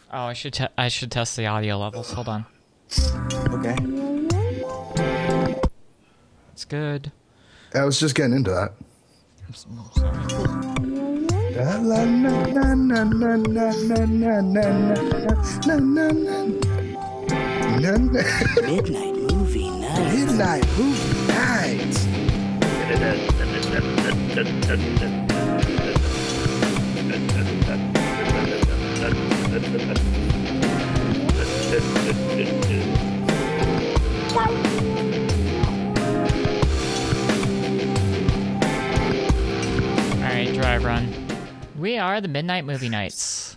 Oh, I should test the audio levels. Hold on. Okay. It's good. I was just getting into that. I'm sorry. Midnight movie night. Midnight movie night. Alright, dry run. We are the Midnight Movie Nights.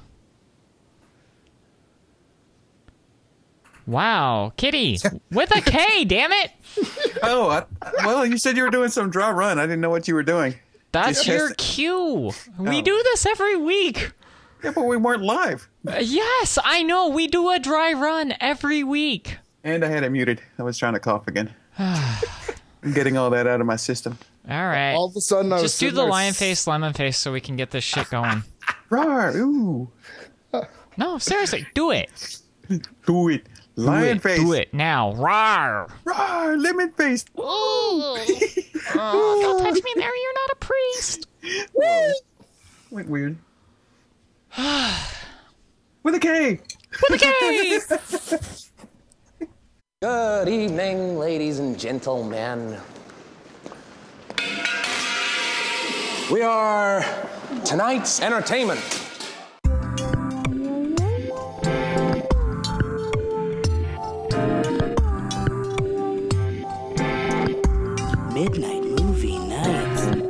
Wow, Kitty, with a K, damn it! Oh, well, you said you were doing some dry run. I didn't know what you were doing. That's Just your test- cue. We Oh. do this every week. Yeah, but we weren't live. Yes, I know. We do a dry run every week. And I had it muted. I was trying to cough again. I'm getting all that out of my system. All right. All of a sudden, I was Just do sitting the there lion face, lemon face so we can get this shit going. Rawr, ooh. No, seriously, do it. Do it. Lion face. Do it now. Rawr. Rawr, lemon face. Ooh. Oh, don't touch me there. You're not a priest. Woo. Went weird. With a K. With a K. Good evening, ladies and gentlemen. We are tonight's entertainment. Midnight movie night.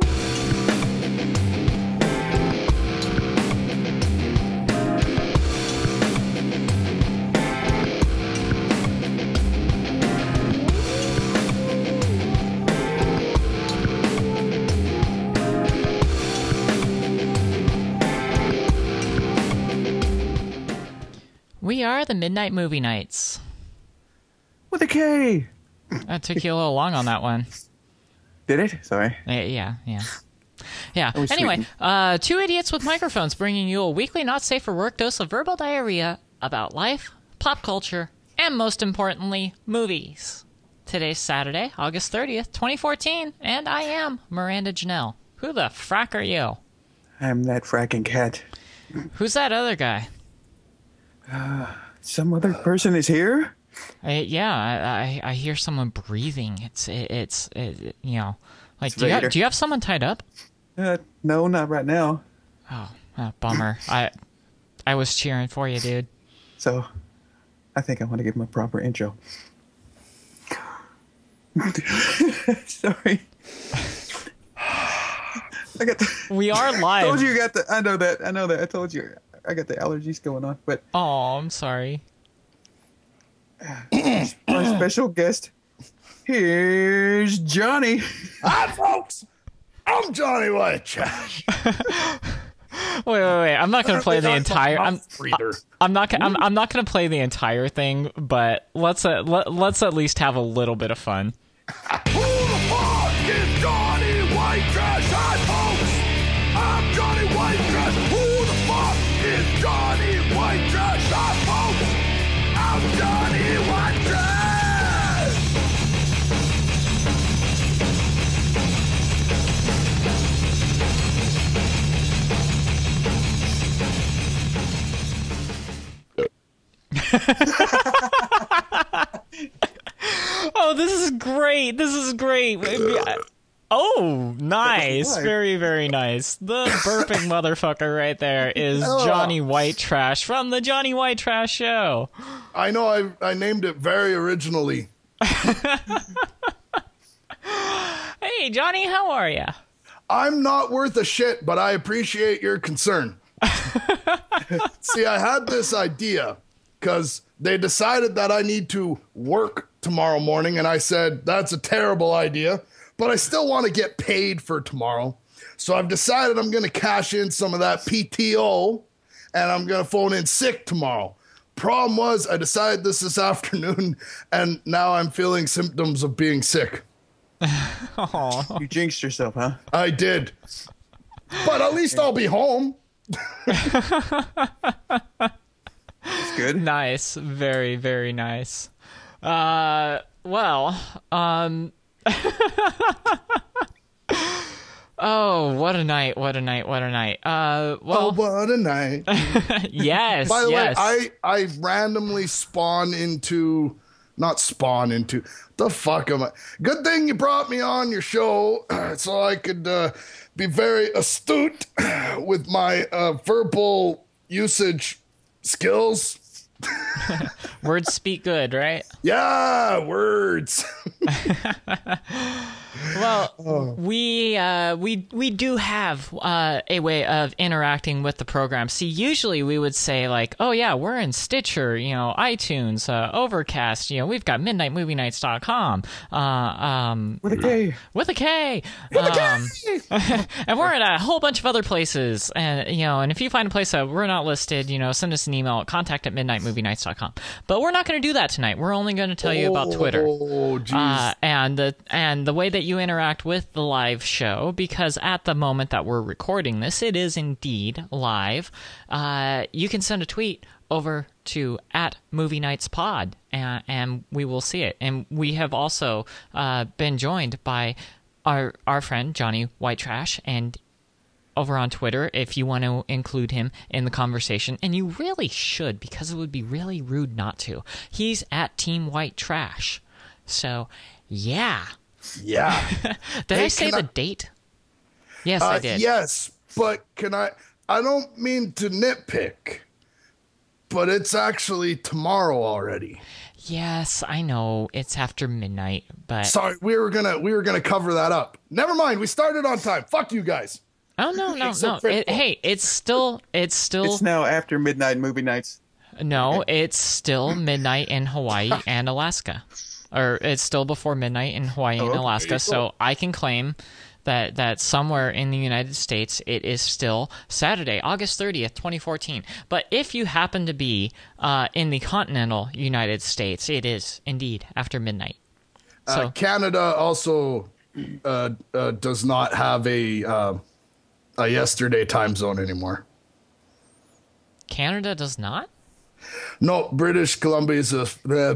We are the Midnight Movie Nights. With a K. That took you a little long on that one. Did it? Sorry. Yeah. Yeah. was Anyway, sweet. two idiots with microphones bringing you a weekly not safe for work dose of verbal diarrhea about life, pop culture, and most importantly, movies. Today's Saturday, August 30th, 2014, and I am Miranda Janelle. Who the frack are you? I'm that fracking cat. Who's that other guy? Some other person is here? I hear someone breathing. It's you know, like It's Vader. do you have someone tied up? No, not right now. Oh, bummer. I was cheering for you, dude. So, I think I want to give him a proper intro. Sorry. I got the, We are I live. told you got the. I know that. I told you. I got the allergies going on. But Oh, I'm sorry. our special guest, here's Johnny. Hi, folks. I'm Johnny White Trash. Wait. I'm not gonna play the entire. Breather. I'm not gonna play the entire thing, but let's at least have a little bit of fun. Who the fuck is Johnny White Trash? Hi, folks. I'm Johnny White Trash. Who the fuck is Johnny White Trash? Hi, folks. I'm Johnny White Trash. Oh, this is great. Oh, nice. Live. Very, very nice. The burping motherfucker right there is Johnny White Trash from the Johnny White Trash Show. I know I named it very originally. Hey, Johnny, how are you? I'm not worth a shit, but I appreciate your concern. See, I had this idea because they decided that I need to work tomorrow morning, and I said, that's a terrible idea, but I still want to get paid for tomorrow. So I've decided I'm going to cash in some of that PTO, and I'm going to phone in sick tomorrow. Problem was, I decided this afternoon, and now I'm feeling symptoms of being sick. Oh, You jinxed yourself, huh? I did. But at least I'll be home. good. Nice. Very, very nice. Well, oh, what a night, what a night, what a night. Oh, Well, what a night. yes, By the yes. way, I randomly not spawn into, the fuck am I? Good thing you brought me on your show so I could be very astute with my verbal usage skills. Words speak good, right? Yeah, words. Well, we do have a way of interacting with the program. See, usually we would say like, oh yeah, we're in Stitcher, iTunes, Overcast, we've got MidnightMovieNights.com, With a K. with a K, and we're in a whole bunch of other places. And and if you find a place that we're not listed, send us an email at contact@midnightmovienights.com. But we're not going to do that tonight. We're only going to tell you about Twitter. Oh, jeez. And the way that you interact with the live show, because at the moment that we're recording this, it is indeed live. You can send a tweet over to @MovieNightsPod, and we will see it. And we have also been joined by our friend Johnny White Trash, and over on Twitter, if you want to include him in the conversation, and you really should, because it would be really rude not to. He's at Team White Trash. So, yeah. Yeah. Did Hey, I say the date? Yes, I did. Yes, but I don't mean to nitpick, but it's actually tomorrow already. Yes, I know it's after midnight, but Sorry, we were gonna cover that up. Never mind, we started on time. Fuck you guys. oh no. so critical. Hey, it's still It's now after midnight movie nights. no, it's still midnight in Hawaii and Alaska, or it's still before midnight in Hawaii and okay, Alaska. So I can claim that somewhere in the United States it is still Saturday, August 30th, 2014. But if you happen to be in the continental United States, it is indeed after midnight. So Canada also does not have a yesterday time zone anymore. Canada does not? No, British Columbia is a.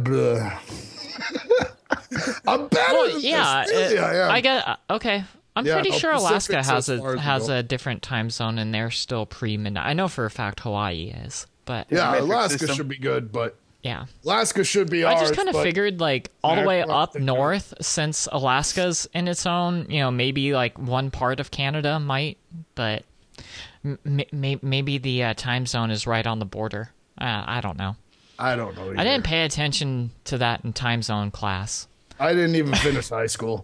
I'm better Well, than yeah, this. Really, I am. I get okay. I'm Yeah, pretty no, sure Alaska Pacific's has as far as we has go. a different time zone, and they're still pre-midnight. I know for a fact Hawaii is, but Yeah, Metric Alaska system. should be good, but yeah. Alaska should be I ours. just kind of but figured like all the way America, up north, since Alaska's in its own, maybe like one part of Canada might, but maybe the time zone is right on the border. I don't know. I don't know. I didn't pay attention to that in time zone class. I didn't even finish high school.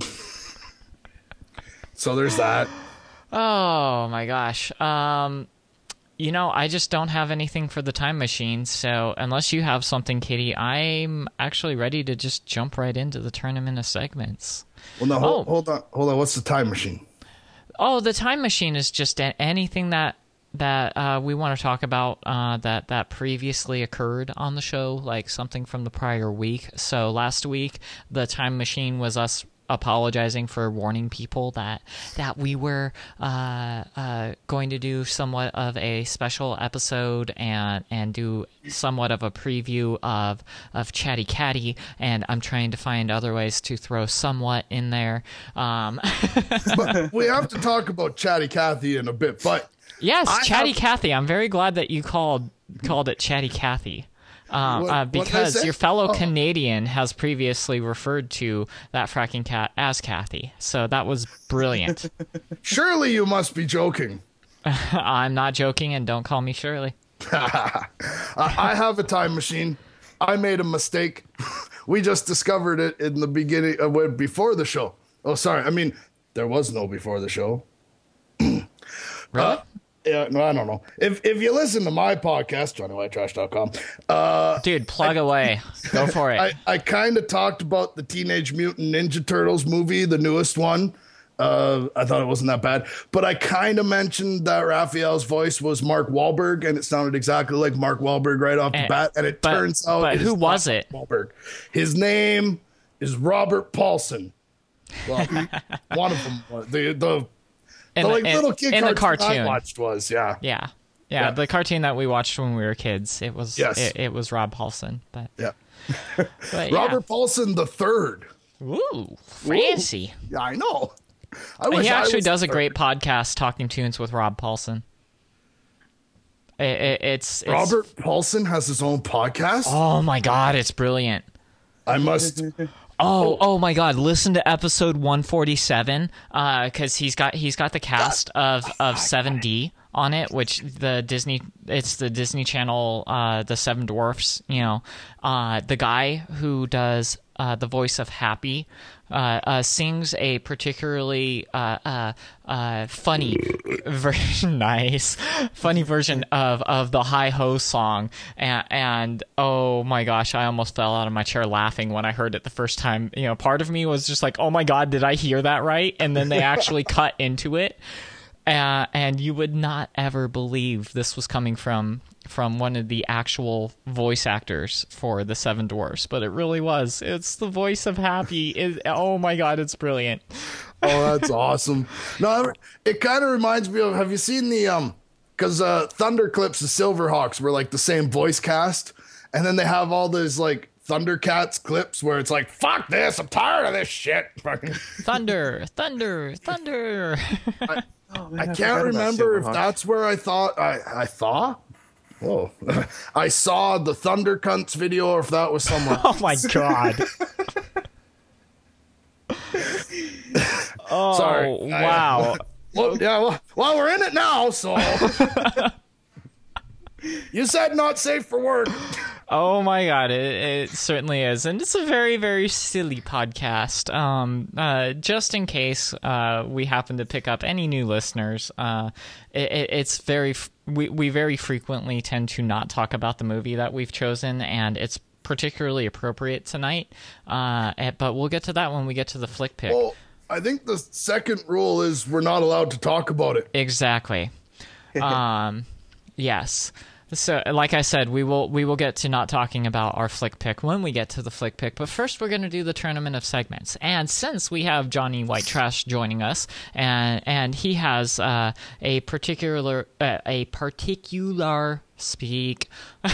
So there's that. Oh my gosh. I just don't have anything for the time machine, so unless you have something, Katie, I'm actually ready to just jump right into the tournament of segments. Well, no, Oh. hold on. What's the time machine? Oh, the time machine is just anything that we want to talk about that previously occurred on the show, like something from the prior week. So last week, the time machine was us apologizing for warning people that we were going to do somewhat of a special episode and do somewhat of a preview of Chatty Cathy, and I'm trying to find other ways to throw somewhat in there. But we have to talk about Chatty Cathy in a bit. But Yes, I Chatty have- Cathy. I'm very glad that you called it Chatty Cathy. What did I Because say? your fellow Oh. Canadian has previously referred to that fracking cat as Cathy. So that was brilliant. surely you must be joking. I'm not joking, and don't call me Shirley. I have a time machine. I made a mistake. We just discovered it in the beginning, before the show. Oh, sorry. I mean, there was no before the show. Really? Yeah, no, I don't know. If you listen to my podcast, JohnnyWhiteTrash.com, Dude, plug away. Go for it. I kind of talked about the Teenage Mutant Ninja Turtles movie, the newest one. I thought it wasn't that bad, but I kind of mentioned that Raphael's voice was Mark Wahlberg, and it sounded exactly like Mark Wahlberg right off the bat. And it turns out, but it who is was not it? Wahlberg. His name is Robert Paulson. Well, one of them was the In little kid in the cartoon I cartoon. watched was, yeah. Yeah. Yeah, the cartoon that we watched when we were kids. It was it was Rob Paulson, but Yeah. but Robert Paulson the third. Ooh, fancy. Yeah, I know. I wish He I actually was does a the great third. podcast, Talking Tunes with Rob Paulson. It's Robert Paulson has his own podcast. Oh my god, it's brilliant. I must. Oh my god, listen to episode 147 cuz he's got the cast of 7D on it, which it's the Disney Channel the Seven Dwarfs, you know. The guy who does the voice of Happy sings a particularly funny version funny version of the Hi Ho song, and oh my gosh, I almost fell out of my chair laughing when I heard it the first time. You know, part of me was just like, oh my god, did I hear that right? And then they actually cut into it, and you would not ever believe this was coming from one of the actual voice actors for the Seven Dwarfs, but it really was. It's the voice of Happy. Oh my god, it's brilliant. Oh, that's awesome. No, it kind of reminds me of, have you seen the because Thunderclips and Silverhawks were like the same voice cast, and then they have all those like Thundercats clips where it's like, fuck this, I'm tired of this shit. Thunder. Oh, man, I forgot can't about remember if Silverhawks. that's where I thought I thought. Oh, I saw the Thunder Cunts video, or if that was someone. Oh my god. Oh, Sorry. wow. Well, yeah, well, we're in it now, so. You said not safe for work. Oh my god, it certainly is, and it's a very, very silly podcast. Just in case we happen to pick up any new listeners, it's very we very frequently tend to not talk about the movie that we've chosen, and it's particularly appropriate tonight. But we'll get to that when we get to the flick pick. Well, I think the second rule is we're not allowed to talk about it. Exactly. Yes. So, like I said, we will get to not talking about our flick pick when we get to the flick pick. But first, we're going to do the tournament of segments. And since we have Johnny White Trash joining us, and he has a particular speak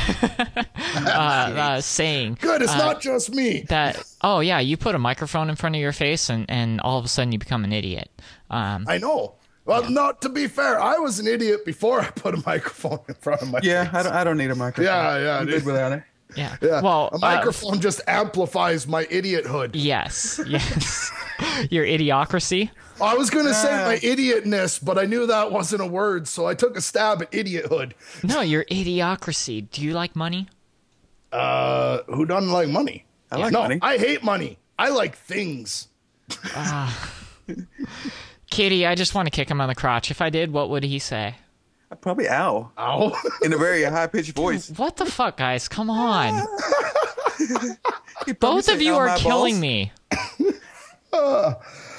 saying. Good, it's not just me. That, oh yeah, you put a microphone in front of your face, and all of a sudden you become an idiot. I know. Well, not to be fair, I was an idiot before I put a microphone in front of my face. I don't need a microphone. Yeah, I'm good without it. Yeah. Yeah. Well, a microphone just amplifies my idiothood. Yes. Your idiocracy. I was going to say my idiotness, but I knew that wasn't a word, so I took a stab at idiothood. No, your idiocracy. Do you like money? Who doesn't like money? I like no, money. I hate money. I like things. Kitty, I just want to kick him on the crotch. If I did, what would he say? Probably ow. Ow. In a very high-pitched voice. What the fuck, guys? Come on. He'd probably Both say, of you "Ow, are my killing balls."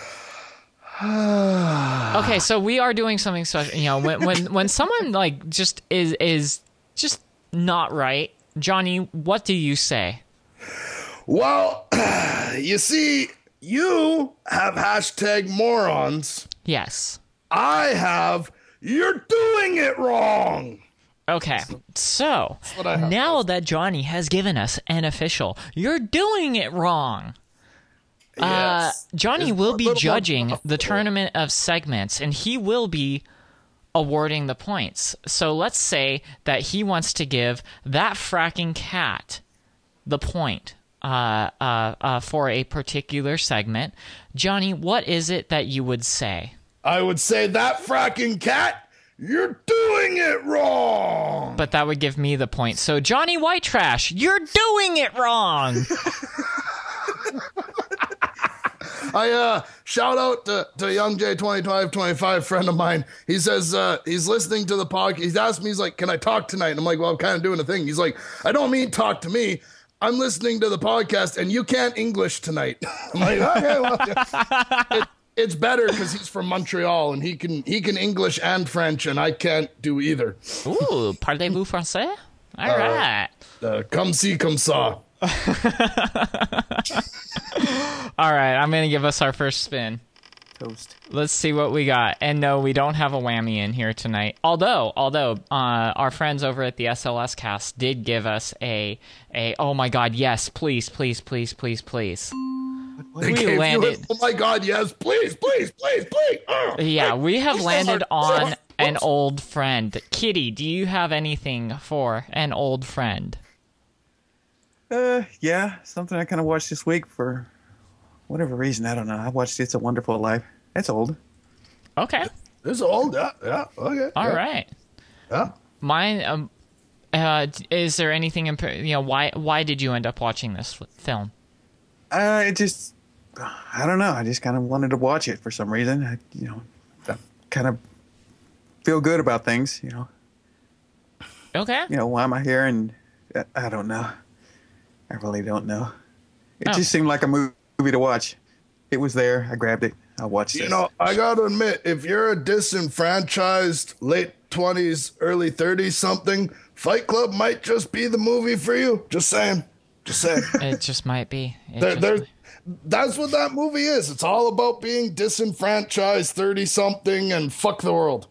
me. Okay, so we are doing something special. You know, when someone like just is just not right, Johnny, what do you say? Well, you see, you have hashtag morons. Yes. I have you're doing it wrong. Okay, so what I have now that Johnny has given us an official, you're doing it wrong. Yes. Johnny It's will a be little more judging the thoughtful. tournament of segments, and he will be awarding the points. So let's say that he wants to give that fracking cat the point for a particular segment. Johnny, what is it that you would say? I would say that fracking cat, you're doing it wrong. But that would give me the point. So Johnny White Trash, you're doing it wrong. I shout out to Young J 2525 friend of mine. He says he's listening to the podcast. He's asked me, he's like, can I talk tonight? And I'm like, well, I'm kind of doing a thing. He's like, I don't mean talk to me. I'm listening to the podcast and you can't English tonight. I'm like, okay, well, it's better because he's from Montreal and he can English and French and I can't do either. Ooh, parlez-vous français? All right. Come see, come saw. All right, I'm going to give us our first spin. toast. Let's see what we got. And no, we don't have a whammy in here tonight. Although, our friends over at the SLS Cast did give us a. Oh my God, yes, please. They We gave you landed. oh my God, yes, please. Yeah, we have landed on an old friend. Kitty, do you have anything for an old friend? Yeah, something I kind of watched this week for whatever reason. I don't know. I watched It's a Wonderful Life. It's old. Okay. This old, yeah, okay. All right. Yeah. Mine. Is there anything? Why did you end up watching this film? I don't know. I just kind of wanted to watch it for some reason. I kind of feel good about things. Okay. Why am I here? And I don't know. I really don't know. It Oh. just seemed like a movie to watch. It was there. I grabbed it. I watched it. I got to admit, if you're a disenfranchised late 20s, early 30s something, Fight Club might just be the movie for you. Just saying. It just might be. That's what that movie is. It's all about being disenfranchised 30-something and fuck the world.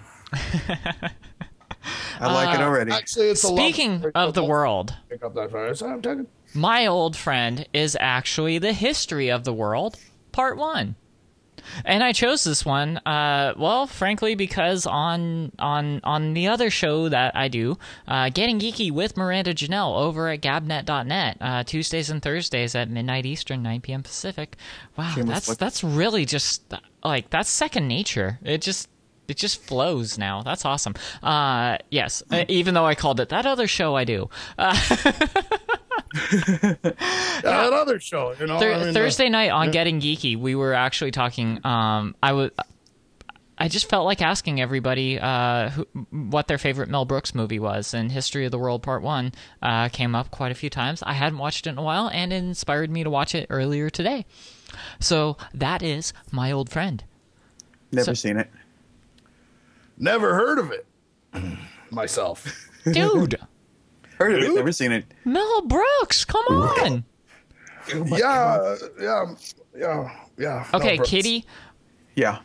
I like it already. Actually, it's Speaking of the world, Pick up that fire. I'm taking. my old friend is actually the history of the world, part 1. And I chose this one, frankly, because on the other show that I do, Getting Geeky with Miranda Janelle over at gabnet.net, Tuesdays and Thursdays at midnight Eastern, 9 p.m. Pacific. Wow, that's really just, that's second nature. It just flows now. That's awesome. Yes, even though I called it that other show I do. That other show, Thursday night on Getting Geeky, we were actually talking. I just felt like asking everybody what their favorite Mel Brooks movie was, and History of the World Part 1 came up quite a few times. I hadn't watched it in a while, and it inspired me to watch it earlier today. So that is my old friend. Never seen it. Never heard of it myself. Dude, Heard of it. Never seen it. Mel Brooks, come on. Yeah. Okay, No, Kitty, Yeah.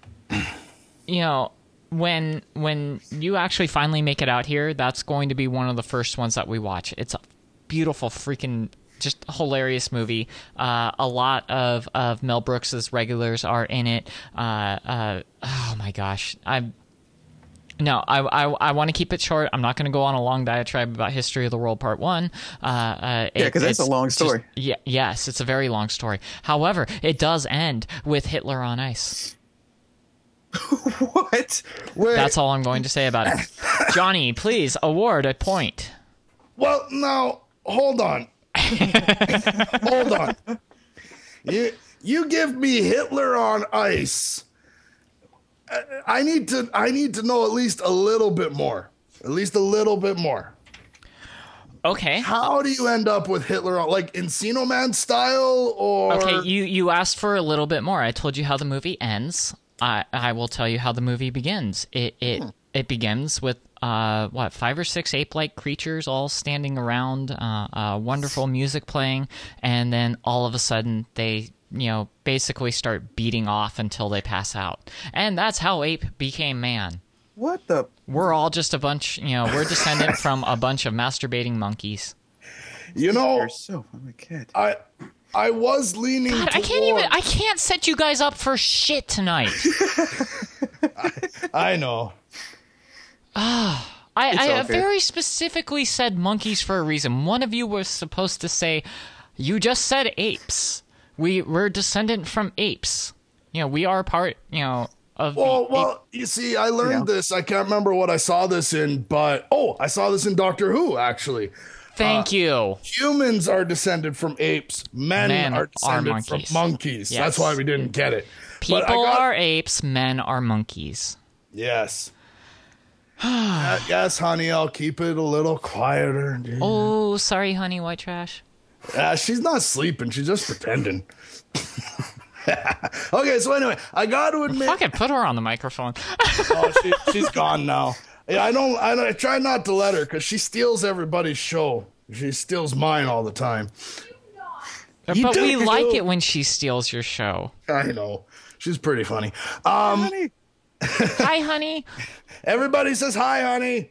when you actually finally make it out here, that's going to be one of the first ones that we watch. It's a beautiful freaking just hilarious movie. A lot of Mel Brooks's regulars are in it. Oh my gosh. I want to keep it short. I'm not going to go on a long diatribe about History of the World Part 1. Because that's a long story. Yes, it's a very long story. However, it does end with Hitler on ice. What? Wait. That's all I'm going to say about it. Johnny, please award a point. Well, now hold on. Hold on. You give me Hitler on ice. I need to know at least a little bit more. Okay. How do you end up with Hitler on, like Encino Man style, or? Okay, you asked for a little bit more. I told you how the movie ends. I will tell you how the movie begins. It begins with 5 or 6 ape-like creatures all standing around, wonderful music playing, and then all of a sudden they basically start beating off until they pass out. And that's how ape became man. What the? We're all just a bunch, we're descendant from a bunch of masturbating monkeys. You're so I'm a kid. I was leaning. God, I can't set you guys up for shit tonight. I know. I very specifically said monkeys for a reason. One of you was supposed to say, you just said apes. We're descendant from apes. We are part, of Well, you see, I learned this. I can't remember what I saw this in, but I saw this in Doctor Who, actually. Thank you. Humans are descended from apes. Men are descended from monkeys. Yes. That's why we didn't get it. People are apes, men are monkeys. Yes. Yes, honey, I'll keep it a little quieter. Oh, sorry, honey, white trash. She's not sleeping. She's just pretending. Okay, so anyway, I got to admit. Fucking put her on the microphone. She's gone now. Yeah, I try not to let her because she steals everybody's show. She steals mine all the time. But we like it when she steals your show. I know. She's pretty funny. Honey. Hi, honey. Everybody says hi, honey.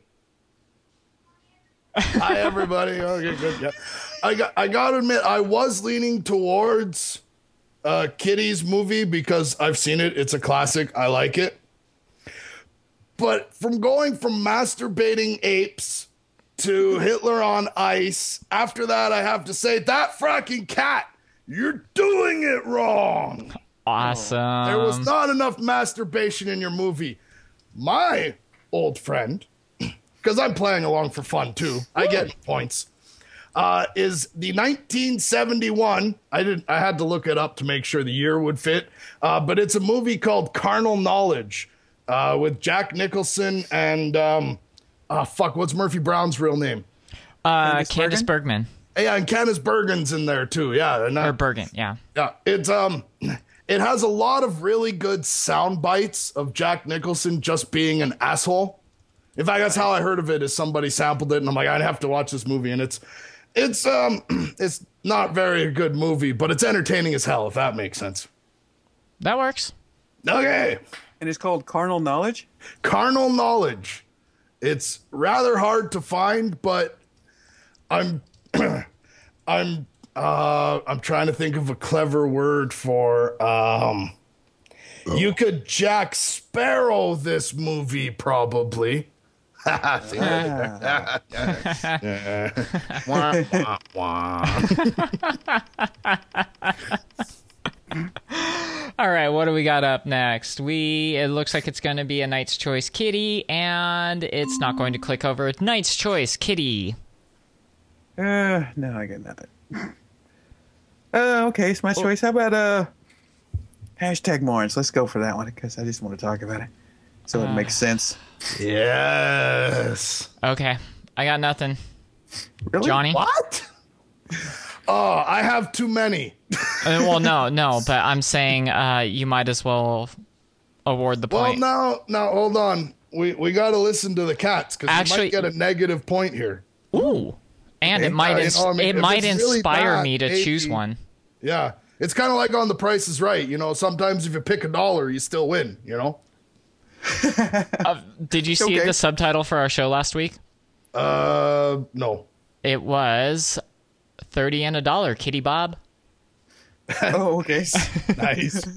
Hi, everybody. Okay, good. Yeah. I got to admit, I was leaning towards Kitty's movie because I've seen it. It's a classic. I like it. But from going from masturbating apes to Hitler on Ice, after that, I have to say, that fracking cat, you're doing it wrong. Awesome. There was not enough masturbation in your movie. My old friend, because I'm playing along for fun too, I get points, is the 1971, I had to look it up to make sure the year would fit, but it's a movie called Carnal Knowledge with Jack Nicholson and, what's Murphy Brown's real name? Candice Bergman. Yeah, and Candice Bergen's in there too, yeah. And, Or Bergen, yeah. Yeah, it's, it has a lot of really good sound bites of Jack Nicholson just being an asshole. In fact, that's how I heard of it, is somebody sampled it, and I'm like, I'd have to watch this movie, and it's not very a good movie, but it's entertaining as hell, if that makes sense. That works. Okay. And it's called Carnal Knowledge? Carnal Knowledge. It's rather hard to find, but I'm trying to think of a clever word for, you could Jack Sparrow this movie, probably. See, wah, wah, wah. All right, what do we got up next? It looks like it's going to be a Knight's Choice Kitty, and it's not going to click over. Knight's Choice Kitty. No, I got nothing. Okay, it's my choice. How about hashtag Morons? Let's go for that one because I just want to talk about it, so it makes sense. Yes. Okay, I got nothing. Really? Johnny? What? Oh, I have too many. Well, no, but I'm saying you might as well award the point. Well, now, hold on. We got to listen to the cats because we might get a negative point here. Ooh. And it might it might inspire me to choose one. Yeah. It's kind of like on The Price is Right. You know, sometimes if you pick $1, you still win, you know? Did you see the subtitle for our show last week? No. It was 30 and $1, Kitty Bob. Oh, okay. Nice.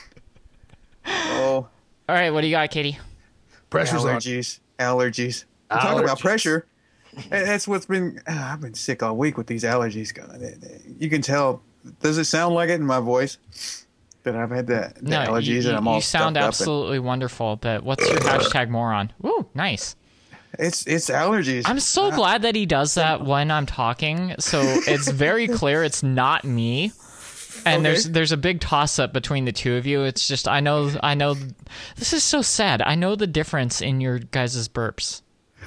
Oh. All right, what do you got, Kitty? Pressure's on. Allergies. Talk about pressure. That's what's been. I've been sick all week with these allergies. You can tell. Does it sound like it in my voice that I've had the allergies and I'm all stuffed up? You sound absolutely wonderful. But what's your hashtag moron? Ooh, nice. It's allergies. I'm so glad that he does that when I'm talking, so it's very clear it's not me. And there's a big toss up between the two of you. It's just I know. This is so sad. I know the difference in your guys' burps.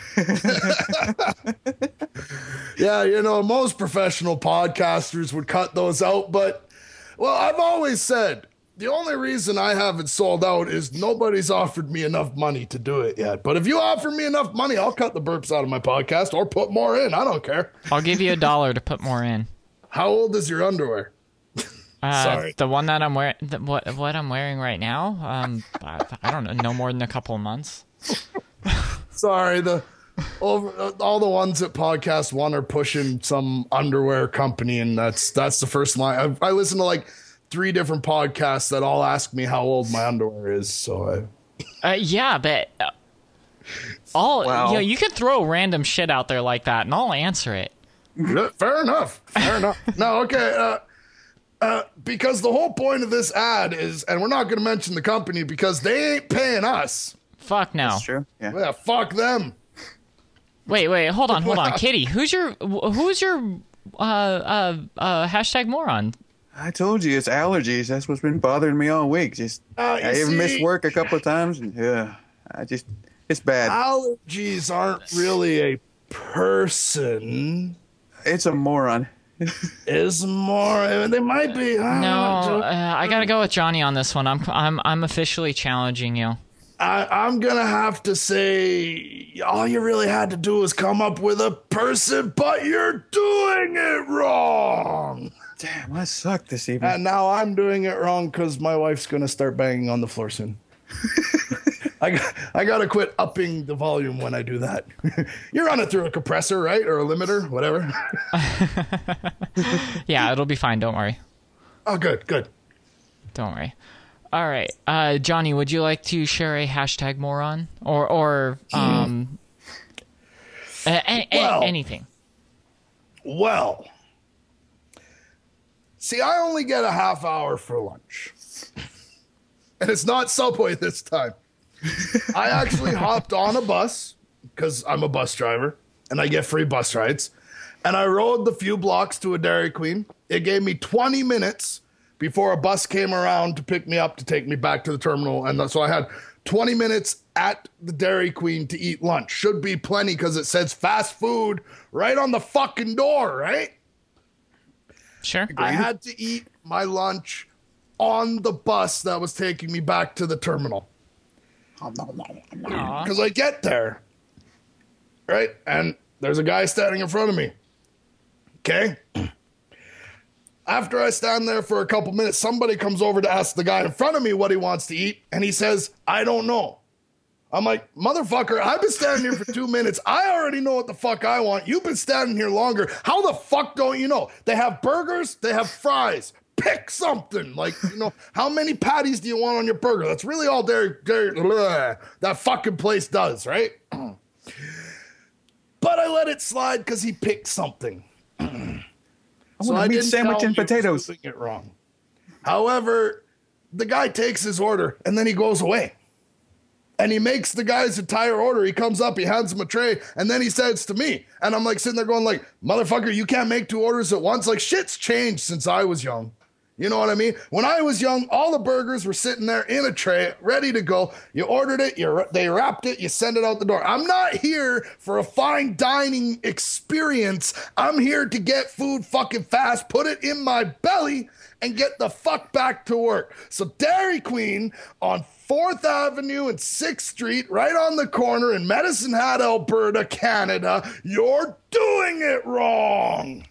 Yeah, you know, most professional podcasters would cut those out, but, well, I've always said the only reason I haven't sold out is nobody's offered me enough money to do it yet. But if you offer me enough money, I'll cut the burps out of my podcast or put more in. I don't care. I'll give you $1 to put more in. How old is your underwear? Sorry. The one that I'm wearing, what I'm wearing right now, I don't know, no more than a couple of months. Sorry, all the ones at Podcast One are pushing some underwear company, and that's the first line. I listen to like 3 different podcasts that all ask me how old my underwear is. So yeah, but you can throw random shit out there like that, and I'll answer it. Fair enough. No, okay. Because the whole point of this ad is, and we're not going to mention the company because they ain't paying us. Fuck no. That's true. Yeah, fuck them. Wait, hold on, Kitty. Who's your hashtag moron? I told you it's allergies. That's what's been bothering me all week. Just I even missed work a couple of times, and it's bad. Allergies aren't really a person. It's a moron. Is more. They might be. I gotta go with Johnny on this one. I'm officially challenging you. I'm gonna have to say all you really had to do was come up with a person, but you're doing it wrong. Damn, I suck this evening. And now I'm doing it wrong because my wife's going to start banging on the floor soon. I got to quit upping the volume when I do that. You run it through a compressor, right? Or a limiter, whatever. Yeah, it'll be fine. Don't worry. Oh, good. Don't worry. All right. Johnny, would you like to share a hashtag moron? Or anything? Well, see, I only get a half hour for lunch. And it's not Subway this time. I actually hopped on a bus because I'm a bus driver and I get free bus rides. And I rode the few blocks to a Dairy Queen. It gave me 20 minutes before a bus came around to pick me up to take me back to the terminal. And so I had 20 minutes at the Dairy Queen to eat lunch. Should be plenty because it says fast food right on the fucking door, right? Sure. I had to eat my lunch on the bus that was taking me back to the terminal. Because I get there, right? And there's a guy standing in front of me. Okay? After I stand there for a couple minutes, somebody comes over to ask the guy in front of me what he wants to eat, and he says, I don't know. I'm like, motherfucker, I've been standing here for 2 minutes. I already know what the fuck I want. You've been standing here longer. How the fuck don't you know? They have burgers, they have fries. Pick something. Like, you know, how many patties do you want on your burger? That's really all that fucking place does, right? But I let it slide because he picked something. So I didn't sandwich and potatoes. Doing it wrong. However, the guy takes his order and then he goes away. And he makes the guy's entire order. He comes up, he hands him a tray, and then he says to me, and I'm like sitting there going like, motherfucker, you can't make 2 orders at once. Like, shit's changed since I was young. You know what I mean? When I was young, all the burgers were sitting there in a tray, ready to go. You ordered it, they wrapped it, you send it out the door. I'm not here for a fine dining experience. I'm here to get food fucking fast, put it in my belly, and get the fuck back to work. So Dairy Queen on 4th Avenue and 6th Street, right on the corner in Medicine Hat, Alberta, Canada, you're doing it wrong.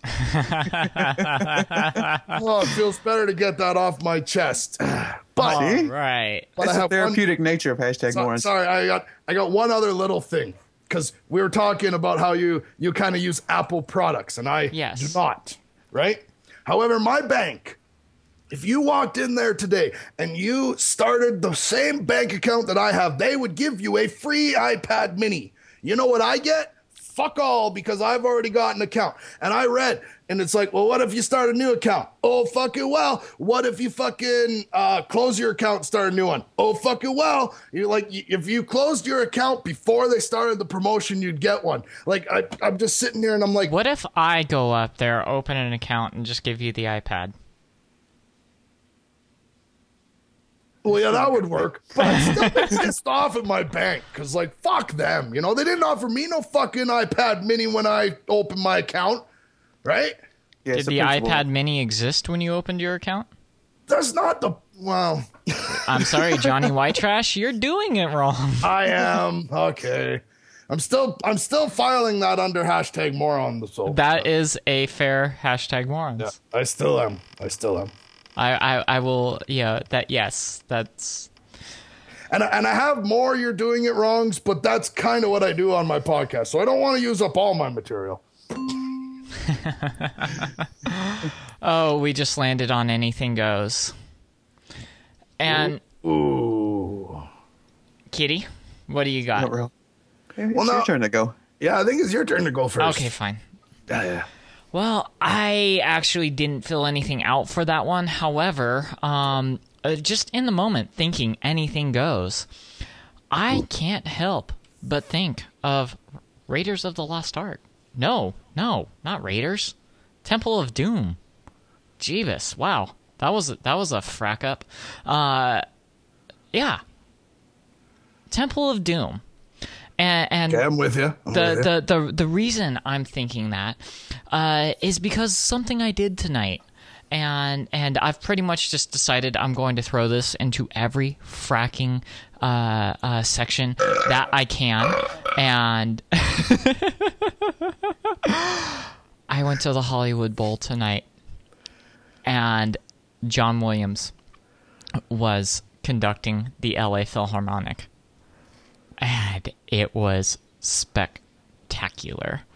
Oh, it feels better to get that off my chest. But, right. But that's the therapeutic nature of hashtag morons. Sorry, I got one other little thing. Because we were talking about how you kind of use Apple products, and I do not, right? However, my bank, if you walked in there today and you started the same bank account that I have, they would give you a free iPad mini. You know what I get? Fuck all, because I've already got an account. And I read, and it's like, well, what if you start a new account? Oh, fucking well. What if you fucking close your account and start a new one? Oh, fucking well. You're like, if you closed your account before they started the promotion, you'd get one. Like, I'm just sitting here and I'm like, what if I go up there, open an account, and just give you the iPad? Well, yeah, that would work. But I'm still pissed off at my bank because, like, fuck them. You know, they didn't offer me no fucking iPad mini when I opened my account, right? Yeah, did the iPad mini exist when you opened your account? That's not the... Well... I'm sorry, Johnny White Trash. You're doing it wrong. I am. Okay. I'm still filing that under hashtag moron. So that is a fair hashtag morons. Yeah, I still am. I will, yeah, that, yes, that's... And I have more you're doing it wrongs, but that's kind of what I do on my podcast, so I don't want to use up all my material. Oh, we just landed on Anything Goes. And... Ooh. Kitty, what do you got? Well, it's your turn to go. Yeah, I think it's your turn to go first. Okay, fine. Yeah. Well, I actually didn't fill anything out for that one. However, just in the moment thinking Anything Goes, I can't help but think of Raiders of the Lost Ark. No, not Raiders. Temple of Doom. Jeebus, wow. That was a frack up. Yeah. Temple of Doom. And okay, I'm with you. The reason I'm thinking that is because something I did tonight, and I've pretty much just decided I'm going to throw this into every fracking section that I can, and I went to the Hollywood Bowl tonight. and John Williams was conducting the LA Philharmonic, and it was spectacular.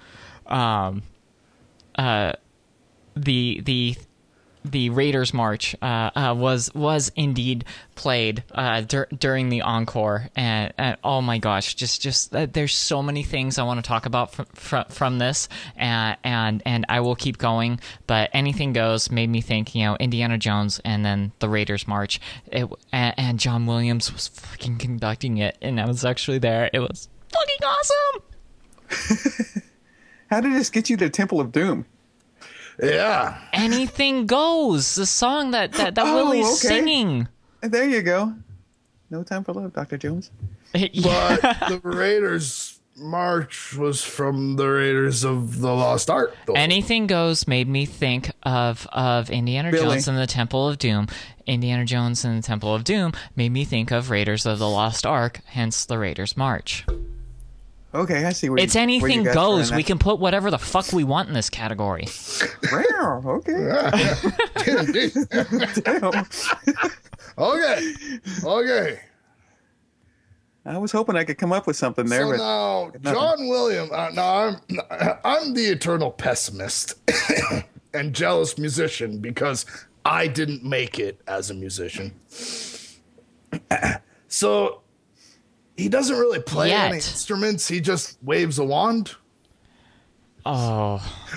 The Raiders March was indeed played during the encore, and oh my gosh, just there's so many things I want to talk about from this, and I will keep going. But Anything Goes made me think, Indiana Jones, and then the Raiders March, and John Williams was fucking conducting it, and I was actually there. It was fucking awesome. How did this get you to Temple of Doom? Yeah. Anything Goes, the song that Willie's singing. There you go. No Time for Love, Dr. Jones. But the Raiders March was from the Raiders of the Lost Ark, though. Anything Goes made me think of Indiana Jones and the Temple of Doom. Indiana Jones and the Temple of Doom made me think of Raiders of the Lost Ark, hence the Raiders March. Okay, I see. It's Anything Goes. We can put whatever the fuck we want in this category. Okay. Damn. Okay. I was hoping I could come up with something there. So but now, John Williams. I'm the eternal pessimist and jealous musician because I didn't make it as a musician. So he doesn't really play any instruments. He just waves a wand. Oh.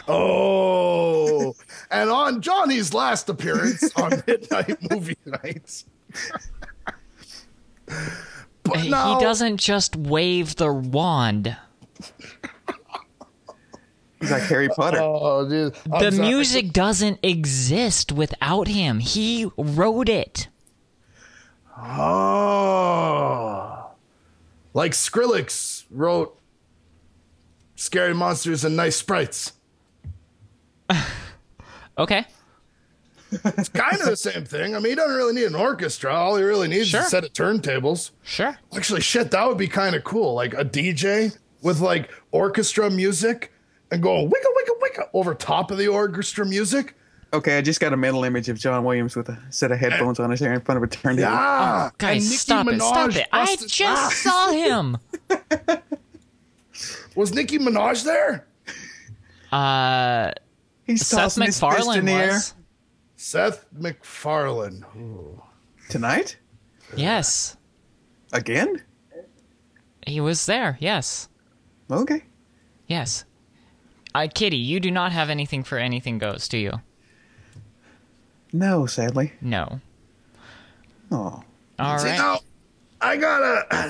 And on Johnny's last appearance on Midnight Movie Nights. But he doesn't just wave the wand. He's like Harry Potter. Oh, dude. The music doesn't exist without him. He wrote it. Oh. Like Skrillex wrote Scary Monsters and Nice Sprites. Okay. It's kind of the same thing. I mean, he doesn't really need an orchestra. All he really needs is a set of turntables. Sure. Actually, shit, that would be kind of cool. Like a DJ with like orchestra music and going wicka, wicka, wicka over top of the orchestra music. Okay, I just got a mental image of John Williams with a set of headphones on his hair in front of a turntable. Yeah. Oh, guys, stop it. I just saw him. Was Nicki Minaj there? He's Seth MacFarlane was. Seth MacFarlane. Ooh. Tonight? Yes. Again? He was there, yes. Okay. Yes. Kitty, you do not have anything for Anything Goes, do you? No, sadly. No. Oh. All right. Now, I gotta...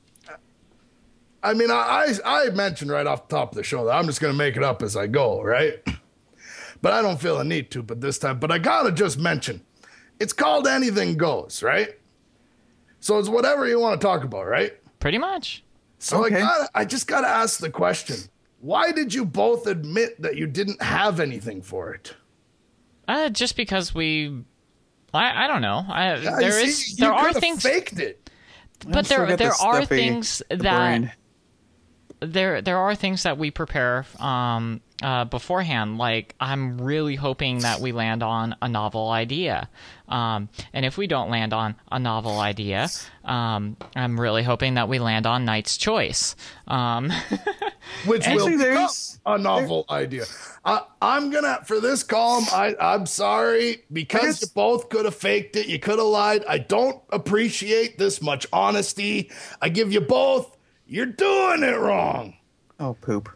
I mean, I mentioned right off the top of the show that I'm just going to make it up as I go, right? But I don't feel a need to, but this time. But I got to just mention, it's called Anything Goes, right? So it's whatever you want to talk about, right? Pretty much. So okay. I just got to ask the question. Why did you both admit that you didn't have anything for it? Just because I don't know. There are things faked it. But there are things that there are things that we prepare beforehand. Like, I'm really hoping that we land on a novel idea. And if we don't land on a novel idea, I'm really hoping that we land on Knight's Choice. Which will become a novel idea. I'm gonna, for this column, I'm sorry, because you both could have faked it, you could have lied. I don't appreciate this much honesty. I give you both, you're doing it wrong. Oh, poop.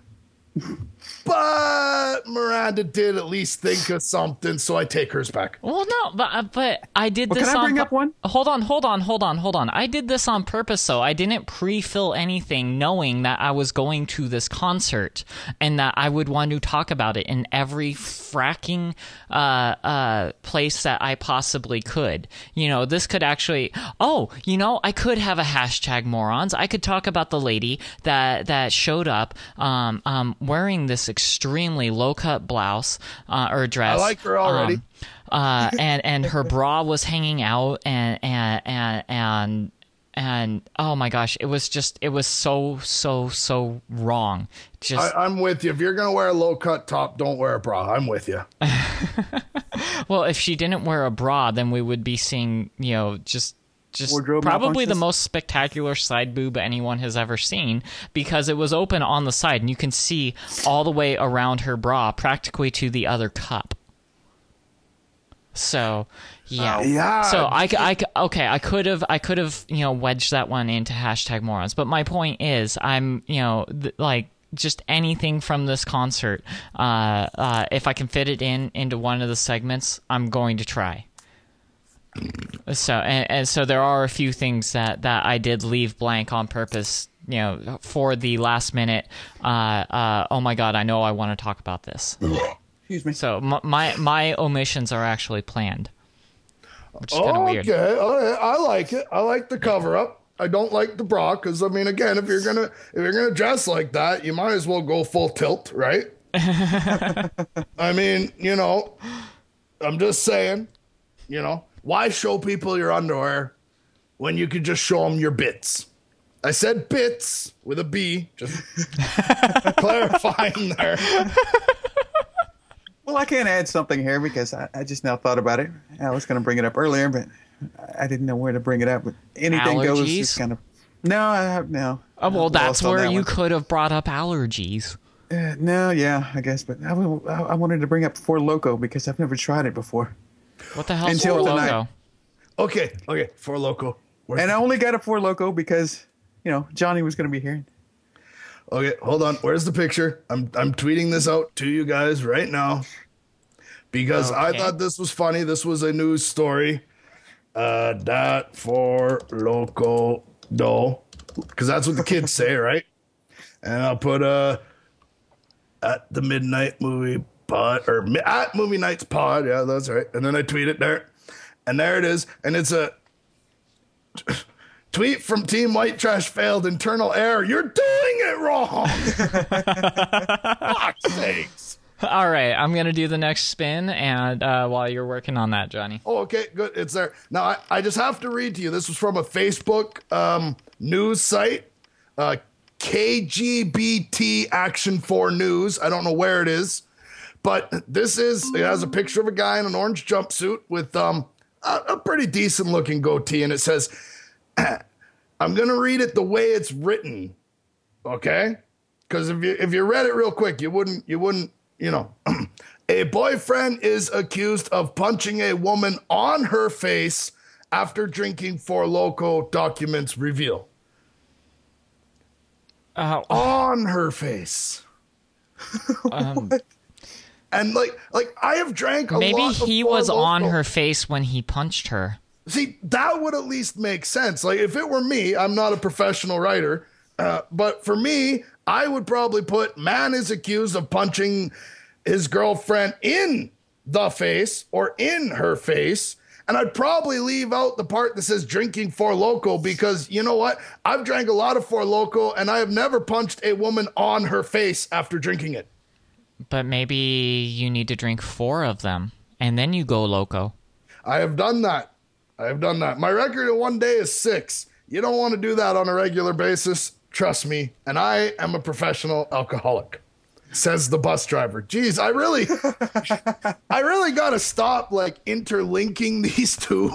But Miranda did at least think of something, so I take hers back. Well, no, but I did this can I bring up one? Hold on. I did this on purpose, though. I didn't pre-fill anything knowing that I was going to this concert and that I would want to talk about it in every fracking place that I possibly could. This could actually... I could have a hashtag morons. I could talk about the lady that showed up wearing this extremely low-cut blouse or dress. I like her already. And her bra was hanging out, and oh my gosh, it was so wrong. Just I'm with you. If you're gonna wear a low-cut top, don't wear a bra. I'm with you. Well, if she didn't wear a bra, then we would be seeing, just Wardrobe probably the malfunctions? most spectacular side boob anyone has ever seen, because it was open on the side and you can see all the way around her bra, practically to the other cup. So, yeah. Yeah. So I could have wedged that one into #morons. But my point is, I'm just anything from this concert. If I can fit it into one of the segments, I'm going to try. So and so there are a few things that I did leave blank on purpose, for the last minute. Oh my God, I know I want to talk about this. Excuse me. So my omissions are actually planned, which is kind of weird. Okay, all right. I like it. I like the cover up. I don't like the bra because, I mean, again, if you're gonna dress like that, you might as well go full tilt, right? I mean, I'm just saying, why show people your underwear when you could just show them your bits? I said bits with a B, just clarifying there. Well, I can add something here because I just now thought about it. I was going to bring it up earlier, but I didn't know where to bring it up. But anything goes. Allergies? Just kind of. No, no. Oh, well, that's lost on where that you one. could have brought up allergies. No, yeah, I guess, but I wanted to bring up Four Loko because I've never tried it before. What the hell's Until Four tonight. Loko? Okay, Four Loko. And I only got a Four Loko because Johnny was going to be here. Okay, hold on. Where's the picture? I'm tweeting this out to you guys right now because I Okay. thought this was funny. This was a news story. That Four Loko do, because that's what the kids say, right? And I'll put at the Midnight Movie Pod or at Movie Nights Pod. Yeah, that's right. And then I tweet it there, and there it is. And it's a tweet from Team White Trash failed internal error. You're doing it wrong. Fuck's sakes. All right, I'm going to do the next spin, and while you're working on that, Johnny. Oh, okay, good. It's there. Now, I just have to read to you. This was from a Facebook news site, KGBT Action 4 News. I don't know where it is, but it has a picture of a guy in an orange jumpsuit with a pretty decent looking goatee, and it says, I'm going to read it the way it's written, okay? Because if you read it real quick, you wouldn't, a boyfriend is accused of punching a woman on her face after drinking Four Loko, documents reveal. On her face. And like I have drank a Maybe lot of he Four was on Loko. her face when he punched her. See, that would at least make sense. Like, if it were me, I'm not a professional writer, but for me, I would probably put man is accused of punching his girlfriend in the face or in her face. And I'd probably leave out the part that says drinking Four Loko because, you know what? I've drank a lot of Four Loko and I have never punched a woman on her face after drinking it. But maybe you need to drink 4 of them, and then you go loco. I have done that. My record in one day is 6. You don't want to do that on a regular basis. Trust me. And I am a professional alcoholic, says the bus driver. Jeez, I really got to stop interlinking these two.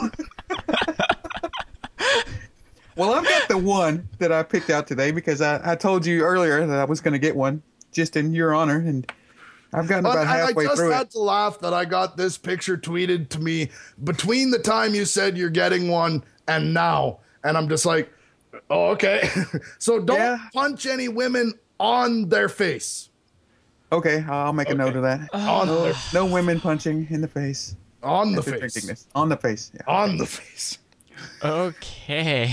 Well, I've got the one that I picked out today because I told you earlier that I was going to get one just in your honor, and I've gotten about halfway I just through had it. to laugh that I got this picture tweeted to me between the time you said you're getting one and now. And I'm just like, oh, okay. So don't punch any women on their face. Okay, I'll make a note of that. No women punching in the face. On the After face. drinking this. On the face. Yeah. On the face. Okay.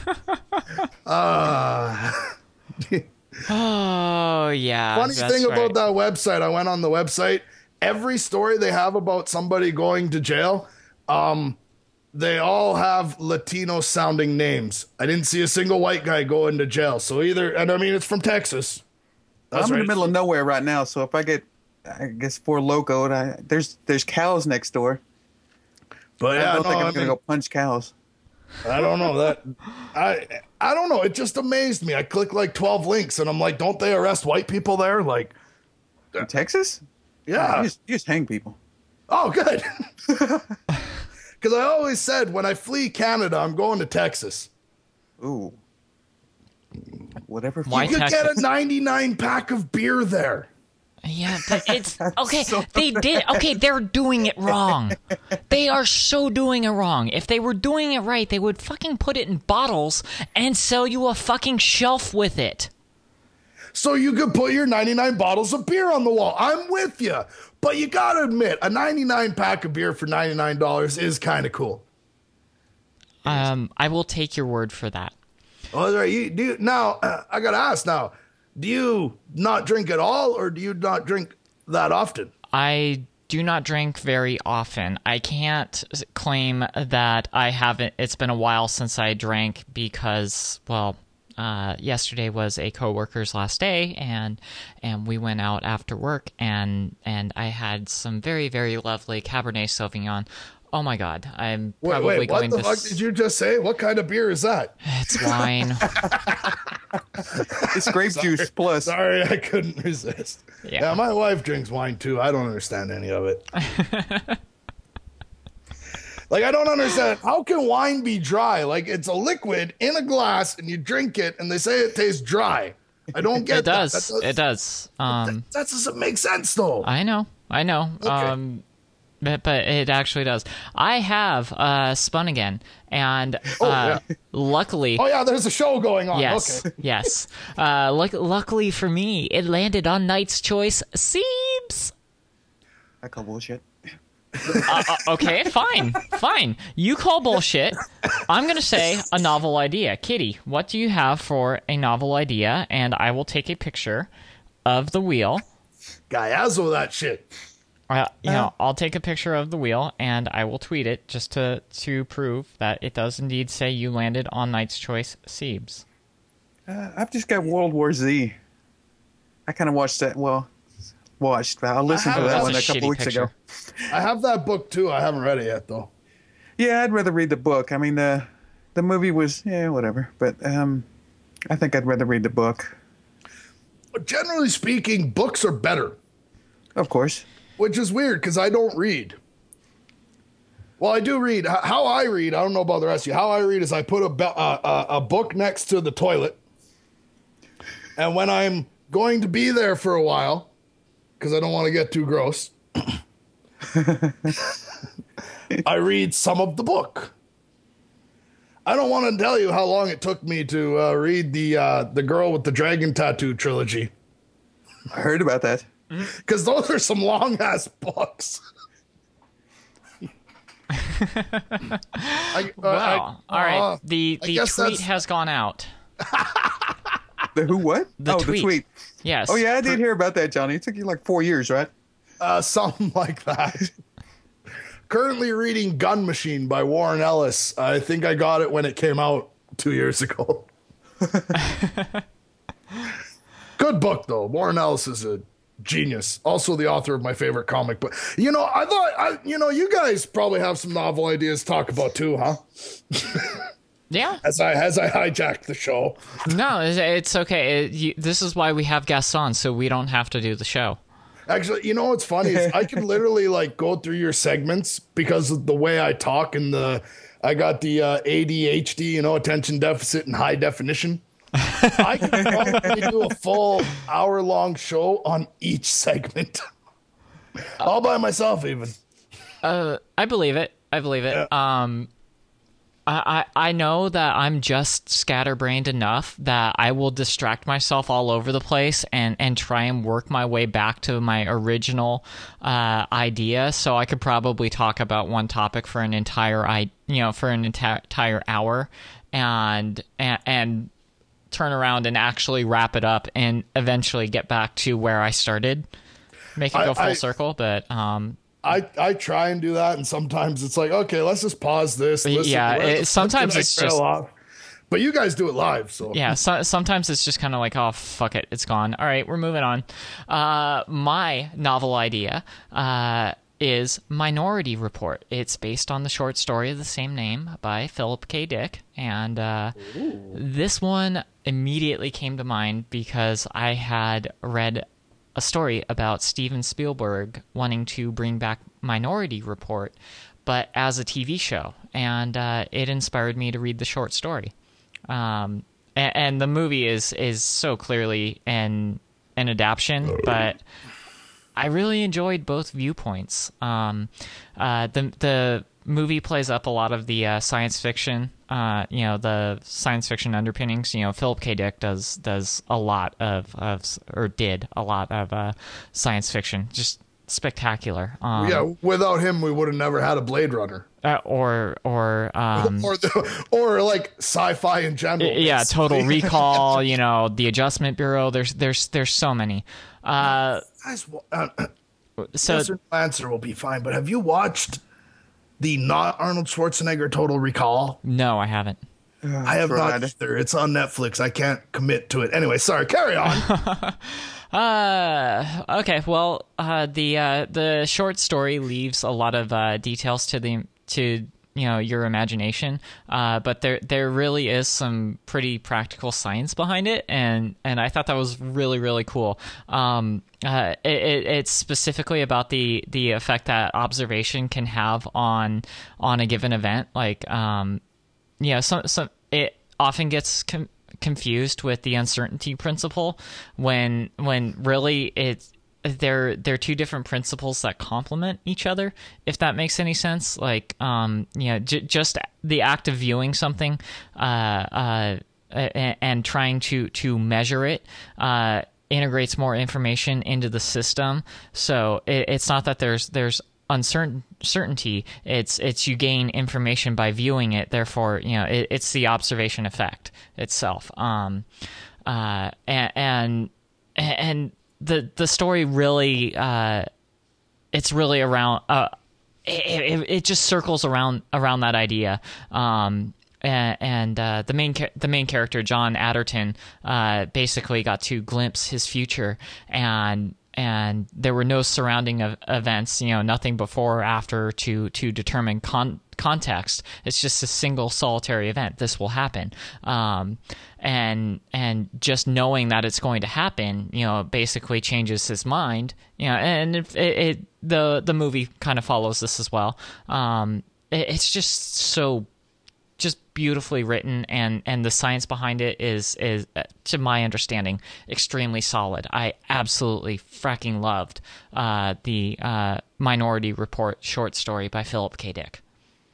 Oh, yeah. Funny that's thing right. about that website, I went on the website. Every story they have about somebody going to jail, they all have Latino sounding names. I didn't see a single white guy go into jail. So it's from Texas. That's I'm in right. the middle of nowhere right now, so if I get, I guess, Four Loko, there's cows next door. But I yeah, don't think I'm I going to go punch cows. I don't know that. I don't know. It just amazed me. I clicked 12 links and I'm like, don't they arrest white people there? Like, In Texas? yeah. You just hang people. Oh, good. Because I always said when I flee Canada, I'm going to Texas. Ooh. Whatever. Why You could Texas? get a 99 pack of beer there. Yeah, but it's okay. They did okay. They're doing it wrong. They are so doing it wrong. If they were doing it right, they would fucking put it in bottles and sell you a fucking shelf with it. So you could put your 99 bottles of beer on the wall. I'm with you. But you got to admit, a 99 pack of beer for $99 is kind of cool. I will take your word for that. Oh, that's right. Now, I got to ask now, do you not drink at all or do you not drink that often? I do not drink very often. I can't claim that I haven't. It's been a while since I drank because, well, yesterday was a coworker's last day, and we went out after work, and I had some very, very lovely Cabernet Sauvignon. Oh my God, I'm probably wait, going what to. the fuck did you just say? What kind of beer is that? It's wine. It's grape juice plus. Sorry, I couldn't resist. Yeah. My wife drinks wine too. I don't understand any of it. Like, I don't understand. How can wine be dry? Like, it's a liquid in a glass and you drink it and they say it tastes dry. I don't get It does. that. It does. That doesn't make sense though. I know. Okay. But it actually does. I have spun again, and luckily. Oh yeah, there's a show going on. Yes, Okay. yes. Luckily for me, it landed on Knight's Choice Seebs. I call bullshit. Okay, fine. You call bullshit. I'm going to say a novel idea. Kitty, what do you have for a novel idea? And I will take a picture of the wheel. Guyazzo that shit. I'll take a picture of the wheel and I will tweet it just to prove that it does indeed say you landed on Knight's Choice Seebs. I've just got World War Z. I kind of watched that. Well, I listened to that one a couple weeks ago. I have that book too. I haven't read it yet though. Yeah, I'd rather read the book. I mean, the movie was whatever, but I think I'd rather read the book. Generally speaking, books are better. Of course. Which is weird because I don't read. Well, I do read. How I read, I don't know about the rest of you. How I read is I put a book next to the toilet. And when I'm going to be there for a while, because I don't want to get too gross, I read some of the book. I don't want to tell you how long it took me to read the Girl with the Dragon Tattoo trilogy. I heard about that. Because those are some long-ass books. Wow. All right. The tweet has gone out. The who what? The tweet. The tweet. Yes. Oh, yeah, I did hear about that, Johnny. It took you like 4 years, right? Something like that. Currently reading Gun Machine by Warren Ellis. I think I got it when it came out 2 years ago. Good book, though. Warren Ellis is a genius. Also the author of my favorite comic book. I thought, you guys probably have some novel ideas to talk about too, huh? Yeah. As I hijacked the show. No, it's okay. This is why we have guests on, so we don't have to do the show. Actually, you know what's funny is I can literally go through your segments because of the way I talk and I got the ADHD, attention deficit and high definition. I can probably do a full hour-long show on each segment. All by myself, even. I believe it. Yeah. I know that I'm just scatterbrained enough that I will distract myself all over the place and try and work my way back to my original idea. So I could probably talk about one topic for an entire entire hour and turn around and actually wrap it up and eventually get back to where I started. Make it go full circle, but I try and do that, and sometimes it's like, okay, let's just pause this. Sometimes it's just off. But you guys do it live, so yeah. Sometimes it's just kind of like, oh fuck it, it's gone. All right, we're moving on. My novel idea is Minority Report. It's based on the short story of the same name by Philip K. Dick, and this one immediately came to mind because I had read a story about Steven Spielberg wanting to bring back Minority Report, but as a TV show, and it inspired me to read the short story. And the movie is so clearly an adaptation, but I really enjoyed both viewpoints. The movie plays up a lot of the science fiction, the science fiction underpinnings. Philip K. Dick does a lot did a lot of science fiction, just spectacular. Without him, we would have never had a Blade Runner. Or like sci-fi in general. Yeah, Total Recall. The Adjustment Bureau. There's so many. So answer will be fine. But have you watched the not Arnold Schwarzenegger Total Recall? No, I haven't. I have not either. It's on Netflix. I can't commit to it. Anyway, sorry. Carry on. Okay. Well, the short story leaves a lot of details to your imagination, but there really is some pretty practical science behind it, and I thought that was really, really cool. It's specifically about the effect that observation can have on a given event. Like, it often gets confused with the uncertainty principle when really they're two different principles that complement each other, if that makes any sense. Like, just the act of viewing something and trying to measure it integrates more information into the system. So it's not that there's uncertainty. It's you gain information by viewing it. Therefore, it's the observation effect itself. And the story really, it's really around. It just circles around that idea. And the main character, John Adderton, basically got to glimpse his future, and there were no surrounding events, nothing before or after to determine context. It's just a single solitary event. This will happen. And just knowing that it's going to happen, basically changes his mind. And the movie kind of follows this as well. It's just so beautifully written, and the science behind it is to my understanding extremely solid. I absolutely fracking loved the Minority Report short story by Philip K. Dick.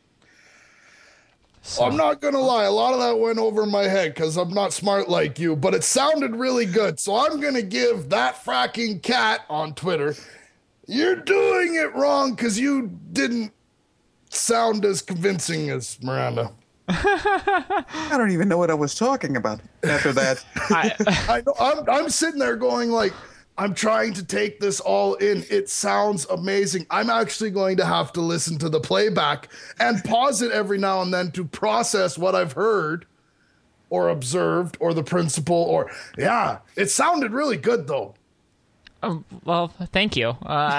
So. I'm not gonna lie, a lot of that went over my head because I'm not smart like you, but it sounded really good. So I'm gonna give that fracking cat on Twitter, you're doing it wrong because you didn't sound as convincing as Miranda. I don't even know what I was talking about after that. I know, I'm sitting there going like, I'm trying to take this all in. It sounds amazing. I'm actually going to have to listen to the playback and pause it every now and then to process what I've heard or observed or the principle or, yeah, it sounded really good though. Well, thank you.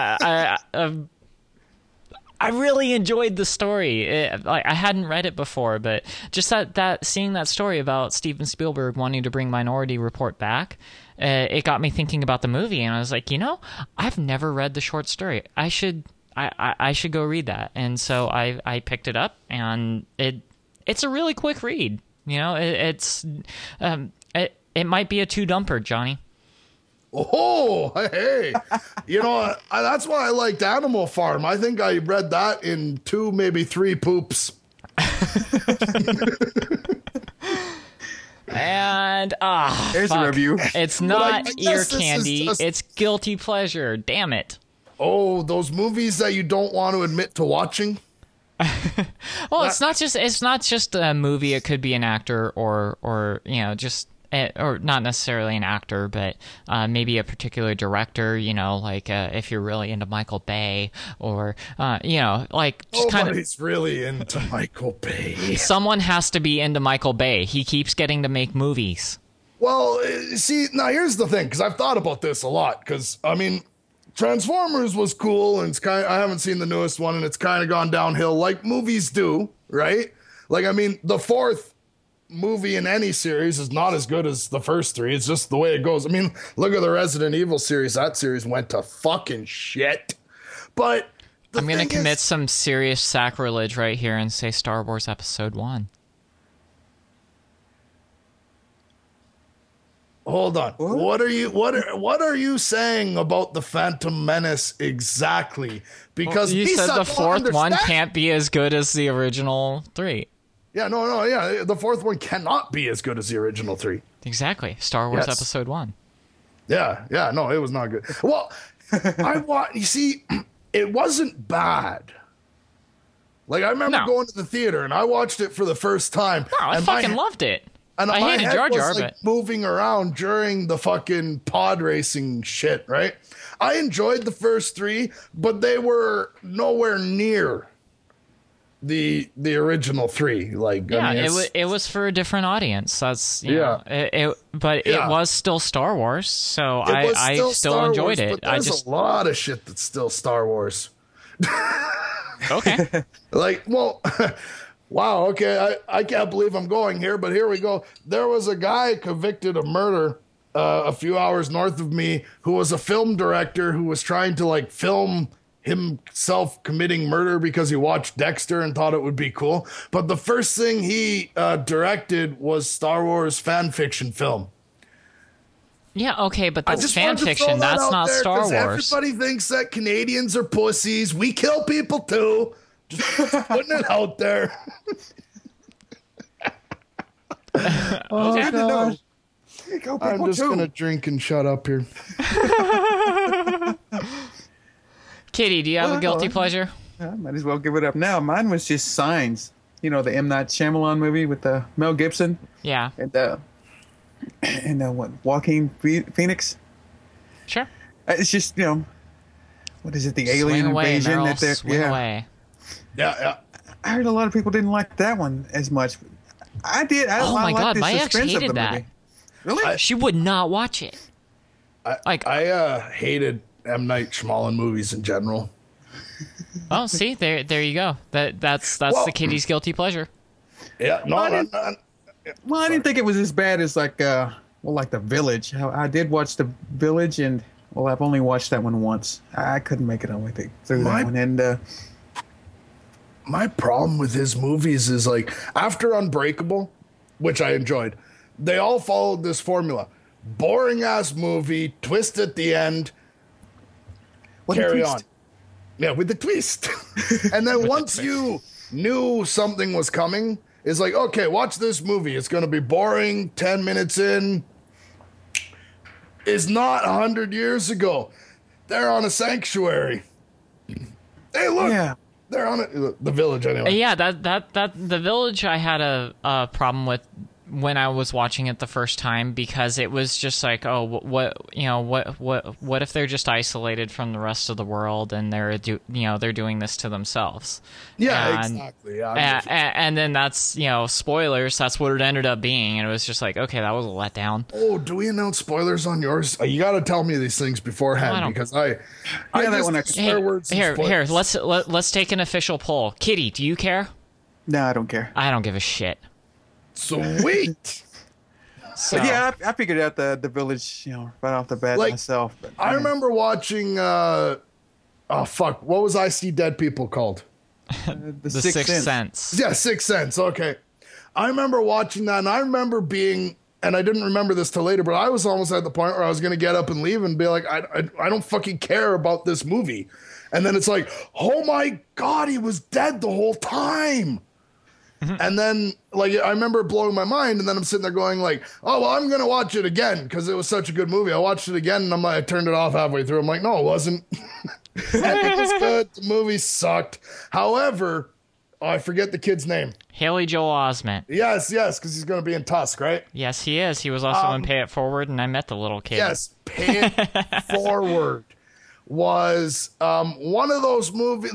I really enjoyed the story. I hadn't read it before, but just that seeing that story about Steven Spielberg wanting to bring Minority Report back, it got me thinking about the movie, and I was like, I've never read the short story. I should go read that. And so I picked it up, and it's a really quick read. It might be a two-dumper, Johnny. Oh, hey. That's why I liked Animal Farm. I think I read that in 2, maybe 3 poops. And, there's a review. It's not ear candy. It's guilty pleasure. Damn it. Oh, those movies that you don't want to admit to watching? Well, it's not just a movie. It could be an actor or just... or not necessarily an actor, but maybe a particular director, like if you're really into Michael Bay or, like just kind of... Nobody's really into Michael Bay. Someone has to be into Michael Bay. He keeps getting to make movies. Well, see, now here's the thing, because I've thought about this a lot, because, Transformers was cool, and I haven't seen the newest one, and it's kind of gone downhill like movies do, right? Like, the fourth movie in any series is not as good as the first three. It's just the way it goes. I mean, look at the Resident Evil series. That series went to fucking shit. But I'm going to commit some serious sacrilege right here and say Star Wars Episode 1. Hold on. What are you saying about the Phantom Menace exactly? Because you said the fourth one can't be as good as the original 3. Yeah, no, the fourth one cannot be as good as the original 3. Exactly. Star Wars Episode 1. Yeah, no, it was not good. Well, you see, it wasn't bad. Like, I remember going to the theater and I watched it for the first time. No, I fucking loved it. And I hated Jar Jar, like moving around during the fucking pod racing shit, right? I enjoyed the first 3, but they were nowhere near the original 3. Like, yeah, I mean, it was for a different audience. That's it was still Star Wars, so I still enjoyed it. But there's a lot of shit that's still Star Wars. Okay. Like, well. Wow, okay, I can't believe I'm going here, but here we go. There was a guy convicted of murder a few hours north of me who was a film director who was trying to, like, film himself committing murder because he watched Dexter and thought it would be cool. But the first thing he directed was Star Wars fan fiction film. Yeah, okay, but that's fan fiction. That's not Star Wars. Everybody thinks that Canadians are pussies. We kill people, too. Just putting it out there. Oh, God. I'm just going to drink and shut up here. Kitty, do you have a guilty pleasure? I might as well give it up now. Mine was just Signs. You know, the M. Night Shyamalan movie with Mel Gibson. Yeah. And what, Joaquin Phoenix? Sure. It's just, you know, what is it, the alien invasion? Meryl, that swing away. Yeah. I heard a lot of people didn't like that one as much. I did. Oh my God, my ex hated that. Movie. Really? She would not watch it. I hated M. Night Shyamalan movies in general. Oh, see, there you go. That's the Kitty's guilty pleasure. Yeah, no, I didn't think it was as bad as like The Village. I did watch The Village, and I've only watched that one once. I couldn't make it all the way through that one, and. My problem with his movies is, like, after Unbreakable, which I enjoyed, they all followed this formula. Boring ass movie, twist at the end, carry on. Yeah, with the twist. And then once you knew something was coming, it's like, okay, watch this movie. It's going to be boring, 10 minutes in. It's not 100 years ago. They're on a sanctuary. Hey, look. Yeah. They're on it. The Village, anyway. Yeah, that The Village I had a problem with when I was watching it the first time, because it was just like, oh, what if they're just isolated from the rest of the world and they're doing this to themselves? Yeah, exactly. Yeah, and then that's, spoilers. That's what it ended up being, and it was just like, okay, that was a letdown. Oh, do we announce spoilers on yours? You got to tell me these things beforehand, because I just swear words. Here, let's take an official poll. Kitty, do you care? No, I don't care. I don't give a shit. Sweet. So yeah, I figured out the Village, right off the bat myself. But, I remember watching. What was I See Dead People called? The Sixth Sense. Yeah, Sixth Sense. Okay, I remember watching that, and I remember being, and I didn't remember this till later, but I was almost at the point where I was going to get up and leave and be like, I don't fucking care about this movie. And then it's like, oh my God, he was dead the whole time. Mm-hmm. And then, I remember it blowing my mind, and then I'm sitting there going, like, oh, well, I'm going to watch it again because it was such a good movie. I watched it again, and I turned it off halfway through. I'm like, no, it wasn't. It was good. The movie sucked. However, I forget the kid's name. Haley Joel Osment. Yes, because he's going to be in Tusk, right? Yes, he is. He was also in Pay It Forward, and I met the little kid. Yes, Pay It Forward was one of those movies,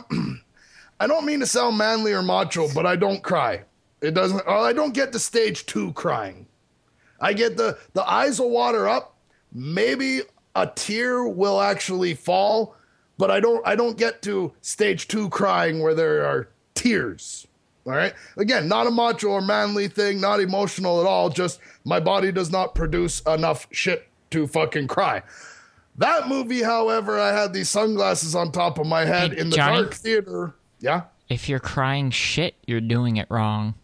I don't mean to sound manly or macho, but I don't cry. I don't get to stage 2 crying. I get the eyes will water up. Maybe a tear will actually fall, but I don't get to stage 2 crying where there are tears. All right. Again, not a macho or manly thing, not emotional at all. Just my body does not produce enough shit to fucking cry. That movie, however, I had these sunglasses on top of my head in the Johnny? dark theater. Yeah. If you're crying shit, you're doing it wrong.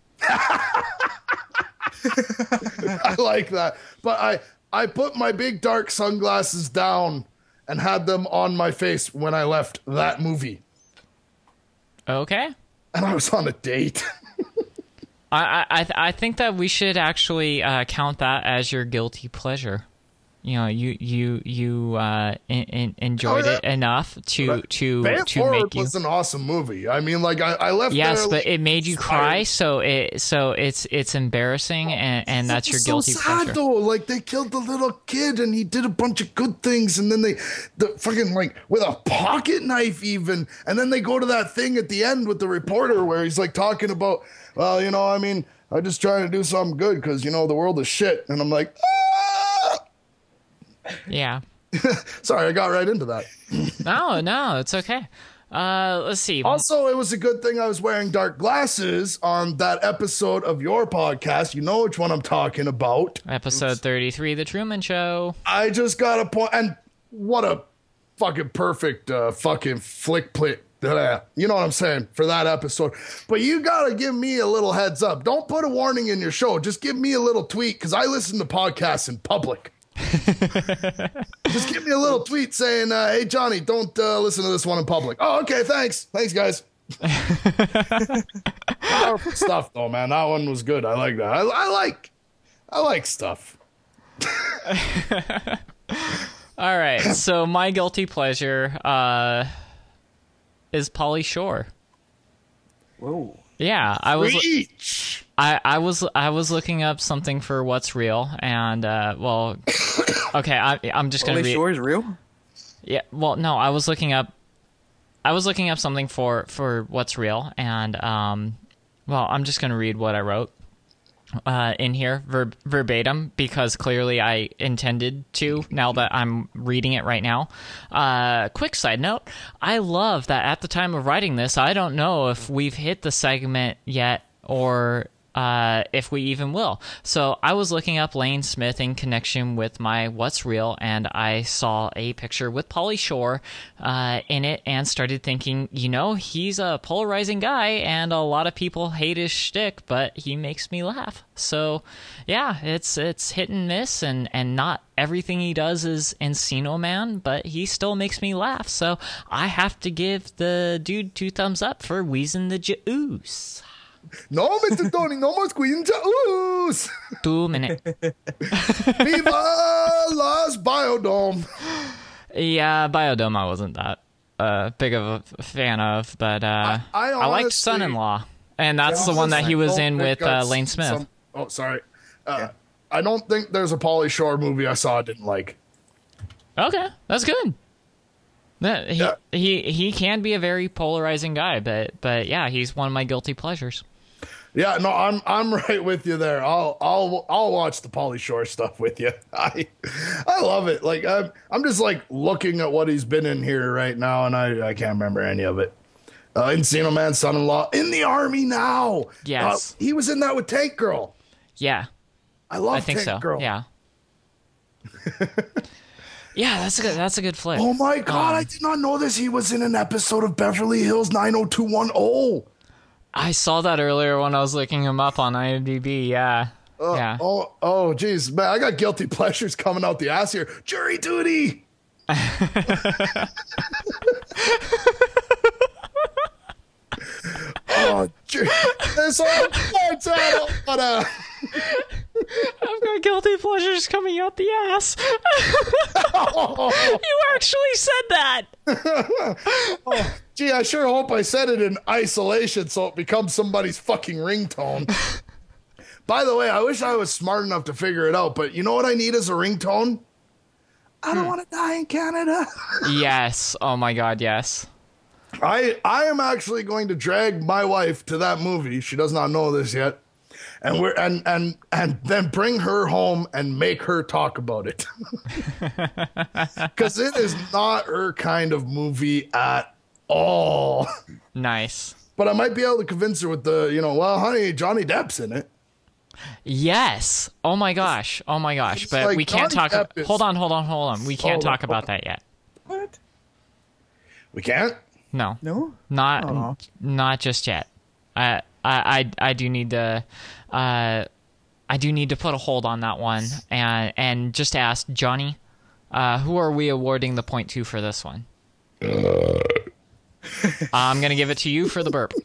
I like that. But I put my big dark sunglasses down and had them on my face when I left that movie. Okay. And I was on a date. I think that we should actually count that as your guilty pleasure. You know, you enjoyed it enough to Bad make you. was an awesome movie. I mean, like I left. Yes, there, but it made you cry, so it's embarrassing, and that's your guilty so pleasure. sad though. Like they killed the little kid, and he did a bunch of good things, and then the fucking like with a pocket knife even, and then they go to that thing at the end with the reporter where he's like talking about, well, you know, I mean, I'm just trying to do something good because you know the world is shit, and I'm like, ah! Yeah. Sorry, I got right into that. No, it's okay. Let's see. Also, it was a good thing I was wearing dark glasses on that episode of your podcast. You know which one I'm talking about. Episode 33, The Truman Show. I just got a point. And what a fucking perfect fucking flick plate. You know what I'm saying? For that episode. But you got to give me a little heads up. Don't put a warning in your show. Just give me a little tweet because I listen to podcasts in public. Just give me a little tweet saying, hey, Johnny, don't listen to this one in public. Oh, okay. Thanks, guys. Powerful stuff, though, man. That one was good. I like that. I like stuff. All right. So my guilty pleasure is Pauly Shore. Whoa. Yeah, I was. Reach. I was looking up something for what's real, and well, okay, I'm just gonna Pauly read. Shore is real? Yeah, well, no, I was looking up something for what's real, and well, I'm just gonna read what I wrote in here verbatim because clearly I intended to. Now that I'm reading it right now, quick side note: I love that at the time of writing this, I don't know if we've hit the segment yet or if we even will. So I was looking up Lane Smith in connection with my What's Real, and I saw a picture with Pauly Shore in it and started thinking, you know, he's a polarizing guy and a lot of people hate his shtick, but he makes me laugh. So yeah, it's hit and miss, and not everything he does is Encino Man, but he still makes me laugh. So I have to give the dude 2 thumbs up for wheezing the Jaoos. No, Mr. Tony, no more squeezing jaws. 2 minutes. Viva Las Biodome. Yeah, Biodome I wasn't that big of a fan of, but I liked Son-in-Law, and that's the one that he was in with Lane Smith. Sorry. I don't think there's a Pauly Shore movie I saw I didn't like. Okay, that's good. He can be a very polarizing guy, but yeah, he's one of my guilty pleasures. Yeah, no, I'm right with you there. I'll watch the Pauly Shore stuff with you. I love it. Like I'm just like looking at what he's been in here right now, and I can't remember any of it. Encino Man, Son-in-Law, in the Army now. Yes, he was in that with Tank Girl. Yeah, I think Tank Girl. Yeah. Yeah, that's a good flick. Oh my God, I did not know this. He was in an episode of Beverly Hills 90210. I saw that earlier when I was looking him up on IMDb. Yeah. Yeah. Oh, geez, man, I got guilty pleasures coming out the ass here. Jury Duty. This all but I've got guilty pleasures coming out the ass. You actually said that. Gee, I sure hope I said it in isolation so it becomes somebody's fucking ringtone. By the way, I wish I was smart enough to figure it out, but you know what I need as a ringtone? I don't want to die in Canada. Yes. Oh my God, yes. I am actually going to drag my wife to that movie. She does not know this yet. And we're and then bring her home and make her talk about it. Because it is not her kind of movie at all. Nice. but I might be able to convince her with the, well, honey, Johnny Depp's in it. Yes. Oh my gosh. But like we can't Johnny talk. Depp is- Hold on. We can't talk about that yet. What? We can't? No. No? Not just yet. I do need to. I do need to put a hold on that one and just ask Johnny, who are we awarding the point to for this one? I'm gonna give it to you for the burp.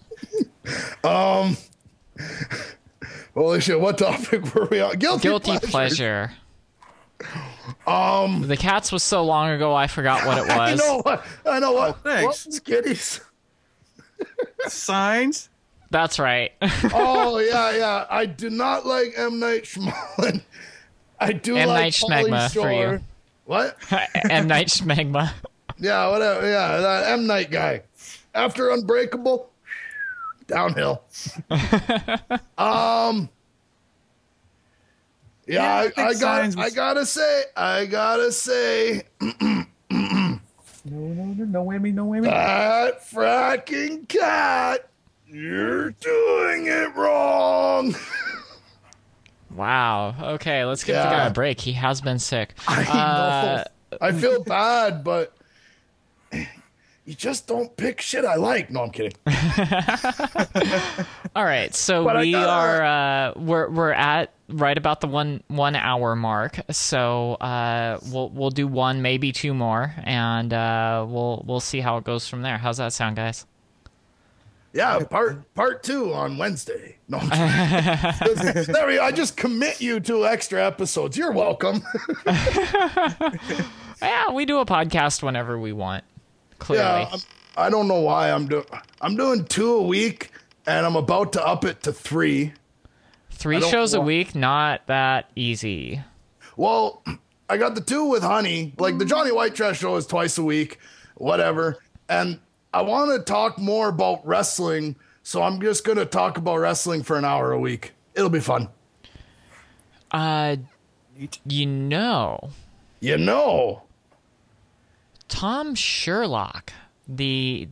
Holy shit! What topic were we on? Guilty pleasure. The Cats was so long ago I forgot what it was. I know what. Thanks. What was Kitties? Signs? That's right. Oh yeah. I do not like M. Night Shyamalan. I do M. like Night Schmegma for you. Shore. What? M. Night Schmegma. Yeah, whatever. Yeah, that M. Night guy. After Unbreakable, downhill. Yeah, I gotta say. No whammy. That fracking cat, you're doing it wrong. Wow. Okay, let's give the guy a break. He has been sick. I know. I feel bad, but you just don't pick shit I like. No, I'm kidding. All right, so we're at right about the one hour mark. So we'll do one, maybe two more, and we'll see how it goes from there. How's that sound, guys? Yeah, part 2 on Wednesday. No, there we go. I just commit you to extra episodes. You're welcome. Yeah, we do a podcast whenever we want. Clearly. Yeah, I don't know why I'm doing 2 a week, and I'm about to up it to 3. 3 shows a week, not that easy. Well, I got the 2 with Honey. Like the Johnny White Trash show is twice a week, whatever. And I want to talk more about wrestling, so I'm just going to talk about wrestling for an hour a week. It'll be fun. You know, Tom Sherlock, the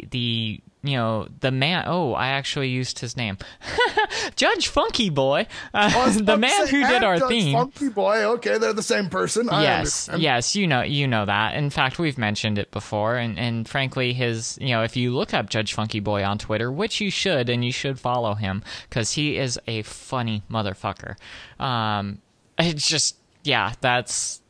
man. Oh, I actually used his name, Judge Funky Boy, the man who did our theme. Funky Boy. Okay, they're the same person. Yes, you know that. In fact, we've mentioned it before, and frankly, his if you look up Judge Funky Boy on Twitter, which you should, and you should follow him because he is a funny motherfucker. It's just that's.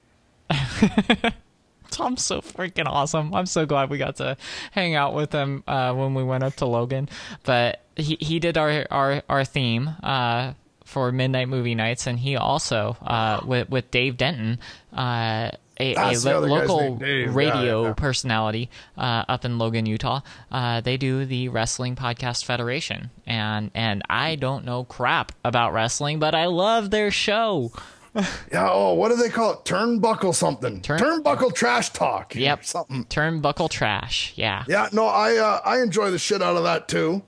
Tom's so freaking awesome. I'm so glad we got to hang out with him when we went up to Logan. But he did our theme for Midnight Movie Nights, and he also with Dave Denton, a local radio personality up in Logan, Utah. They do the Wrestling Podcast Federation, and I don't know crap about wrestling, but I love their show. Yeah. Oh, what do they call it? Turnbuckle something. Turnbuckle trash talk. Yep. Something. Turnbuckle trash. Yeah. Yeah. No, I enjoy the shit out of that too.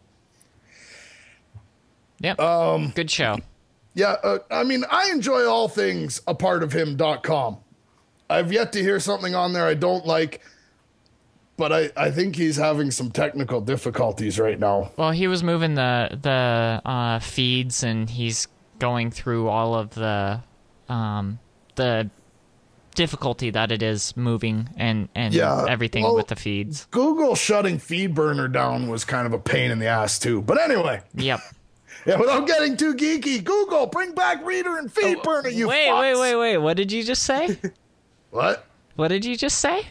Yep. Good show. Yeah. I mean, I enjoy all things apartofhim.com. I've yet to hear something on there I don't like, but I think he's having some technical difficulties right now. Well, he was moving the feeds, and he's going through all of the difficulty that it is moving and everything with the feeds. Google shutting FeedBurner down was kind of a pain in the ass too. But anyway. Yep. Yeah, without getting too geeky, Google, bring back Reader and FeedBurner, you fucks. Wait. What did you just say? What? What did you just say?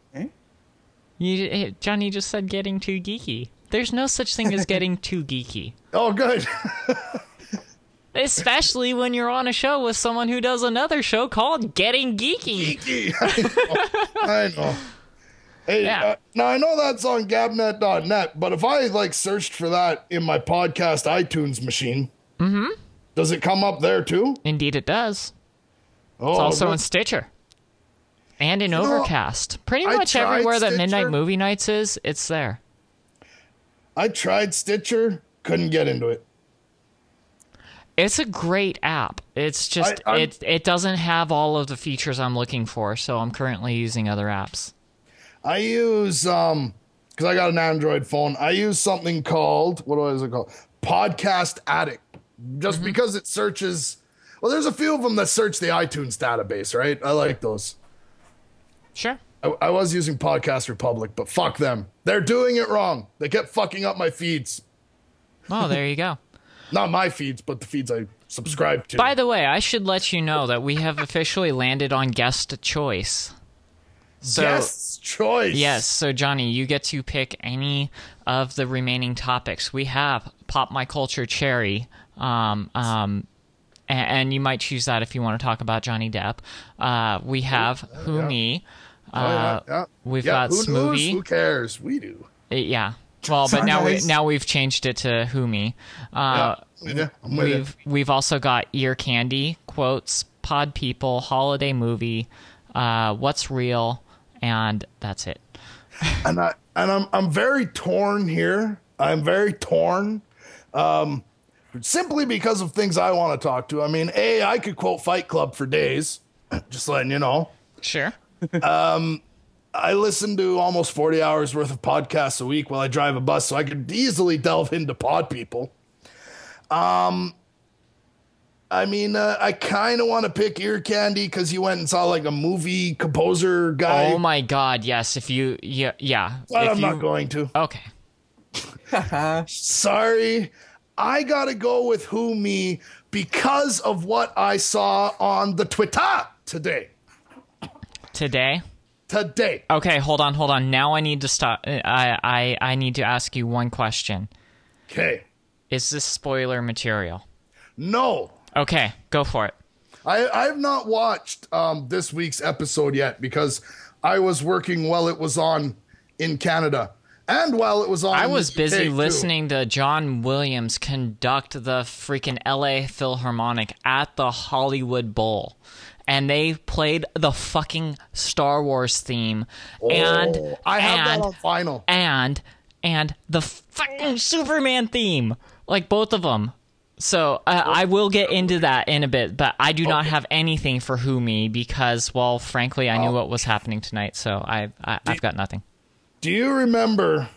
Eh? Johnny just said getting too geeky. There's no such thing as getting too geeky. Oh, good. Especially when you're on a show with someone who does another show called Getting Geeky. I know. Hey, Yeah. Now I know that's on gabnet.net, but if I searched for that in my podcast iTunes machine, does it come up there too? Indeed it does. Oh, It's also in Stitcher. And in Overcast. Pretty I much tried everywhere that Midnight Stitcher. Movie Nights is, it's there. I tried Stitcher, couldn't get into it. It's a great app. It's just it doesn't have all of the features I'm looking for, so I'm currently using other apps. I use because I got an Android phone, I use something called, what is it called? Podcast Addict. Just because it searches, well, there's a few of them that search the iTunes database, right? I like those. Sure. I was using Podcast Republic, but fuck them. They're doing it wrong. They kept fucking up my feeds. Oh, there you go. Not my feeds, but the feeds I subscribe to. By the way, I should let you know that we have officially landed on guest choice. So, Guest choice. Yes, so Johnny, you get to pick any of the remaining topics. We have Pop My Culture Cherry, and you might choose that if you want to talk about Johnny Depp. We have Who Me. We've got who knows? Smoothie. Who cares? We do. Yeah. Well, but now we've changed it to Who Me. We've also got Ear Candy, Quotes, Pod People, Holiday Movie, What's Real, and that's it. And I'm very torn here. I'm very torn. Simply because of things I want to talk to. I mean, I could quote Fight Club for days. Just letting you know. Sure. I listen to almost 40 hours worth of podcasts a week while I drive a bus, so I could easily delve into Pod People. I mean, I kind of want to pick Ear Candy because you went and saw like a movie composer guy. Oh my God, yes. But I'm not going to. Okay. Sorry. I got to go with Who Me because of what I saw on the Twitter today. Today? Okay, hold on. Now I need to stop. I need to ask you one question. Okay. Is this spoiler material? No. Okay, go for it. I've not watched this week's episode yet because I was working while it was on in Canada. And while it was on, I was busy too. listening to John Williams conduct the freaking LA Philharmonic at the Hollywood Bowl. And they played the fucking Star Wars theme. I have that on vinyl. And the fucking Superman theme. Like both of them. So I will get into that in a bit, but I do not have anything for Who Me because, well, frankly, I knew what was happening tonight, so I've got nothing. Do you remember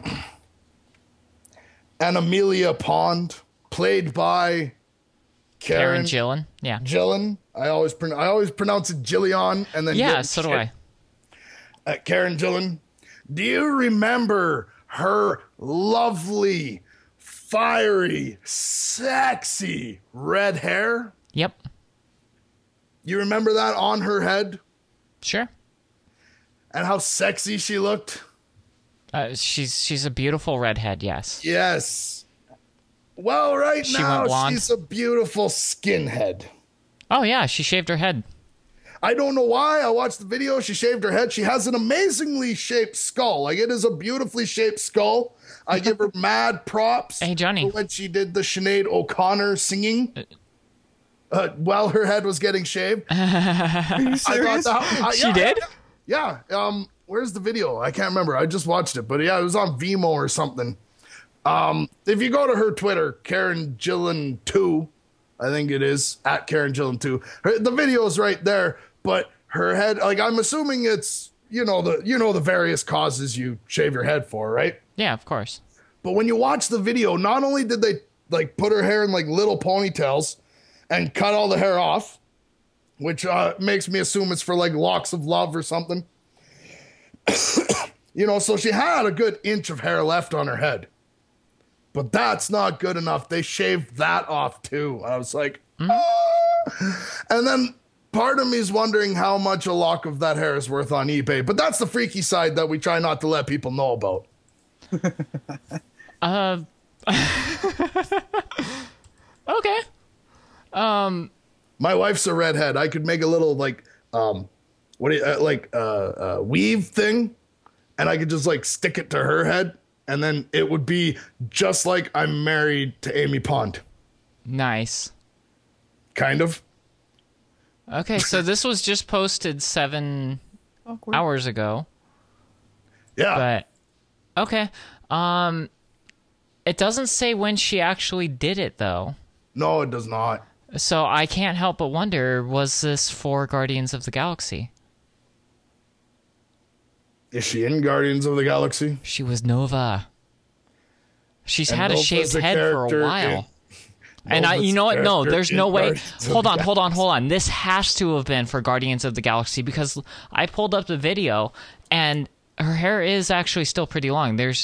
an Amelia Pond played by Karen Gillan? Yeah. Gillan? I always pronounce it Jillian and then so do I. Karen Gillan. Do you remember her lovely, fiery, sexy red hair? Yep. You remember that on her head? Sure. And how sexy she looked? She's a beautiful redhead, yes. Yes. Well, now she's a beautiful skinhead. Oh, yeah, she shaved her head. I don't know why. I watched the video. She shaved her head. She has an amazingly shaped skull. Like, it is a beautifully shaped skull. I give her mad props. Hey, Johnny. When she did the Sinead O'Connor singing while her head was getting shaved. Are you serious? She did? Yeah. Where's the video? I can't remember. I just watched it. But yeah, it was on Vimeo or something. If you go to her Twitter, Karen Gillan 2, I think it is, at Karen Gillan 2. The video is right there, but her head, like, I'm assuming it's, the various causes you shave your head for, right? Yeah, of course. But when you watch the video, not only did they, like, put her hair in, like, little ponytails and cut all the hair off, which makes me assume it's for, like, locks of love or something. So she had a good inch of hair left on her head. But that's not good enough. They shaved that off, too. I was like, And then part of me is wondering how much a lock of that hair is worth on eBay. But that's the freaky side that we try not to let people know about. Okay. My wife's a redhead. I could make a little, like, weave thing. And I could just, like, stick it to her head. And then it would be just like I'm married to Amy Pond. Nice. Kind of. Okay, so this was just posted 7 hours ago. Yeah. But, okay. It doesn't say when she actually did it, though. No, it does not. So I can't help but wonder, was this for Guardians of the Galaxy? Is she in Guardians of the Galaxy? She was Nova. She's And had a Nova's shaved a head for a character while. in- And you know what? No, character there's in no way. Guardians of Hold the on. This has to have been for Guardians of the Galaxy because I pulled up the video and her hair is actually still pretty long. There's,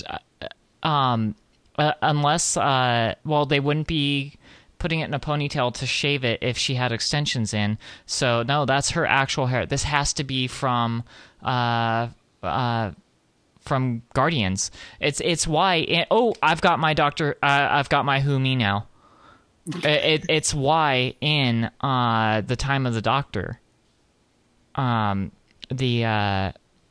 unless, well, they wouldn't be putting it in a ponytail to shave it if she had extensions in. So no, that's her actual hair. This has to be from Guardians. It's why. I've got my I've got my Who Me now. It's why in the Time of the Doctor, the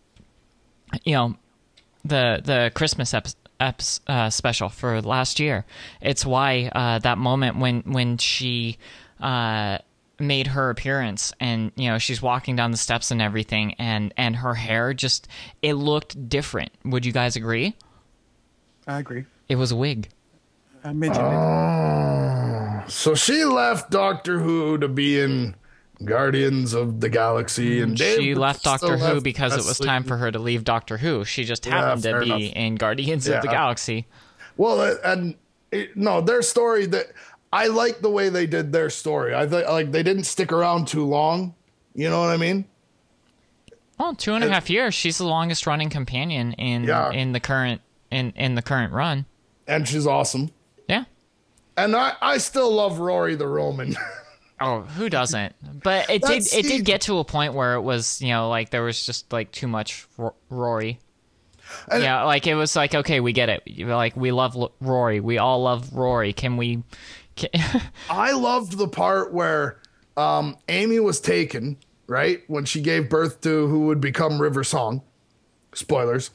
Christmas special for last year. It's why that moment when she made her appearance and she's walking down the steps and everything and her hair just it looked different. Would you guys agree? I agree. It was a wig. I mentioned it. So she left Doctor Who to be in Guardians of the Galaxy, and She left still Doctor Who left because it was Wesley. time for her to leave Doctor Who. She just happened to fair be enough. in Guardians of the Galaxy. Well, no, their story that I like the way they did their story. I think like they didn't stick around too long. You know what I mean? Well, 2.5 years. She's the longest running companion in the current in the current run. And she's awesome. Yeah. And I still love Rory the Roman. Oh, who doesn't? But it did get to a point where it was, like there was just like too much Rory. And like it was like, okay, we get it. Like we love Rory. We all love Rory. Can we? I loved the part where Amy was taken, right? When she gave birth to who would become River Song. Spoilers.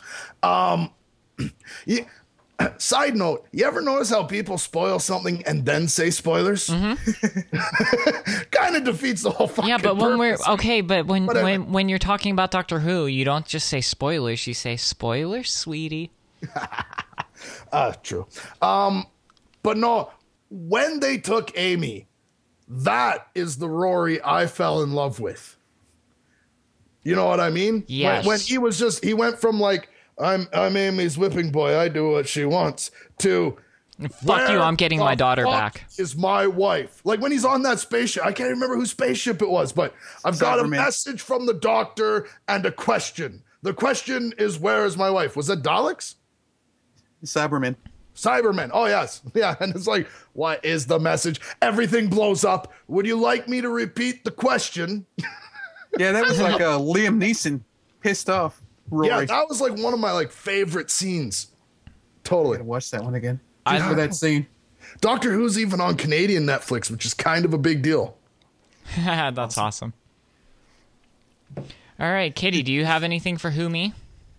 Side note, you ever notice how people spoil something and then say spoilers? Mm-hmm. Kind of defeats the whole fucking Yeah, but when purpose. when you're talking about Doctor Who, you don't just say spoilers, you say spoilers, sweetie. True. But no, when they took Amy, that is the Rory I fell in love with. You know what I mean? Yes. When he went from like, I'm Amy's whipping boy, I do what she wants, to Fuck you, I'm getting my daughter back. Is my wife. Like when he's on that spaceship, I can't remember whose spaceship it was, but I've got a Cyberman. message from the Doctor and a question. The question is, where is my wife? Was that Daleks? Cybermen. Cybermen. Oh, yes. Yeah. And it's like, what is the message? Everything blows up. Would you like me to repeat the question? Yeah, that was like a Liam Neeson pissed off Rory. Yeah, that was like one of my like favorite scenes. Totally. Gotta watch that one again. I- Just for that scene. Doctor Who's even on Canadian Netflix, which is kind of a big deal. That's awesome. All right, Katie, do you have anything for Who Me?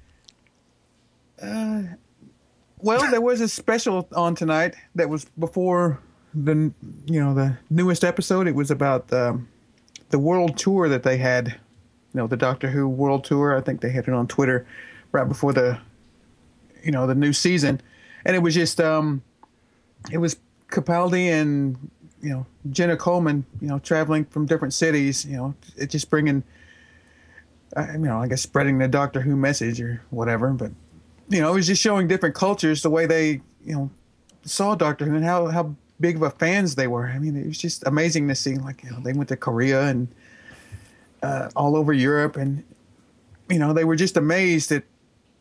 Well, there was a special on tonight that was before the newest episode. It was about the world tour that they had. The Doctor Who world tour. I think they had it on Twitter right before the new season, and it was just it was Capaldi and Jenna Coleman traveling from different cities. It just bringing I guess spreading the Doctor Who message or whatever, but. It was just showing different cultures, the way they, saw Doctor Who and how big of a fans they were. I mean, it was just amazing to see. Like, they went to Korea and all over Europe, and they were just amazed that,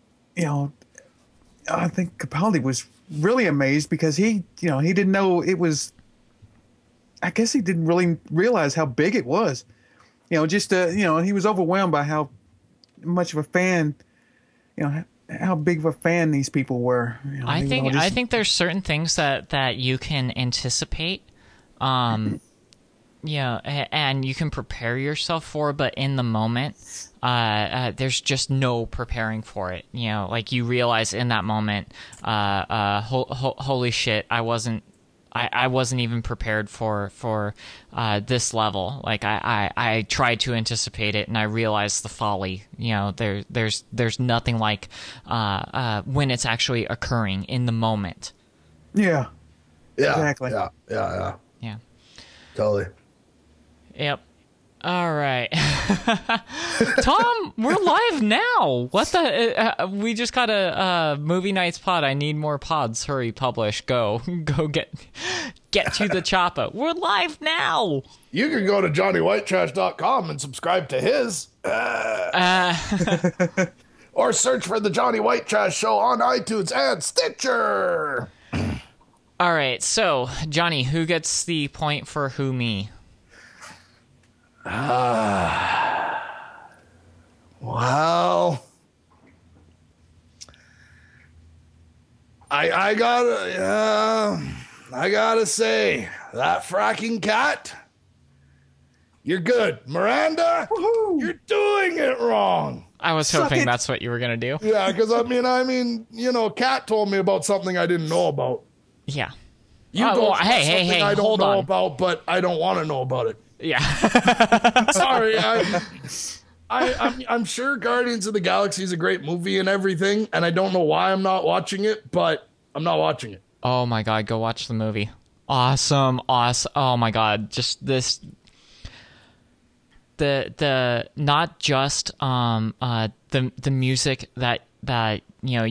I think Capaldi was really amazed because he didn't know it was. I guess he didn't really realize how big it was. He was overwhelmed by how much of a fan, how big of a fan these people were. I think there's certain things that you can anticipate, and you can prepare yourself for, but in the moment, there's just no preparing for it. Like you realize in that moment, holy shit, I wasn't even prepared for this level. Like I tried to anticipate it, and I realized the folly. There's nothing like when it's actually occurring in the moment. Yeah. Yeah. Exactly. Yeah. Yeah. Totally. Yep. All right. Tom, we're live now. What the? We just got a movie nights pod. I need more pods. Hurry, publish. Go get to the chopper. We're live now. You can go to JohnnyWhiteTrash.com and subscribe to his. Or search for the Johnny White Trash Show on iTunes and Stitcher. All right. So, Johnny, who gets the point for who me? Well, I gotta say that fracking cat, you're good. Miranda, you're doing it wrong. I was hoping that's what you were gonna do. Yeah, because I mean, Cat told me about something I didn't know about. Yeah. You don't hey, I don't hold know on. about, but I don't want to know about it. Yeah. Sorry, I'm sure Guardians of the Galaxy is a great movie and everything, and I don't know why I'm not watching it, but I'm not watching it. Oh my god, go watch the movie. Awesome. Oh my god, just this. The not just the music that the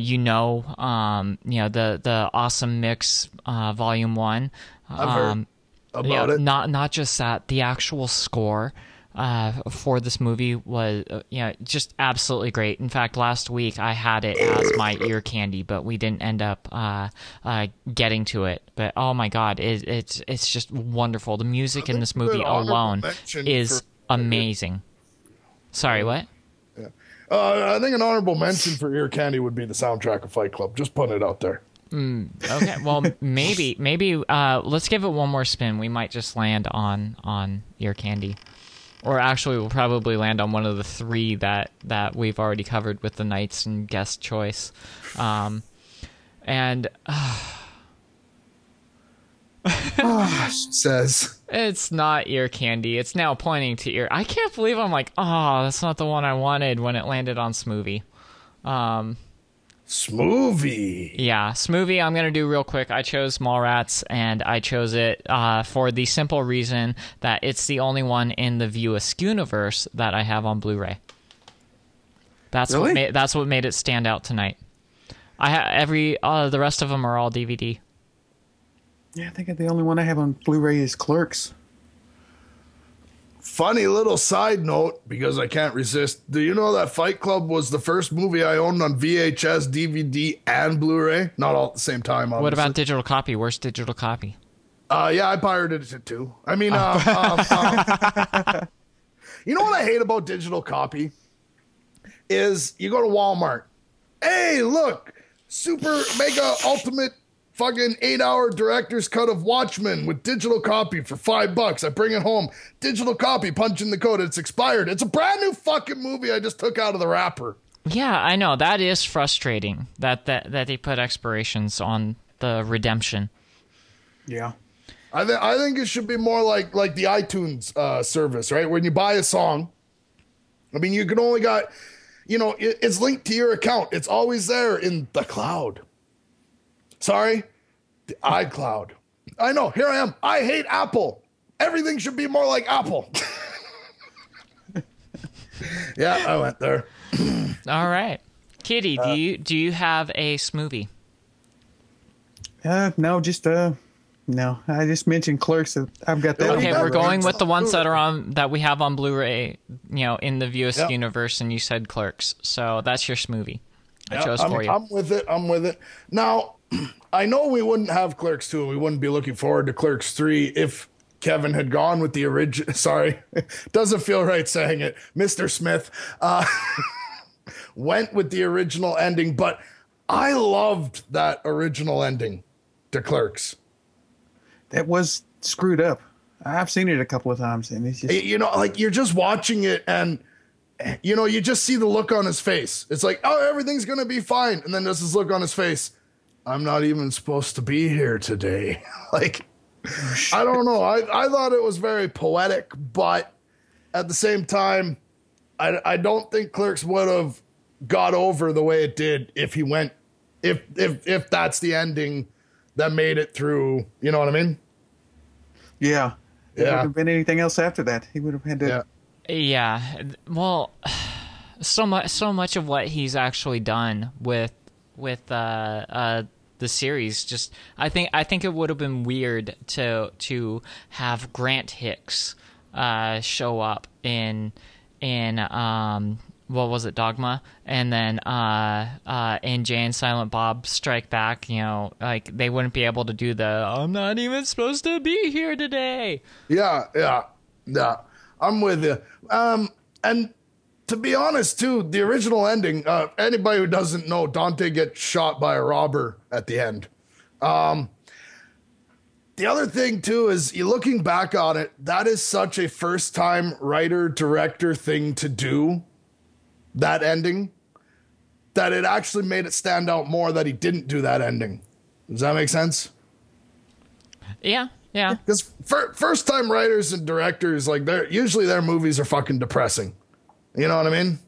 awesome mix volume 1. I've heard about it. Not just that, the actual score for this movie was just absolutely great. In fact, last week I had it as my ear candy, but we didn't end up getting to it. But oh my god, it's just wonderful. The music in this movie alone is amazing. Sorry, what? Yeah, I think an honorable mention for ear candy would be the soundtrack of Fight Club. Just putting it out there. Okay, well, maybe let's give it one more spin. We might just land on ear candy, or actually, we'll probably land on one of the 3 that we've already covered with the Knights and guest choice, and says it's not ear candy. It's now pointing to ear. I can't believe I'm like, oh, that's not the one I wanted when it landed on Smoothie. Smoothie. Yeah, Smoothie, I'm going to do real quick. I chose Mallrats, and I chose it for the simple reason that it's the only one in the View Askew-niverse that I have on Blu-ray. That's really? That's what made it stand out tonight. The rest of them are all DVD. Yeah, I think the only one I have on Blu-ray is Clerks. Funny little side note, because I can't resist. Do you know that Fight Club was the first movie I owned on VHS, DVD, and Blu-ray? Not all at the same time, obviously. What about digital copy? Where's digital copy? Yeah, I pirated it too. I mean, you know what I hate about digital copy? Is you go to Walmart. Hey, look, super mega ultimate fucking 8-hour director's cut of Watchmen with digital copy for $5. I bring it home. Digital copy, punch in the code. It's expired. It's a brand new fucking movie I just took out of the wrapper. Yeah, I know. That is frustrating that they put expirations on the redemption. Yeah. I think it should be more like the iTunes service, right? When you buy a song, I mean, you can only got, it's linked to your account. It's always there in the cloud. Sorry, the iCloud. I know, here I am. I hate Apple. Everything should be more like Apple. Yeah, I went there. All right. Kitty, do you have a Smoothie? No, just no. I just mentioned Clerks. I've got that. Okay, we're going with the ones that we have on Blu-ray, in the View Askew-niverse, and you said Clerks. So that's your Smoothie. I chose for you. I'm with it. Now, I know we wouldn't have Clerks 2 and we wouldn't be looking forward to Clerks 3 if Kevin had gone with the original. Sorry, doesn't feel right saying it. Mr. Smith went with the original ending, but I loved that original ending to Clerks. That was screwed up. I've seen it a couple of times, and it's just you're just watching it and you just see the look on his face. It's like, oh, everything's gonna be fine, and then there's this look on his face. I'm not even supposed to be here today. I don't know. I thought it was very poetic, but at the same time, I don't think Clerks would have got over the way it did if he went, if that's the ending that made it through. You know what I mean? Yeah. It Yeah. wouldn't have been anything else after that. He would have had to Yeah, well, so much of what he's actually done with the series, just I think it would have been weird to have Grant Hicks show up in what was it, Dogma, and then in Jay and Silent Bob Strike Back, you know, like they wouldn't be able to do the I'm not even supposed to be here today. Yeah. I'm with you. And to be honest, too, the original ending, anybody who doesn't know, Dante gets shot by a robber at the end. The other thing, too, is you looking back on it, that is such a first-time writer-director thing to do, that ending, that it actually made it stand out more that he didn't do that ending. Does that make sense? Yeah. Because first-time writers and directors, like, usually their movies are fucking depressing. You know what I mean?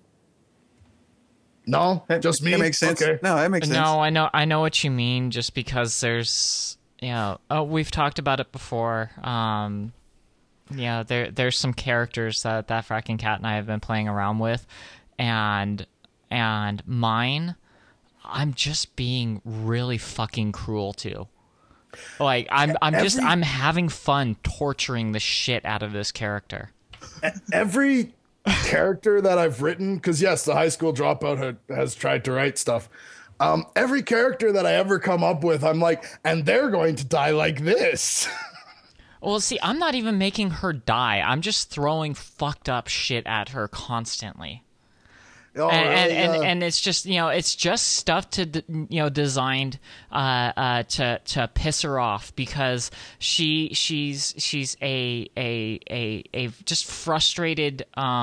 No, just me. That makes sense. Okay. No, that makes sense. No, I know what you mean. Just because there's, you know, we've talked about it before. Yeah, there's some characters that fracking cat and I have been playing around with, and mine, I'm just being really fucking cruel to. Like I'm having fun torturing the shit out of this character. Every character that I've written, because yes, the high school dropout has tried to write stuff. Every character that I ever come up with, I'm like, and they're going to die like this. Well, see, I'm not even making her die. I'm just throwing fucked up shit at her constantly. Oh, and it's just, you know, it's just stuff designed to piss her off, because she's a just frustrated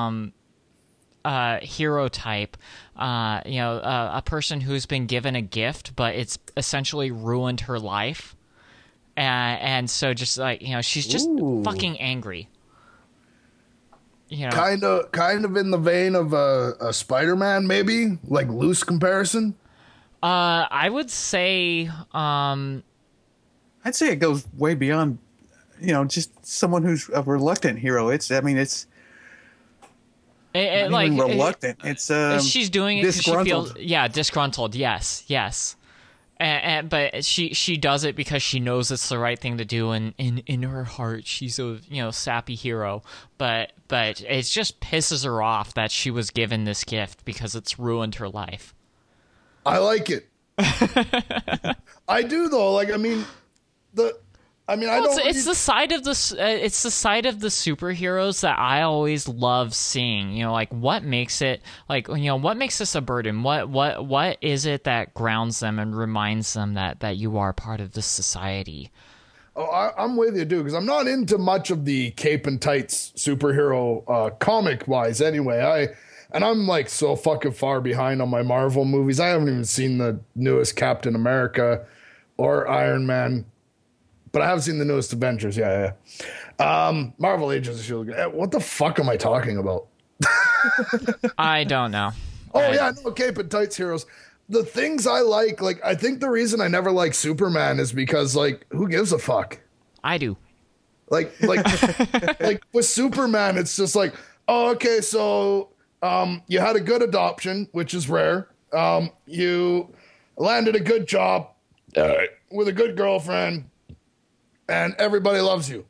hero type, a person who's been given a gift but it's essentially ruined her life, and so just like, you know, she's just fucking angry. You know, kind of in the vein of a Spider-Man, maybe, like loose comparison. I would say, I'd say it goes way beyond, you know, just someone who's a reluctant hero. It's not even reluctant. She's doing it because she feels disgruntled. Disgruntled. Yes. But she does it because she knows it's the right thing to do, and in her heart she's a, you know, sappy hero. But it just pisses her off that she was given this gift because it's ruined her life. I like it. I do though. Like, it's the side of the superheroes that I always love seeing. You know, like what makes it, like, you know, what makes this a burden? What is it that grounds them and reminds them that you are part of this society? Oh, I'm with you, dude, because I'm not into much of the cape and tights superhero comic wise anyway. I'm like so fucking far behind on my Marvel movies. I haven't even seen the newest Captain America or Iron Man. But I have seen the newest Avengers. Yeah. Marvel Agents of S.H.I.E.L.D. What the fuck am I talking about? I don't know. Cape and tights heroes. The things I like, I think the reason I never liked Superman is because, like, who gives a fuck? I do. Like with Superman, it's just like, oh, okay, so you had a good adoption, which is rare. You landed a good job with a good girlfriend. And everybody loves you.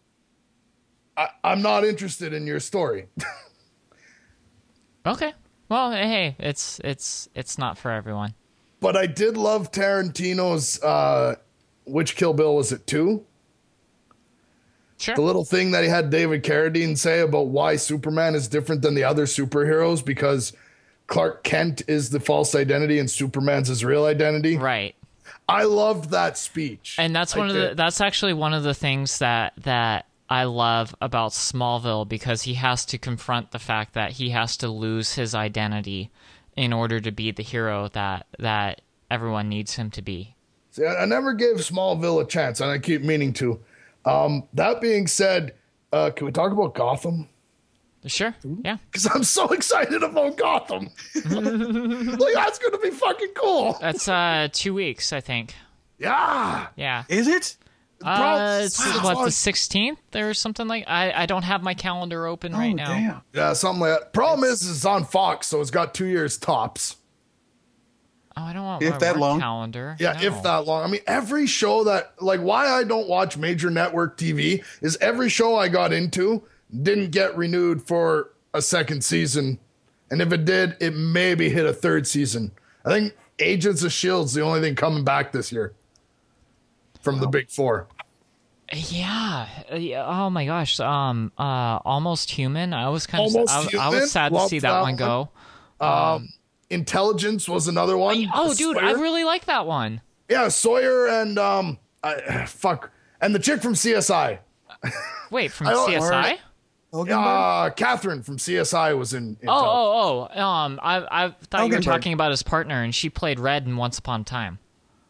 I'm not interested in your story. Okay. Well, hey, it's not for everyone. But I did love Tarantino's, which Kill Bill was it, 2? Sure. The little thing that he had David Carradine say about why Superman is different than the other superheroes, because Clark Kent is the false identity and Superman's his real identity. Right. I loved that speech. And that's that's actually one of the things that I love about Smallville, because he has to confront the fact that he has to lose his identity in order to be the hero that everyone needs him to be. See, I never gave Smallville a chance, and I keep meaning to. That being said, can we talk about Gotham? Sure, yeah. Because I'm so excited about Gotham. Like, that's going to be fucking cool. That's 2 weeks, I think. Yeah. Yeah. Is it? It's what, the 16th or something like. I don't have my calendar open right now. Damn. Yeah, something like that. Problem is it's on Fox, so it's got 2 years tops. Oh, I don't want If my that work long? calendar. Yeah, No. if that long. I mean, every show that, like, why I don't watch major network TV is every show I got into didn't get renewed for a second season. And if it did, it maybe hit a third season. I think Agents of S.H.I.E.L.D.'s the only thing coming back this year from the big four. Yeah. Oh my gosh. Almost Human. I was kind of. Almost I was Human? sad to Loved see that that one go. Intelligence was another one. Oh, dude, I Sawyer. really like that one. Yeah, Sawyer and and the chick from CSI. Wait, from I don't- CSI? Catherine from CSI was in Oh. I thought you were Hoganberg. talking about his partner, and she played Red in Once Upon a Time.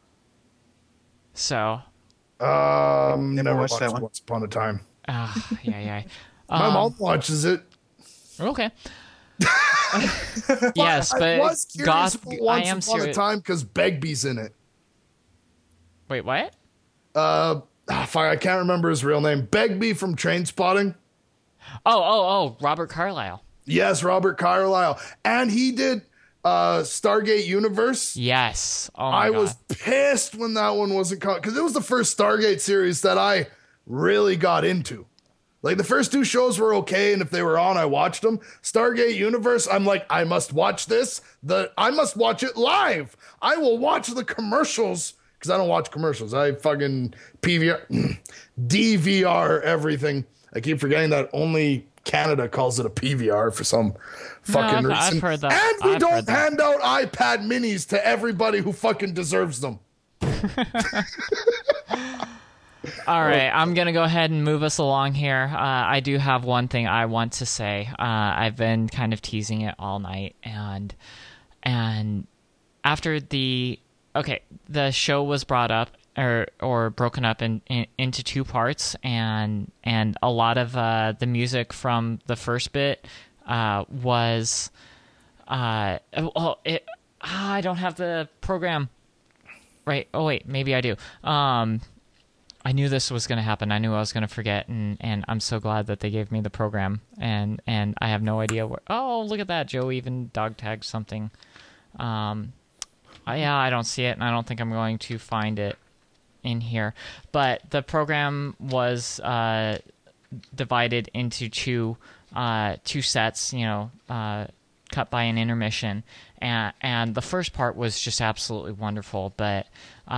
So, never watched watched that one. Once Upon a Time. yeah. My mom watches it. Okay. Yes, I but was curious about I Once am Upon a serious. Time because Begbie's in it. Wait, what? Fuck, I can't remember his real name. Begbie from Trainspotting. Oh, Robert Carlyle. Yes, Robert Carlyle, and he did Stargate Universe. Yes. Oh my I God. was pissed when that one wasn't caught because it was the first Stargate series that I really got into. Like the first two shows were okay, and if they were on, I watched them. Stargate Universe, I'm like, I must watch this. I must watch it live. I will watch the commercials because I don't watch commercials. I fucking PVR, DVR everything. I keep forgetting that only Canada calls it a PVR for some fucking I've reason. heard that. And we I've don't heard that. hand out iPad minis to everybody who fucking deserves them. All right, I'm going to go ahead and move us along here. I do have one thing I want to say. I've been kind of teasing it all night, and after the show was brought up or broken up into two parts, and a lot of the music from the first bit was I don't have the program right. Oh wait, maybe I do. I knew this was going to happen. I knew I was going to forget, and I'm so glad that they gave me the program, and I have no idea where. Oh, look at that! Joe even dog tagged something. I don't see it, and I don't think I'm going to find it in here. But the program was divided into two sets, cut by an intermission, and the first part was just absolutely wonderful. But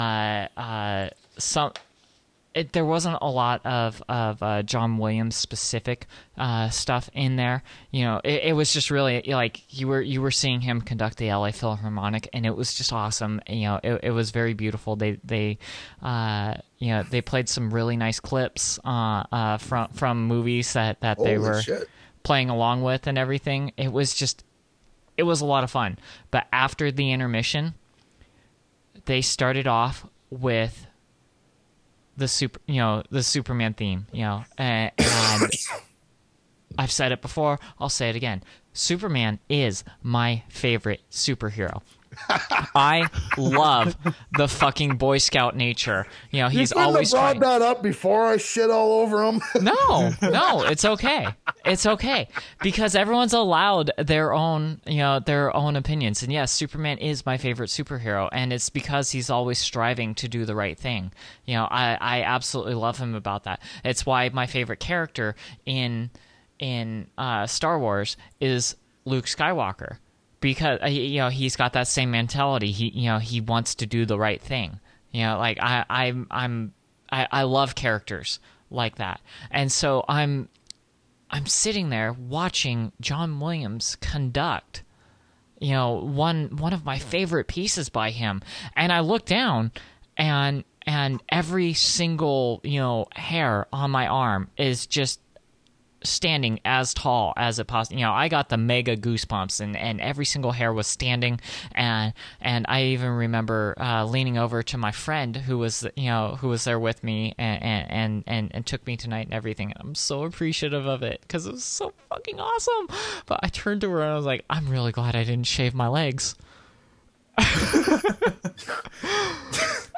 there wasn't a lot of John Williams specific stuff in there. It was just really like you were seeing him conduct the LA Philharmonic, and it was just awesome. It was very beautiful. They played some really nice clips from movies that they Holy were shit. playing along with and everything. It was a lot of fun. But after the intermission, they started off with the Superman theme, and I've said it before, I'll say it again. Superman is my favorite superhero. I love the fucking Boy Scout nature. He's always brought trying. that up before I shit all over him. No, it's okay. It's okay because everyone's allowed their own opinions. And yes, Superman is my favorite superhero, and it's because he's always striving to do the right thing. I absolutely love him about that. It's why my favorite character in Star Wars is Luke Skywalker. Because he's got that same mentality. He wants to do the right thing. I love characters like that, and so I'm sitting there watching John Williams conduct one of my favorite pieces by him, and I look down and every single hair on my arm is just standing as tall as it possibly. I got the mega goosebumps, and every single hair was standing, and I even remember leaning over to my friend who was there with me and took me tonight and everything. I'm so appreciative of it because it was so fucking awesome. But I turned to her and I was like, I'm really glad I didn't shave my legs.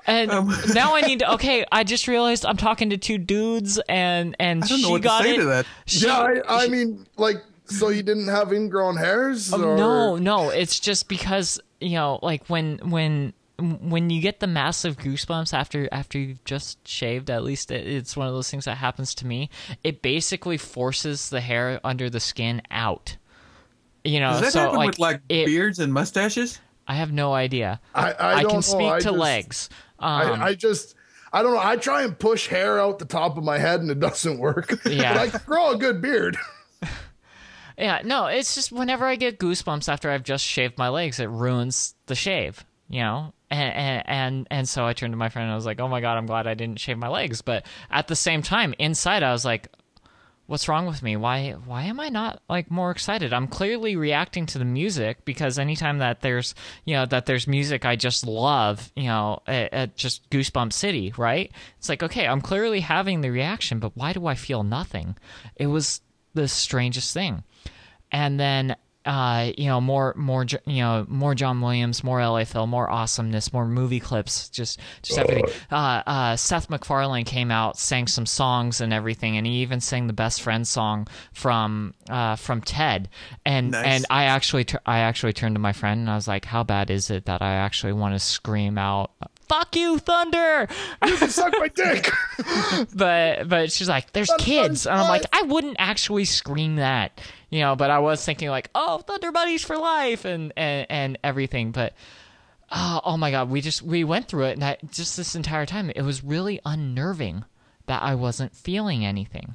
And now I need to. Okay, I just realized I'm talking to two dudes, and I don't know she what got to say it. to that. I mean, like, so you didn't have ingrown hairs? Oh, no. It's just because, you know, like when you get the massive goosebumps after you've just shaved, at least it's one of those things that happens to me. It basically forces the hair under the skin out. You know, does that happen with beards and mustaches? I have no idea. I can speak to legs. I don't know. I try and push hair out the top of my head and it doesn't work. Yeah. But I can grow a good beard. Yeah, no, it's just whenever I get goosebumps after I've just shaved my legs, it ruins the shave, you know? And so I turned to my friend and I was like, oh my God, I'm glad I didn't shave my legs. But at the same time, inside I was like, what's wrong with me? Why am I not like more excited? I'm clearly reacting to the music because anytime that there's music I just love, you know, at just Goosebump City, right? It's like, okay, I'm clearly having the reaction, but why do I feel nothing? It was the strangest thing. And then more John Williams, more LA Phil, more awesomeness, more movie clips, just everything. Seth MacFarlane came out, sang some songs and everything, and he even sang the Best Friend song from Ted. And nice. And I actually turned to my friend and I was like, how bad is it that I actually want to scream out, "Fuck you, Thunder!" You can suck my dick. But she's like, "There's kids," and I'm like, I wouldn't actually scream that, you know. But I was thinking like, "Oh, Thunder Buddies for life," and everything. But oh my God, we went through it, and just this entire time, it was really unnerving that I wasn't feeling anything.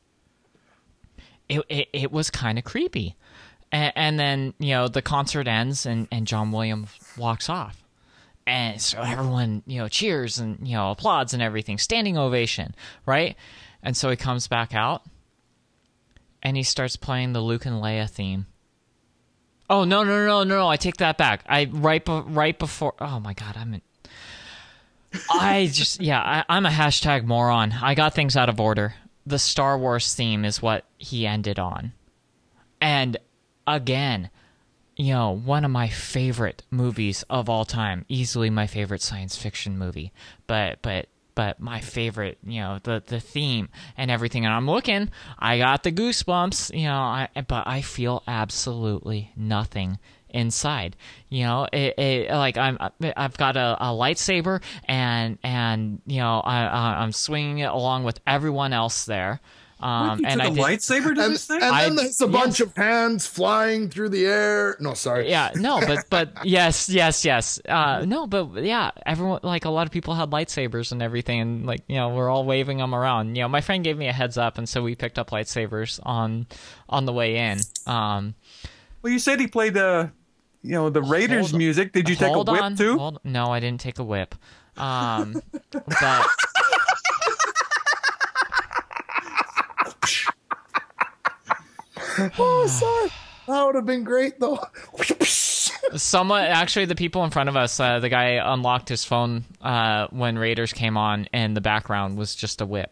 It was kind of creepy, and then, you know, the concert ends and John Williams walks off. And so everyone, you know, cheers and, you know, applauds and everything, standing ovation, right? And so he comes back out and he starts playing the Luke and Leia theme. Oh, no, I take that back. Right before, oh my God, I'm a hashtag moron. I got things out of order. The Star Wars theme is what he ended on. And again, you know, one of my favorite movies of all time, easily my favorite science fiction movie, but my favorite, you know, the theme and everything. And I'm looking, I got the goosebumps, you know, but I feel absolutely nothing inside. You know, I've got a lightsaber and you know, I'm swinging it along with everyone else there. And a lightsaber to this thing? And then there's a bunch of hands flying through the air. No, sorry. Yeah, no, but yes. No, but yeah, everyone, like a lot of people had lightsabers and everything, and like, you know, we're all waving them around. You know, my friend gave me a heads up, and so we picked up lightsabers on the way in. Well, you said he played the Raiders music. Did you take a whip too? No, I didn't take a whip. But. Oh, sorry. That would have been great, though. Actually, the people in front of us, the guy unlocked his phone when Raiders came on, and the background was just a whip.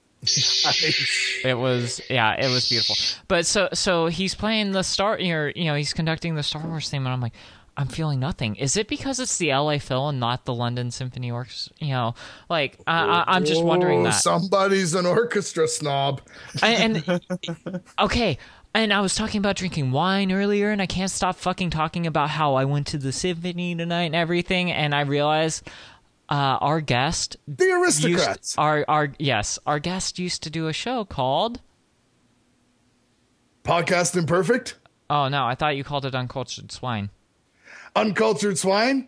It was beautiful. But so he's playing he's conducting the Star Wars theme, and I'm like, I'm feeling nothing. Is it because it's the LA Phil and not the London Symphony Orchestra? You know, like I'm just wondering that. Somebody's an orchestra snob. Okay. And I was talking about drinking wine earlier, and I can't stop fucking talking about how I went to the symphony tonight and everything. And I realized our guest, the Aristocrats, our guest used to do a show called Podcast Imperfect. Oh no, I thought you called it Uncultured Swine. Uncultured Swine.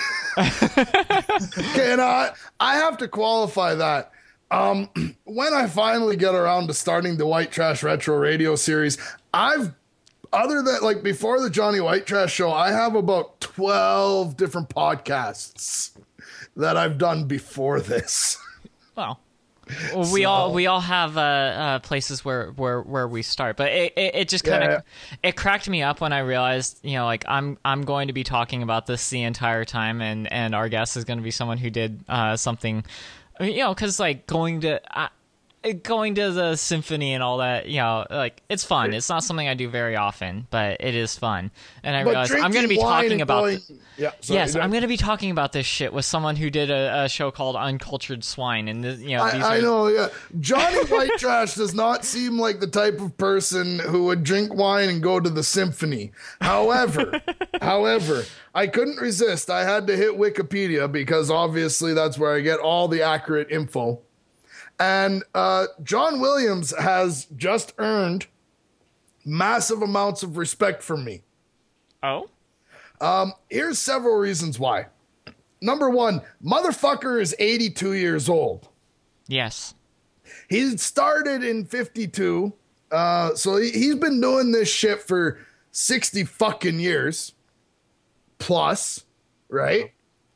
Okay, and I have to qualify that. When I finally get around to starting the White Trash Retro Radio series, other than like before the Johnny White Trash show, I have about 12 different podcasts that I've done before this. Well, we all have places where we start, but it just kind of it cracked me up when I realized, you know, like I'm going to be talking about this the entire time, and our guest is going to be someone who did something. You know, because like going to, going to the symphony and all that, like, it's fun. It's not something I do very often, but it is fun. And I realized I'm going to be talking about I'm going to be talking about this shit with someone who did a show called Uncultured Swine, and I know, yeah. Johnny White Trash does not seem like the type of person who would drink wine and go to the symphony. However, I couldn't resist. I had to hit Wikipedia because obviously that's where I get all the accurate info. And John Williams has just earned massive amounts of respect from me. Oh? Here's several reasons why. Number one, motherfucker is 82 years old. Yes. He started in 52. So he's been doing this shit for 60 fucking years. Plus, right?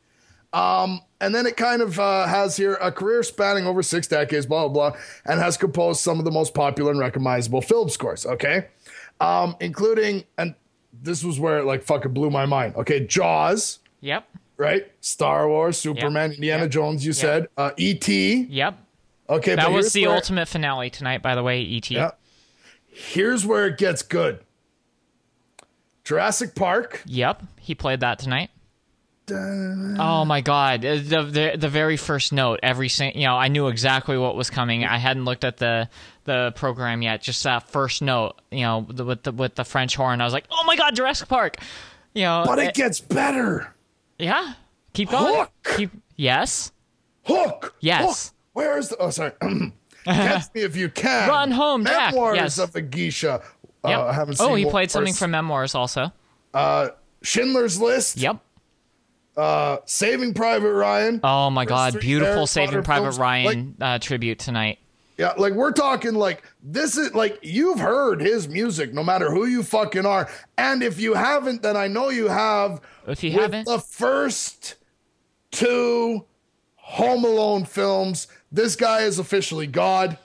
And then it kind of has here a career spanning over 6 decades, blah, blah, blah, and has composed some of the most popular and recognizable film scores, okay? Including, and this was where it like fucking blew my mind, okay? Jaws. Yep. Right? Star Wars, Superman, yep. Indiana Jones, you said. E.T. Yep. Okay, that was the ultimate finale tonight, by the way, E.T. Yeah. Here's where it gets good. Jurassic Park. Yep, he played that tonight. Oh my god, the very first note, I knew exactly what was coming. I hadn't looked at the program yet, just that first note, with the French horn. I was like, "Oh my god, Jurassic Park." But it gets better. Yeah. Keep going. Hook. Yes. Hook. Yes. Hook. Where's the sorry. Catch me if you can. Run home, Jack. Memoirs yes. of a Geisha. Yep. I haven't seen he played something from Memoirs also. Schindler's List. Yep. Saving Private Ryan. Oh my god, beautiful Saving Private Ryan tribute tonight. Yeah, like we're talking like this is like you've heard his music no matter who you fucking are. And if you haven't, then I know you have. If you haven't, the first 2 Home Alone films, this guy is officially God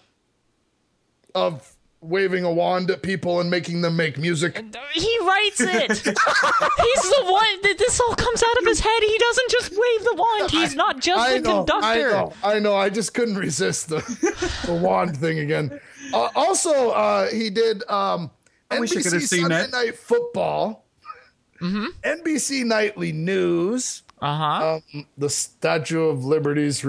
of waving a wand at people and making them make music. He writes it. He's the one that this all comes out of his head. He doesn't just wave the wand. He's not just the conductor. I know. I just couldn't resist the wand thing again. Also, he did NBC Sunday Night Football, NBC Nightly News, the Statue of Liberty's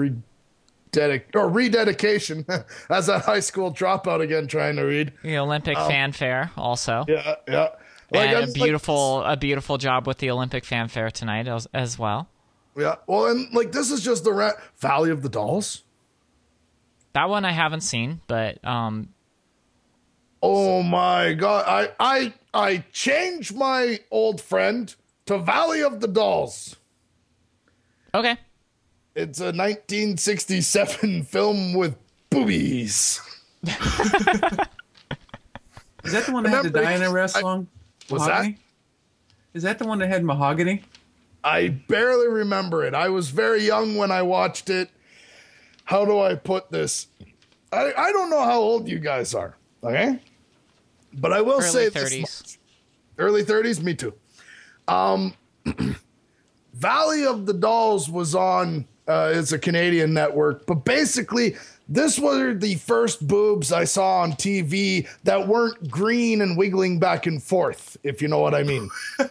rededication as a high school dropout again trying to read. The Olympic fanfare also. Yeah. Like, and a beautiful job with the Olympic fanfare tonight as well. Yeah. Well, and like this is just the Valley of the Dolls. That one I haven't seen, but oh my god! I changed my old friend to Valley of the Dolls. Okay. It's a 1967 film with boobies. Is that the one that had the Diana Ross song? Was that? Is that the one that had Mahogany? I barely remember it. I was very young when I watched it. How do I put this? I don't know how old you guys are, okay? But I will say this much. Early 30s? Me too. Valley of the Dolls was on, it's a Canadian network, but basically this were the first boobs I saw on TV that weren't green and wiggling back and forth, if you know what I mean.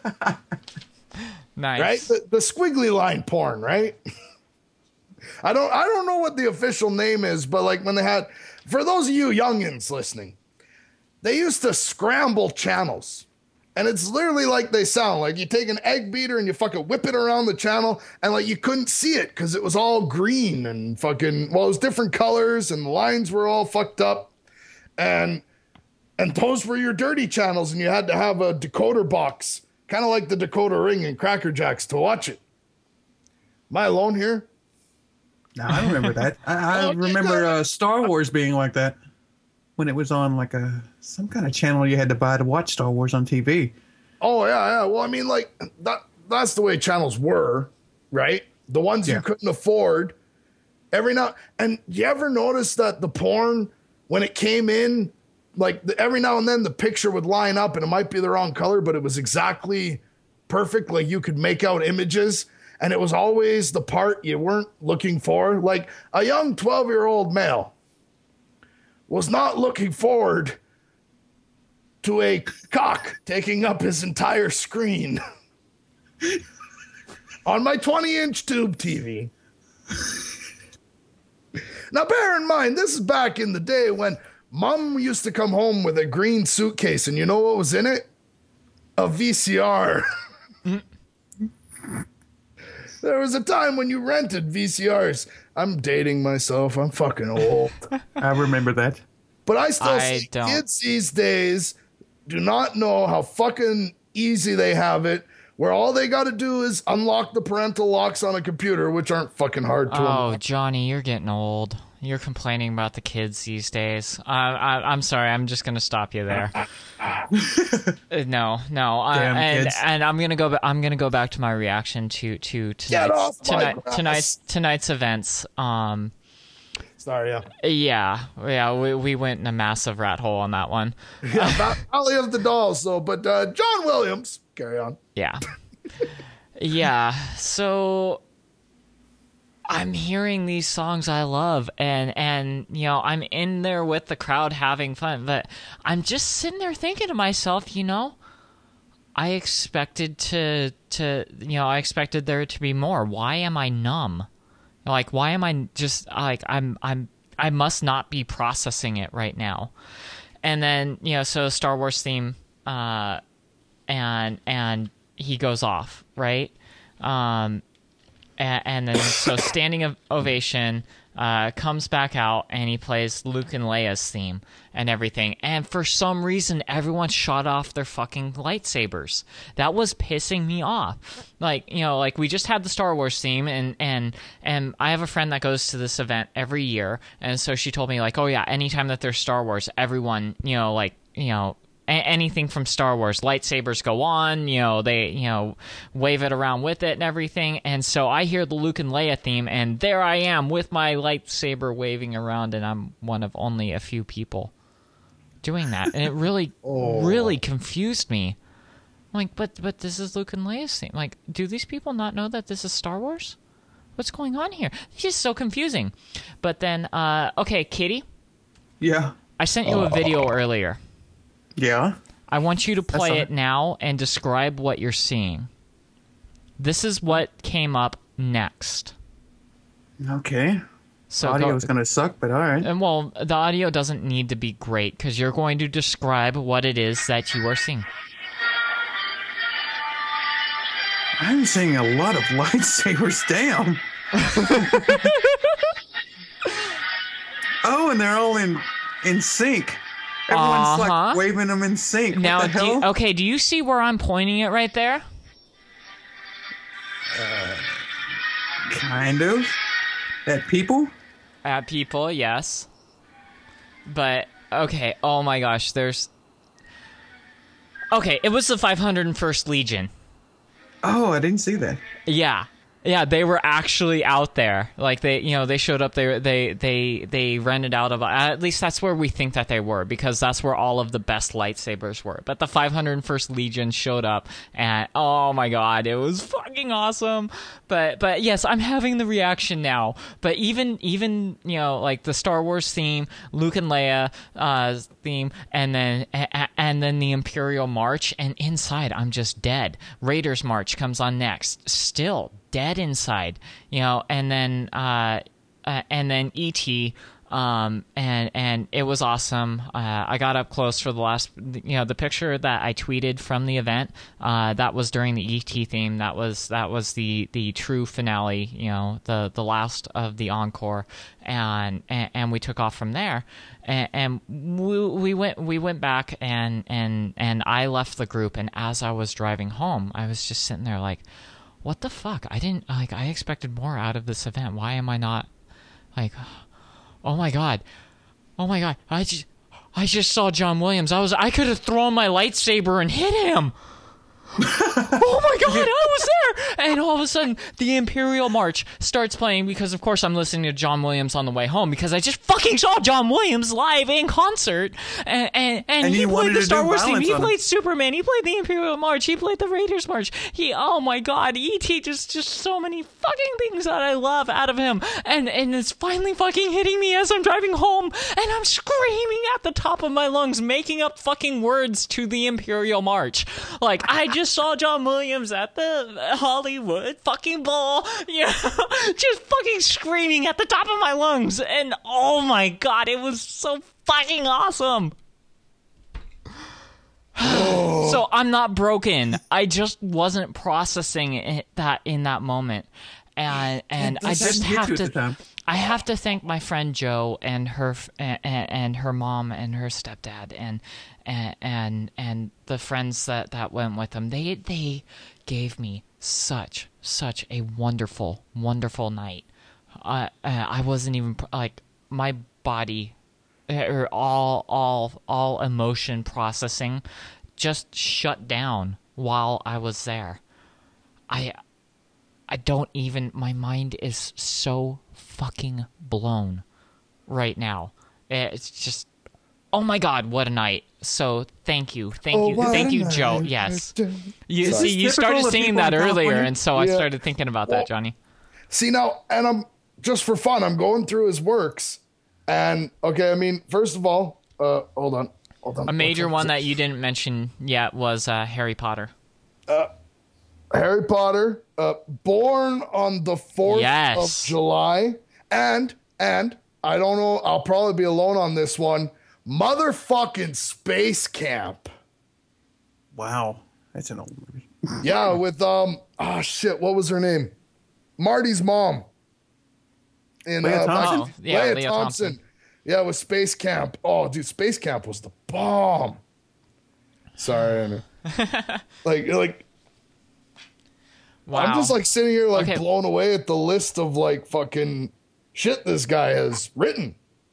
Nice. Right? The squiggly line porn, right? I don't know what the official name is, but like when they had, for those of you youngins listening, they used to scramble channels. And it's literally like they sound. Like you take an egg beater and you fucking whip it around the channel and like you couldn't see it because it was all green and fucking, well, it was different colors and the lines were all fucked up. And those were your dirty channels and you had to have a decoder box, kind of like the decoder ring in Cracker Jacks to watch it. Am I alone here? No, I remember that. I remember Star Wars being like that. When it was on like some kind of channel you had to buy to watch Star Wars on TV. Oh yeah. Well, I mean, like that's the way channels were, right? The ones you couldn't afford. Every now and you ever notice that the porn when it came in, like every now and then the picture would line up and it might be the wrong color, but it was exactly perfect. Like you could make out images, and it was always the part you weren't looking for. Like a young 12-year-old male was not looking forward to a cock taking up his entire screen on my 20-inch tube TV. Now, bear in mind, this is back in the day when Mom used to come home with a green suitcase, and you know what was in it? A VCR. There was a time when you rented VCRs. I'm dating myself. I'm fucking old. I remember that. But I still see kids these days do not know how fucking easy they have it, where all they got to do is unlock the parental locks on a computer, which aren't fucking hard to unlock. Oh, Johnny, you're getting old. You're complaining about the kids these days. I'm sorry. I'm just gonna stop you there. No. And I'm gonna go. I'm gonna go back to my reaction to tonight's events. Sorry. Yeah. We went in a massive rat hole on that one. Yeah, Valley of the Dolls, though. But John Williams, carry on. Yeah. Yeah. So I'm hearing these songs I love, and you know, I'm in there with the crowd having fun, but I'm just sitting there thinking to myself, you know, I expected I expected there to be more. Why am I numb? Like, why am I just like I must not be processing it right now. And then, you know, so Star Wars theme, and he goes off, right? And then so standing ovation comes back out, and he plays Luke and Leia's theme and everything. And for some reason, everyone shot off their fucking lightsabers. That was pissing me off. Like, you know, like we just had the Star Wars theme, and I have a friend that goes to this event every year, and so she told me like, oh yeah, anytime that there's Star Wars, everyone, you know, like, you know, anything from Star Wars, lightsabers go on, you know, they, you know, wave it around with it and everything. And so I hear the Luke and Leia theme, and there I am with my lightsaber waving around, and I'm one of only a few people doing that. And it really, really confused me. I'm like, but this is Luke and Leia's theme. Like, do these people not know that this is Star Wars? What's going on here? It's just so confusing. But then, okay, Kitty? Yeah? I sent you a video earlier. Yeah? I want you to play it now and describe what you're seeing. This is what came up next. Okay. So the audio is going to suck, but all right. And well, the audio doesn't need to be great because you're going to describe what it is that you are seeing. I'm seeing a lot of lightsabers. Damn. Oh, and they're all in sync. Everyone's like waving them in sync. Now, what the hell? Do you see where I'm pointing it right there? Kind of. At people? At people, yes. But, okay, oh my gosh, there's... Okay, it was the 501st Legion. Oh, I didn't see that. Yeah, they were actually out there. Like they showed up. They rented out of. At least that's where we think that they were, because that's where all of the best lightsabers were. But the 501st Legion showed up, and oh my god, it was fucking awesome. But yes, I'm having the reaction now. But even you know, like the Star Wars theme, Luke and Leia theme, and then the Imperial March, and inside I'm just dead. Raiders March comes on next, still dead inside, you know, and then E.T. And it was awesome. I got up close for the last, you know, the picture that I tweeted from the event. That was during the E.T. theme. That was the true finale. You know, the last of the encore, and we took off from there. And we went back, and I left the group. And as I was driving home, I was just sitting there like, what the fuck? I expected more out of this event. Why am I not like? Oh my god! I just saw John Williams. I could have thrown my lightsaber and hit him. Oh my god, I was there! And all of a sudden, the Imperial March starts playing because, of course, I'm listening to John Williams on the way home because I just fucking saw John Williams live in concert. And he played the Star Wars theme. He played Superman. He played the Imperial March. He played the Raiders March. Oh my god, E.T. just so many fucking things that I love out of him. And it's finally fucking hitting me as I'm driving home. And I'm screaming at the top of my lungs, making up fucking words to the Imperial March. Like, I just saw John Williams at the Hollywood fucking Bowl, just fucking screaming at the top of my lungs, and oh my god, it was so fucking awesome. So I'm not broken. I just wasn't processing that in that moment, and I just have to. I have to thank my friend Jo and her mom and her stepdad and the friends that went with them. They gave me such a wonderful night. I wasn't even like, my body or all emotion processing just shut down while I was there. I don't even, my mind is so fucking blown right now. It's just, oh my god, what a night. So thank you, Jo. Yes. You started singing that earlier, and so I started thinking about that, Johnny. See now, and I'm just for fun, I'm going through his works, and okay, I mean, first of all, hold on. A major one that you didn't mention yet was Harry Potter. Harry Potter, born on the 4th of July, and I don't know, I'll probably be alone on this one, motherfucking Space Camp. Wow, that's an old movie. Yeah, with what was her name? Marty's mom. Leah Thompson. Leah Thompson. Yeah, with Space Camp. Oh, dude, Space Camp was the bomb. Sorry, Anna. like. Wow. I'm just like sitting here like blown away at the list of like fucking shit this guy has written.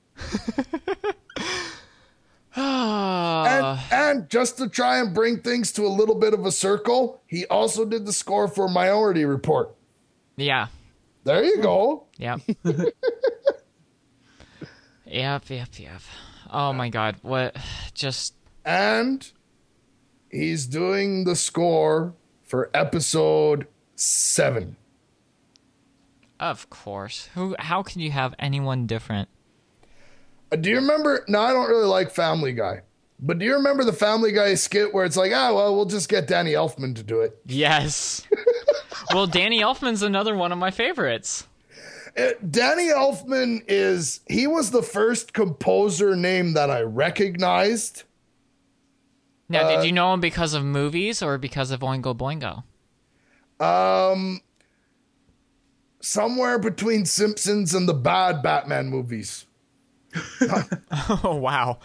and just to try and bring things to a little bit of a circle, he also did the score for Minority Report. Yeah. There you go. Yep. Yep. Oh my god, what just... And he's doing the score for episode 7. Of course. How can you have anyone different? Do you remember? No, I don't really like Family Guy. But do you remember the Family Guy skit where it's like, we'll just get Danny Elfman to do it? Yes. Well, Danny Elfman's another one of my favorites. Danny Elfman he was the first composer name that I recognized. Now, did you know him because of movies or because of Oingo Boingo? Somewhere between Simpsons and the bad Batman movies. Oh, wow.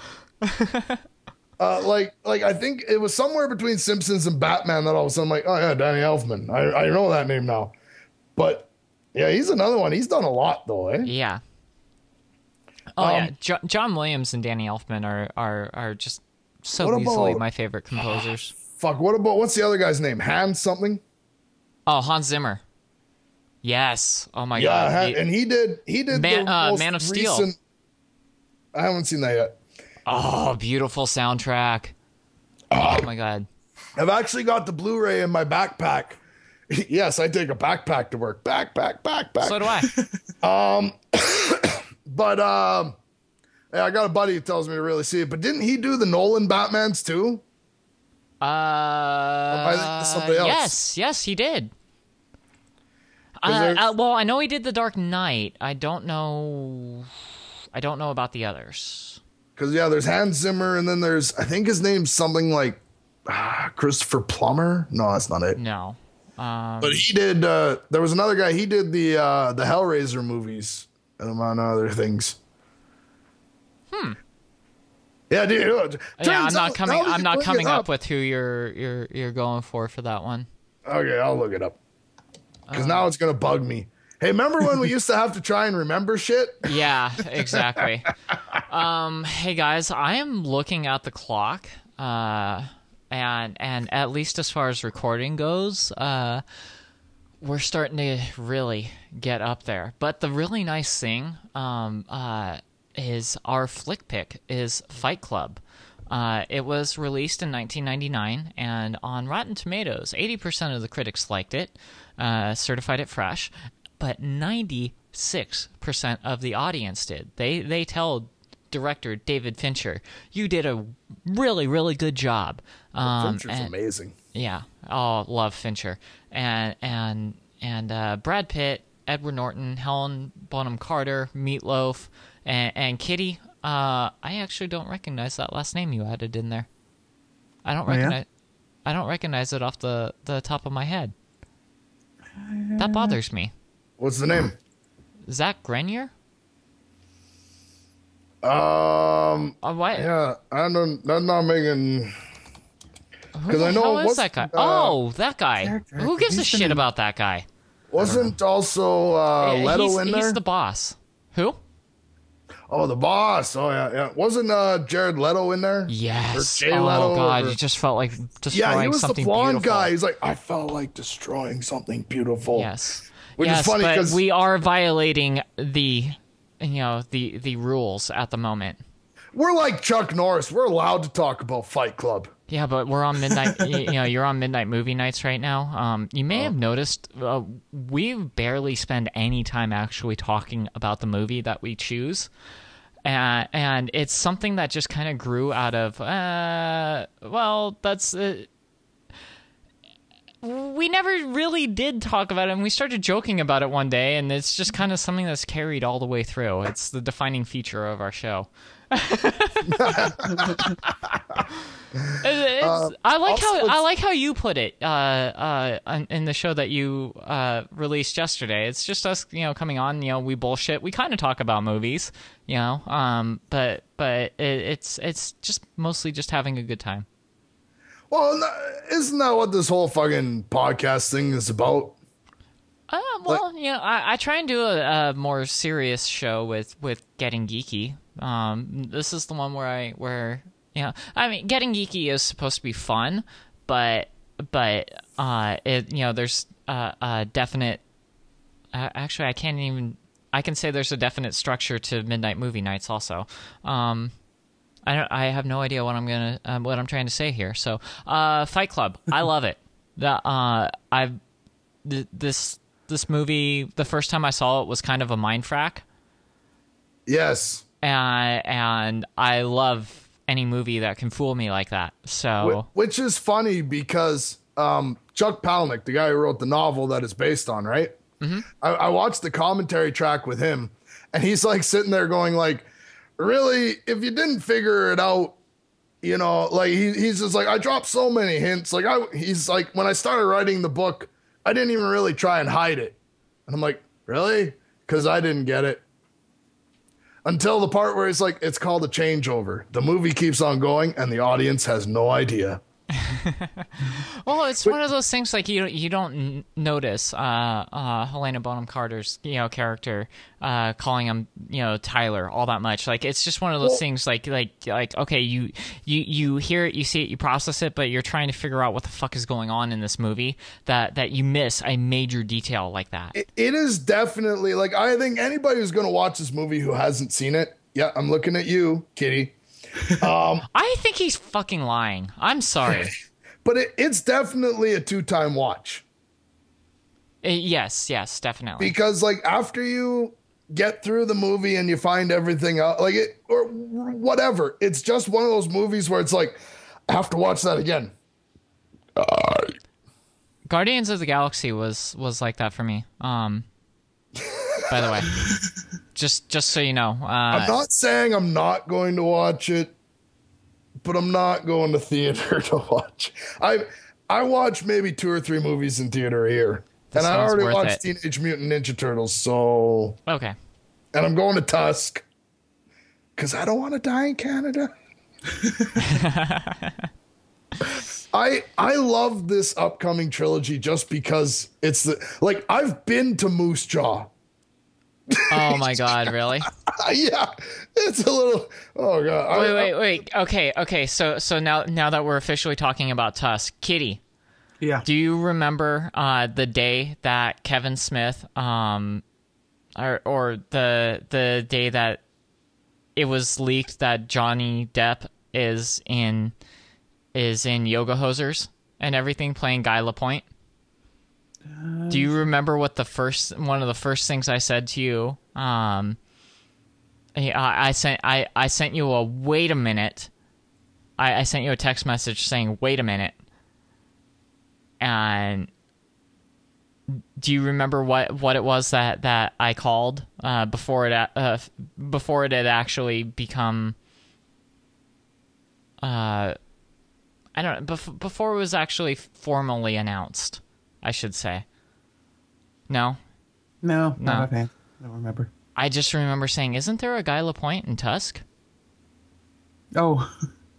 Like I think it was somewhere between Simpsons and Batman that all of a sudden I'm like, oh yeah, Danny Elfman. I know that name now. But yeah, he's another one. He's done a lot though, eh? Yeah. Oh yeah, John Williams and Danny Elfman are just so easily my favorite composers. What's the other guy's name? Hans something? Oh, Hans Zimmer. Yes. Oh my god. Yeah, and he did Man of Steel. Recent, I haven't seen that yet. Oh, beautiful soundtrack. Oh my god. I've actually got the Blu-ray in my backpack. Yes, I take a backpack to work. Backpack. So do I. But yeah, I got a buddy who tells me to really see it. But didn't he do the Nolan Batmans too? I think somebody else. Yes, he did. Well, I know he did The Dark Knight. I don't know about the others. Because there's Hans Zimmer, and then there's, I think his name's something like Christopher Plummer. No, that's not it. No. But he did. There was another guy. He did the Hellraiser movies and among other things. Yeah, dude. I'm not coming up with who you're going for that one. Okay, I'll look it up. Because now it's gonna bug me. Hey, remember when we used to have to try and remember shit? Yeah, exactly. Hey guys, I am looking at the clock. and at least as far as recording goes, we're starting to really get up there. But the really nice thing is our flick pick is Fight Club. It was released in 1999, and on Rotten Tomatoes, 80% of the critics liked it, certified it fresh, but 96% of the audience did. They tell director David Fincher, "You did a really, really good job." Fincher's amazing. Yeah, love Fincher, and Brad Pitt, Edward Norton, Helen Bonham Carter, Meatloaf, and Kitty. I actually don't recognize that last name you added in there. I don't recognize. Yeah? I don't recognize it off the top of my head. That bothers me. What's the name? Zach Grenier? What? Yeah, I'm not making. Because I know who is that guy? That guy. Who gives a shit about that guy? Wasn't also Leto in there? He's the boss. Who? Oh, the boss. Oh, yeah. Wasn't Jared Leto in there? Yes. Or Jay Leto? Oh, God. You just felt like destroying something beautiful. Yeah, he was the blonde guy. He's like, I felt like destroying something beautiful. Yes. Which is funny because we are violating the rules at the moment. We're like Chuck Norris. We're allowed to talk about Fight Club. Yeah, but we're on midnight. You're on midnight movie nights right now. You may have noticed we barely spend any time actually talking about the movie that we choose, and it's something that just kind of grew out of. That's. We never really did talk about it, and we started joking about it one day, and it's just kind of something that's carried all the way through. It's the defining feature of our show. I like how you put it in the show that you released yesterday. It's just us, coming on. We bullshit. We kind of talk about movies, but it's just mostly just having a good time. Well, isn't that what this whole fucking podcast thing is about? I try and do a more serious show with Getting Geeky. This is the one where Getting Geeky is supposed to be fun, but there's a definite. Actually, I can say there's a definite structure to Midnight Movie Nights also. I have no idea what I'm trying to say here. So, Fight Club, I love it. This movie, the first time I saw it was kind of a mind frack. Yes. And I love any movie that can fool me like that. So, which is funny because Chuck Palahniuk, the guy who wrote the novel that it's based on, right? Mm-hmm. I watched the commentary track with him, and he's like sitting there going like, really, if you didn't figure it out, he's just like, I dropped so many hints. He's like, when I started writing the book, I didn't even really try and hide it. And I'm like, really? Because I didn't get it. Until the part where it's like, it's called a changeover. The movie keeps on going and the audience has no idea. Well, it's one of those things like you don't notice Helena Bonham Carter's character calling him Tyler all that much. Like it's just one of those things like okay, you hear it, you see it, you process it, but you're trying to figure out what the fuck is going on in this movie that you miss a major detail like that. It is definitely like, I think anybody who's going to watch this movie who hasn't seen it, yeah, I'm looking at you, Kitty. I think he's fucking lying. I'm sorry. But it's definitely a 2-time watch. Yes, definitely. Because like after you get through the movie and you find everything out, like it or whatever, it's just one of those movies where it's like, I have to watch that again. Guardians of the Galaxy was like that for me. By the way. Just so you know. I'm not saying I'm not going to watch it, but I'm not going to theater to watch. I watch maybe 2 or 3 movies in theater a year. And I already watched Teenage Mutant Ninja Turtles, so... Okay. And I'm going to Tusk, because I don't want to die in Canada. I love this upcoming trilogy just because it's like, I've been to Moose Jaw. Oh my God, really? Yeah, it's a little. Oh God. Wait. Okay. So now that we're officially talking about Tusk, Kitty, Yeah. do you remember the day that Kevin Smith, or the day that it was leaked that Johnny Depp is in Yoga Hosers and everything, playing Guy Lapointe? Do you remember what one of the first things I said to you? I sent you a wait a minute. I sent you a text message saying wait a minute. And do you remember what it was that I called before it had actually become I don't know, before it was actually formally announced, I should say. No? No. Not offhand. I don't remember. I just remember saying, isn't there a Guy Lapointe in Tusk? Oh.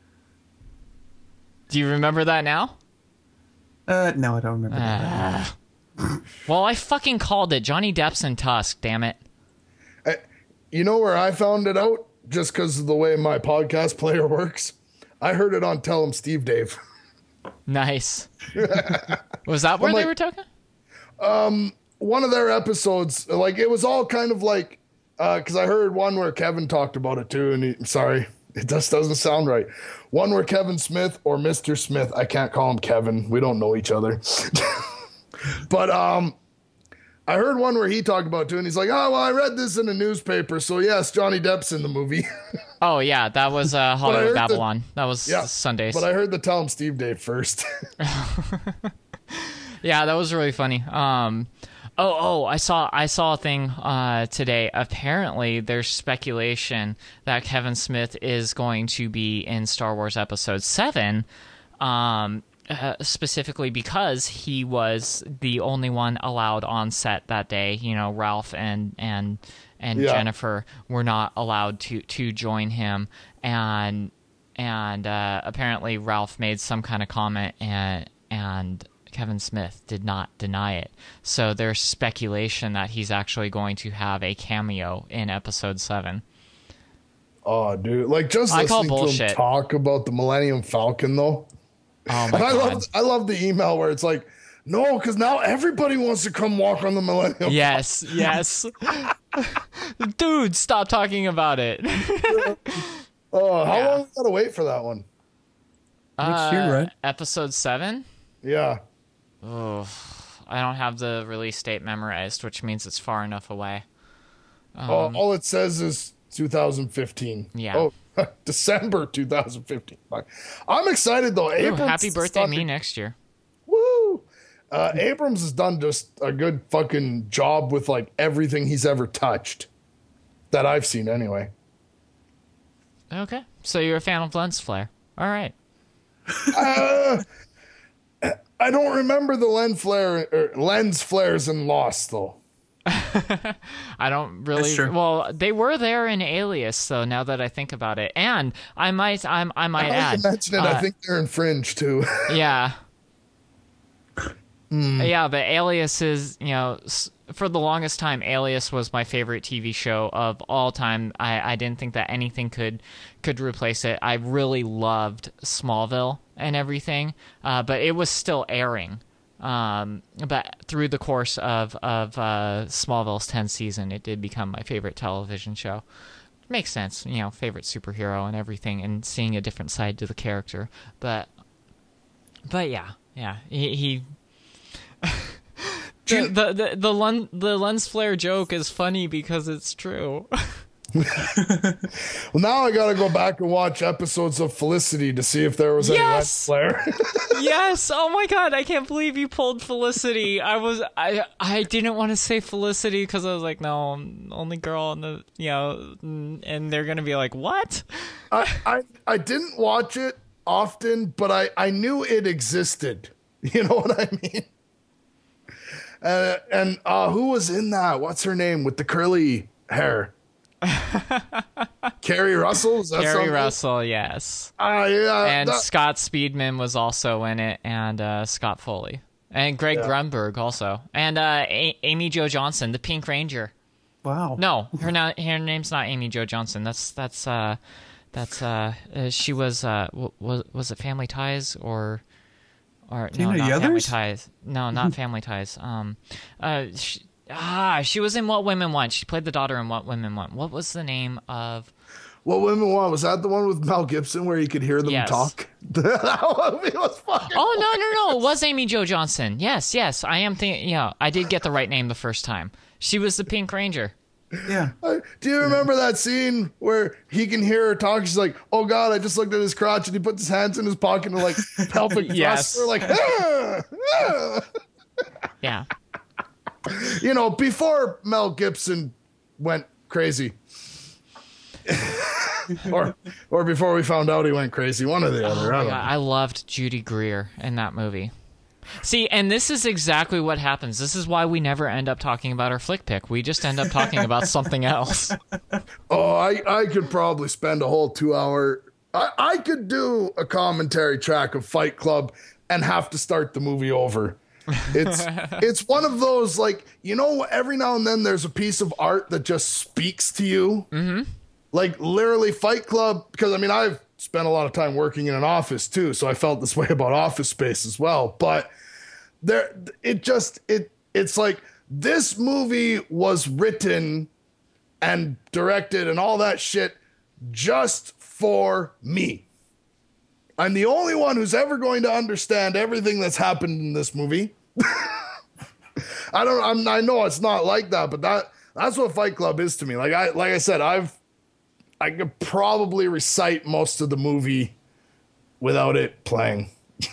Do you remember that now? No, I don't remember that. Well, I fucking called it. Johnny Depp's in Tusk, damn it. You know where I found it out? Just because of the way my podcast player works? I heard it on Tell 'em Steve Dave. Nice. Was that where they were talking? One of their episodes, like, it was all kind of like, because I heard one where Kevin talked about it too, and sorry, it just doesn't sound right. One where Kevin Smith or Mr. Smith, I can't call him Kevin, we don't know each other. But I heard one where he talked about it too, and he's like, oh, well, I read this in a newspaper, so yes, Johnny Depp's in the movie. Oh, yeah, that was Hollywood Babylon. That was Sundays. But I heard the Tell 'em Steve Dave first. Yeah, that was really funny. I saw a thing today. Apparently, there's speculation that Kevin Smith is going to be in Star Wars Episode 7, specifically because he was the only one allowed on set that day. You know, Ralph and Jennifer were not allowed to join him, and apparently Ralph made some kind of comment, and Kevin Smith did not deny it. So there's speculation that he's actually going to have a cameo in Episode 7. Oh, dude. Like, just listening to him talk about the Millennium Falcon, though. Oh, my God. I love the email where it's like, no, because now everybody wants to come walk on the Millennium Falcon. Yes. Dude, stop talking about it. How long you gotta wait for that one? Next year, right? Episode 7? Yeah. Oh, I don't have the release date memorized, which means it's far enough away. All it says is 2015. Yeah. Oh, December 2015. I'm excited, though. Ooh, happy birthday me next year. Woo! Abrams has done just a good fucking job with, like, everything he's ever touched. That I've seen, anyway. Okay. So you're a fan of lens flare. All right. I don't remember the lens flares in Lost, though. I don't really. That's true. Well, they were there in Alias, though. Now that I think about it, and I might add. Mention it. I think they're in Fringe too. Yeah. Yeah, the Alias is, for the longest time, Alias was my favorite TV show of all time. I didn't think that anything could replace it. I really loved Smallville and everything, but it was still airing. But through the course of Smallville's 10th season, it did become my favorite television show. Makes sense, favorite superhero and everything, and seeing a different side to the character. But yeah, he the lens flare joke is funny because it's true. Well, now I gotta go back and watch episodes of Felicity to see if there was any lens flare. Yes! Oh my God! I can't believe you pulled Felicity. I didn't want to say Felicity because I was like, no, I'm the only girl in the and they're gonna be like, what? I didn't watch it often, but I knew it existed. You know what I mean? And who was in that? What's her name with the curly hair? Carrie Russell? Is that Carrie Russell, yes. Yeah. And Scott Speedman was also in it, and Scott Foley. And Greg Grunberg also. And Amy Jo Johnson, the Pink Ranger. Wow. No, her name's not Amy Jo Johnson. She was it Family Ties or Tina no, not Yothers? Family Ties. No, not Family Ties. She was in What Women Want. She played the daughter in What Women Want. What was the name of? What Women Want, was that the one with Mel Gibson where you could hear them talk? That movie was fucking No. It was Amy Jo Johnson. Yes. I am thinking. Yeah, I did get the right name the first time. She was the Pink Ranger. Yeah. Do you remember that scene where he can hear her talk? She's like, "Oh God, I just looked at his crotch," and he puts his hands in his pocket and like pelvic Yes. thrust. We're like, Yeah. You know, before Mel Gibson went crazy. or before we found out he went crazy, one or the other. I loved Judy Greer in that movie. See, and this is exactly what happens. This is why we never end up talking about our flick pick. We just end up talking about something else. Oh, I could probably spend a whole 2 hour. I could do a commentary track of Fight Club and have to start the movie over. It's one of those, like, you know, every now and then there's a piece of art that just speaks to you. Mm-hmm. Like literally Fight Club, because I mean, I've spent a lot of time working in an office too, so I felt this way about Office Space as well. But it's like this movie was written and directed and all that shit just for me. I'm the only one who's ever going to understand everything that's happened in this movie. I know it's not like that, but that's what Fight Club is to me. Like I said, I could probably recite most of the movie without it playing.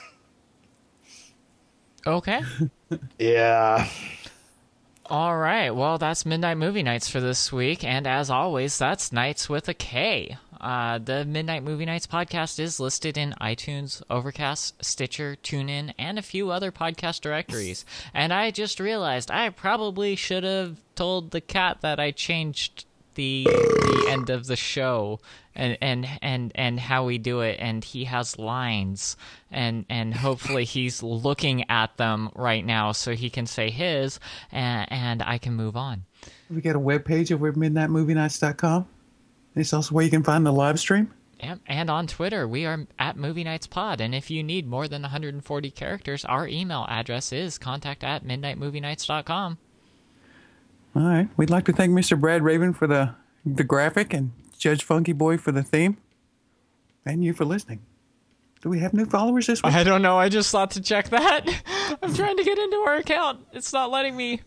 Okay. Yeah. All right. Well, that's Midnight Movie Nights for this week. And as always, that's Nights with a K. The Midnight Movie Nights podcast is listed in iTunes, Overcast, Stitcher, TuneIn, and a few other podcast directories. And I just realized I probably should have told the cat that I changed the end of the show and how we do it, and he has lines, and hopefully he's looking at them right now so he can say his, and I can move on. We got a webpage over at midnightmovienights.com. It's also where you can find the live stream. Yep, and on Twitter, we are at Movie Nights Pod, and if you need more than 140 characters, our email address is contact@midnightmovienights.com. All right. We'd like to thank Mr. Brad Raven for the graphic and Judge Funky Boy for the theme. And you for listening. Do we have new followers this week? I don't know. I just thought to check that. I'm trying to get into our account. It's not letting me.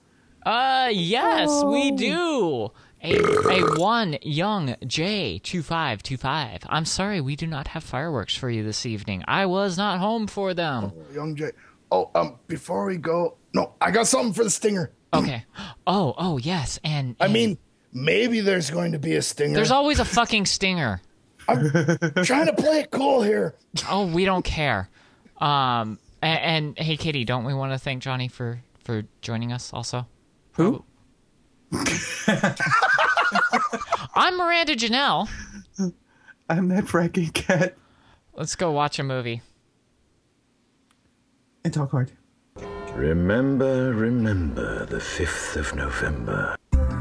Yes, we do. A one young J2525. I'm sorry, we do not have fireworks for you this evening. I was not home for them. Oh, young J. Oh, before we go, no, I got something for the stinger. Okay. Oh, yes. And I mean, maybe there's going to be a stinger. There's always a fucking stinger. I'm trying to play it cool here. Oh, we don't care. And hey, Katie, don't we want to thank Johnny for joining us also? Who? I'm Miranda Janelle. I'm that Frankie Cat. Let's go watch a movie. And talk hard. Remember the 5th of November.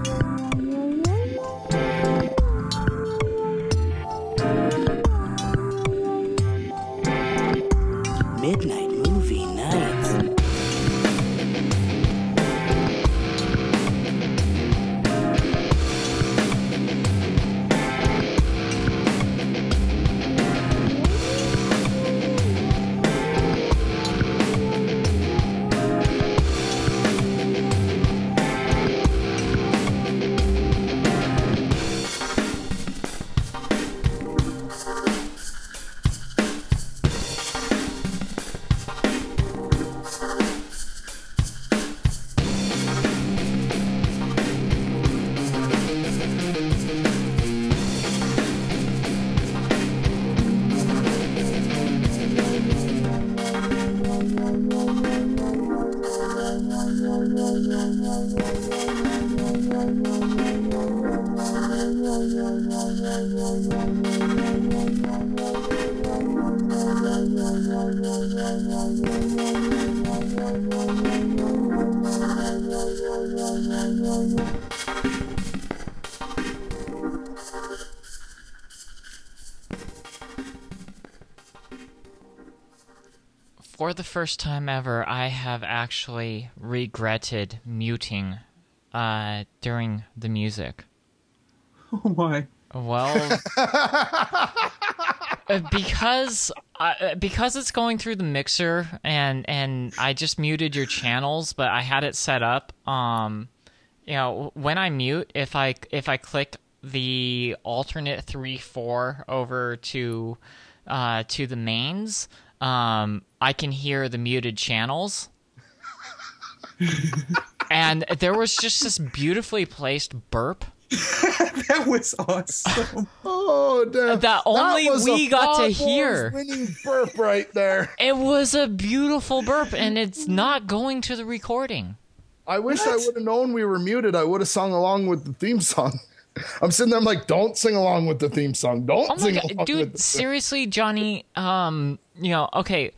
Midnight Movie Nights. for the first time ever, I have actually regretted muting during the music. Oh my. Well, because it's going through the mixer, and I just muted your channels, but I had it set up. When I mute, if I click the alternate 3-4 over to the mains, I can hear the muted channels. And there was just this beautifully placed burp. That was awesome. Oh, damn. That only we got to hear. Winning burp right there. It was a beautiful burp, and it's not going to the recording. I wish I would have known we were muted. I would have sung along with the theme song. I'm sitting there, I'm like, don't sing along with the theme song. Don't sing along dude, with the seriously, Johnny, okay,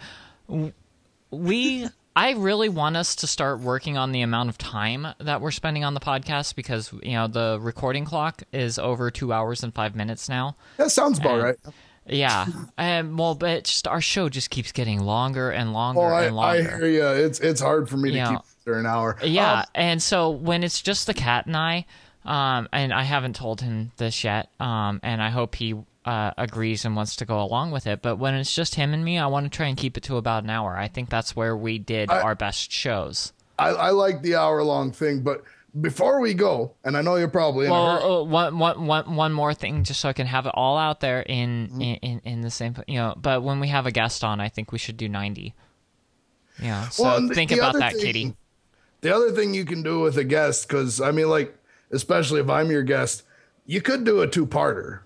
I really want us to start working on the amount of time that we're spending on the podcast, because, the recording clock is over 2 hours and 5 minutes now. That sounds about right. Yeah. But just our show just keeps getting longer and longer and longer. I hear you. It's hard for me to keep under an hour. Yeah. And so when it's just the cat and I, and I haven't told him this yet, and I hope he agrees and wants to go along with it. But when it's just him and me, I want to try and keep it to about an hour. I think that's where we did our best shows. I like the hour-long thing, but before we go, and I know you're probably in a hurry. One more thing, just so I can have it all out there in the same, but when we have a guest on, I think we should do 90. Yeah, so think about that, Kitty. The other thing you can do with a guest, because, I mean, like, especially if I'm your guest, you could do a 2-parter.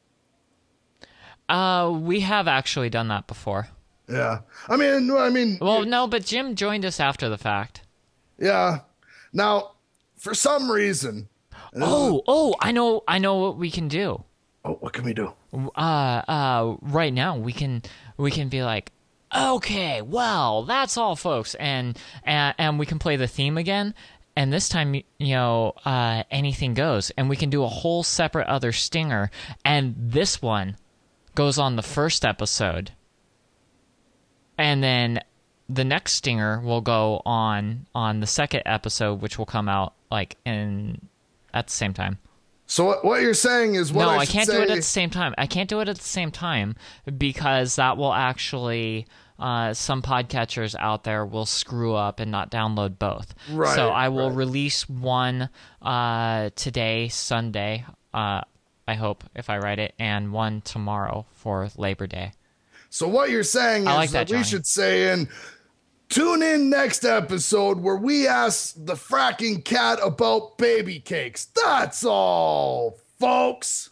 We have actually done that before. Yeah. I mean. Well, no, but Jim joined us after the fact. Yeah. Now, for some reason. I know what we can do. Oh, what can we do? Right now we can be like, okay, well, that's all, folks, and we can play the theme again. And this time, anything goes, and we can do a whole separate other stinger, and this one goes on the first episode, and then the next stinger will go on the second episode, which will come out at the same time. So what you're saying is I can't do it at the same time. I can't do it at the same time because that will actually some podcatchers out there will screw up and not download both. Right. So I will release one today, Sunday. I hope, if I write it, and one tomorrow for Labor Day. So what you're saying is that we should say tune in next episode where we ask the fracking cat about baby cakes. That's all, folks.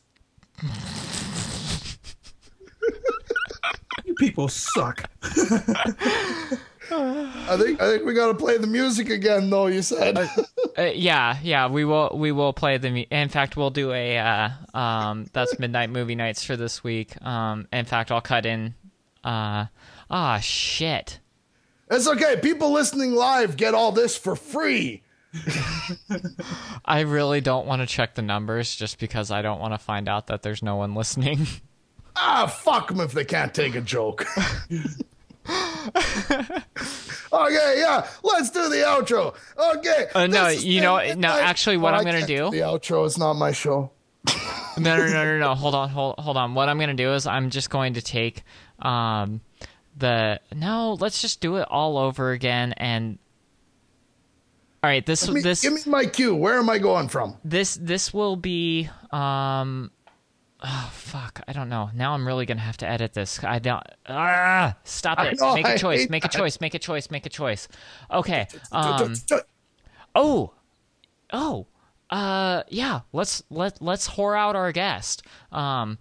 You people suck. I think we got to play the music again, though. You said. Yeah, we will play in fact, we'll do a that's Midnight Movie Nights for this week. In fact, I'll cut in. Shit. It's okay. People listening live get all this for free. I really don't want to check the numbers just because I don't want to find out that there's no one listening. Fuck them if they can't take a joke. Okay, yeah, let's do the outro. Okay. Actually, what I'm going to do... The outro is not my show. No. Hold on. What I'm going to do is I'm just going to take let's just do it all over again. And all right, give me my cue. Where am I going from? This will be oh fuck, I don't know. Now I'm really gonna have to edit this. I don't. Stop it. Make a choice. Make a choice. Okay. Yeah. Let's whore out our guest. And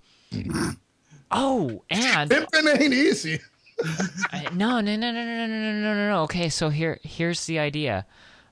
pimping ain't easy. No. Okay, so here's the idea.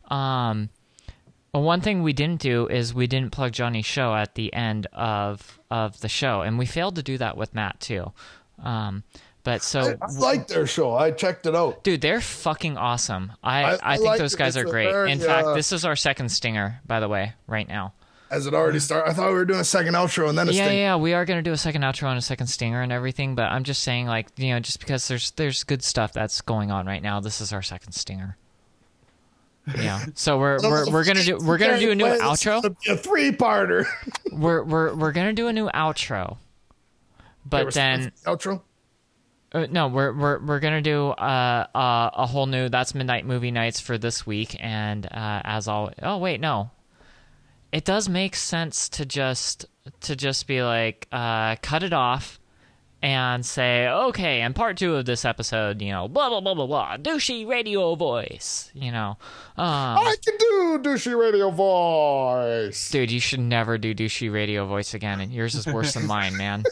One thing we didn't do is we didn't plug Johnny's show at the end of the show, and we failed to do that with Matt too. But so I like their show. I checked it out. Dude, they're fucking awesome. I think those guys are great. In fact, this is our second stinger, by the way, right now. Has it already started? I thought we were doing a second outro and then a stinger. Yeah, we are going to do a second outro and a second stinger and everything, but I'm just saying, like, you know, just because there's good stuff that's going on right now, this is our second stinger. Yeah. So we're gonna do a new outro. A 3-parter. We're gonna do a new outro, but then outro. No, we're gonna do a whole new That's Midnight Movie Nights for this week, and as always, oh wait, no, it does make sense to just be like cut it off and say, okay, and part 2 of this episode, you know, blah blah blah blah blah, douchey radio voice, you know. I can do douchey radio voice. Dude, you should never do douchey radio voice again, and yours is worse than mine, man.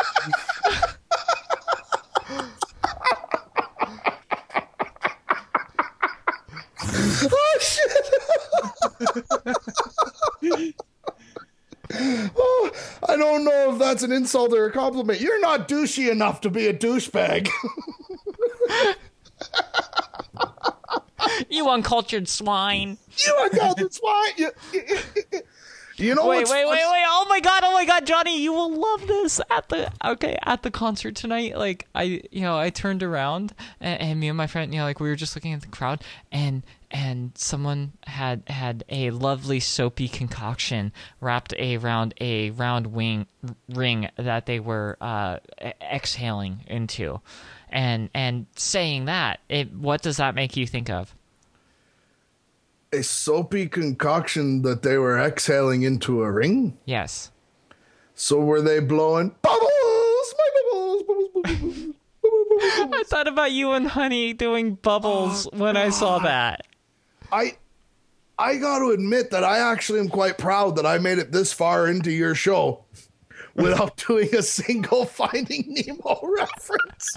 Oh shit! Oh, I don't know if that's an insult or a compliment. You're not douchey enough to be a douchebag. You uncultured swine. You uncultured swine. You know wait. Oh my god, Johnny, you will love this at the concert tonight. Like I turned around and me and my friend, you know, like we were just looking at the crowd and someone had a lovely soapy concoction wrapped around a round ring that they were exhaling into, and saying that, what does that make you think of? A soapy concoction that they were exhaling into a ring? Yes. So were they blowing bubbles? My bubbles, bubbles, bubbles, bubbles, bubbles. I thought about you and Honey doing bubbles when I saw that. I got to admit that I actually am quite proud that I made it this far into your show without doing a single Finding Nemo reference.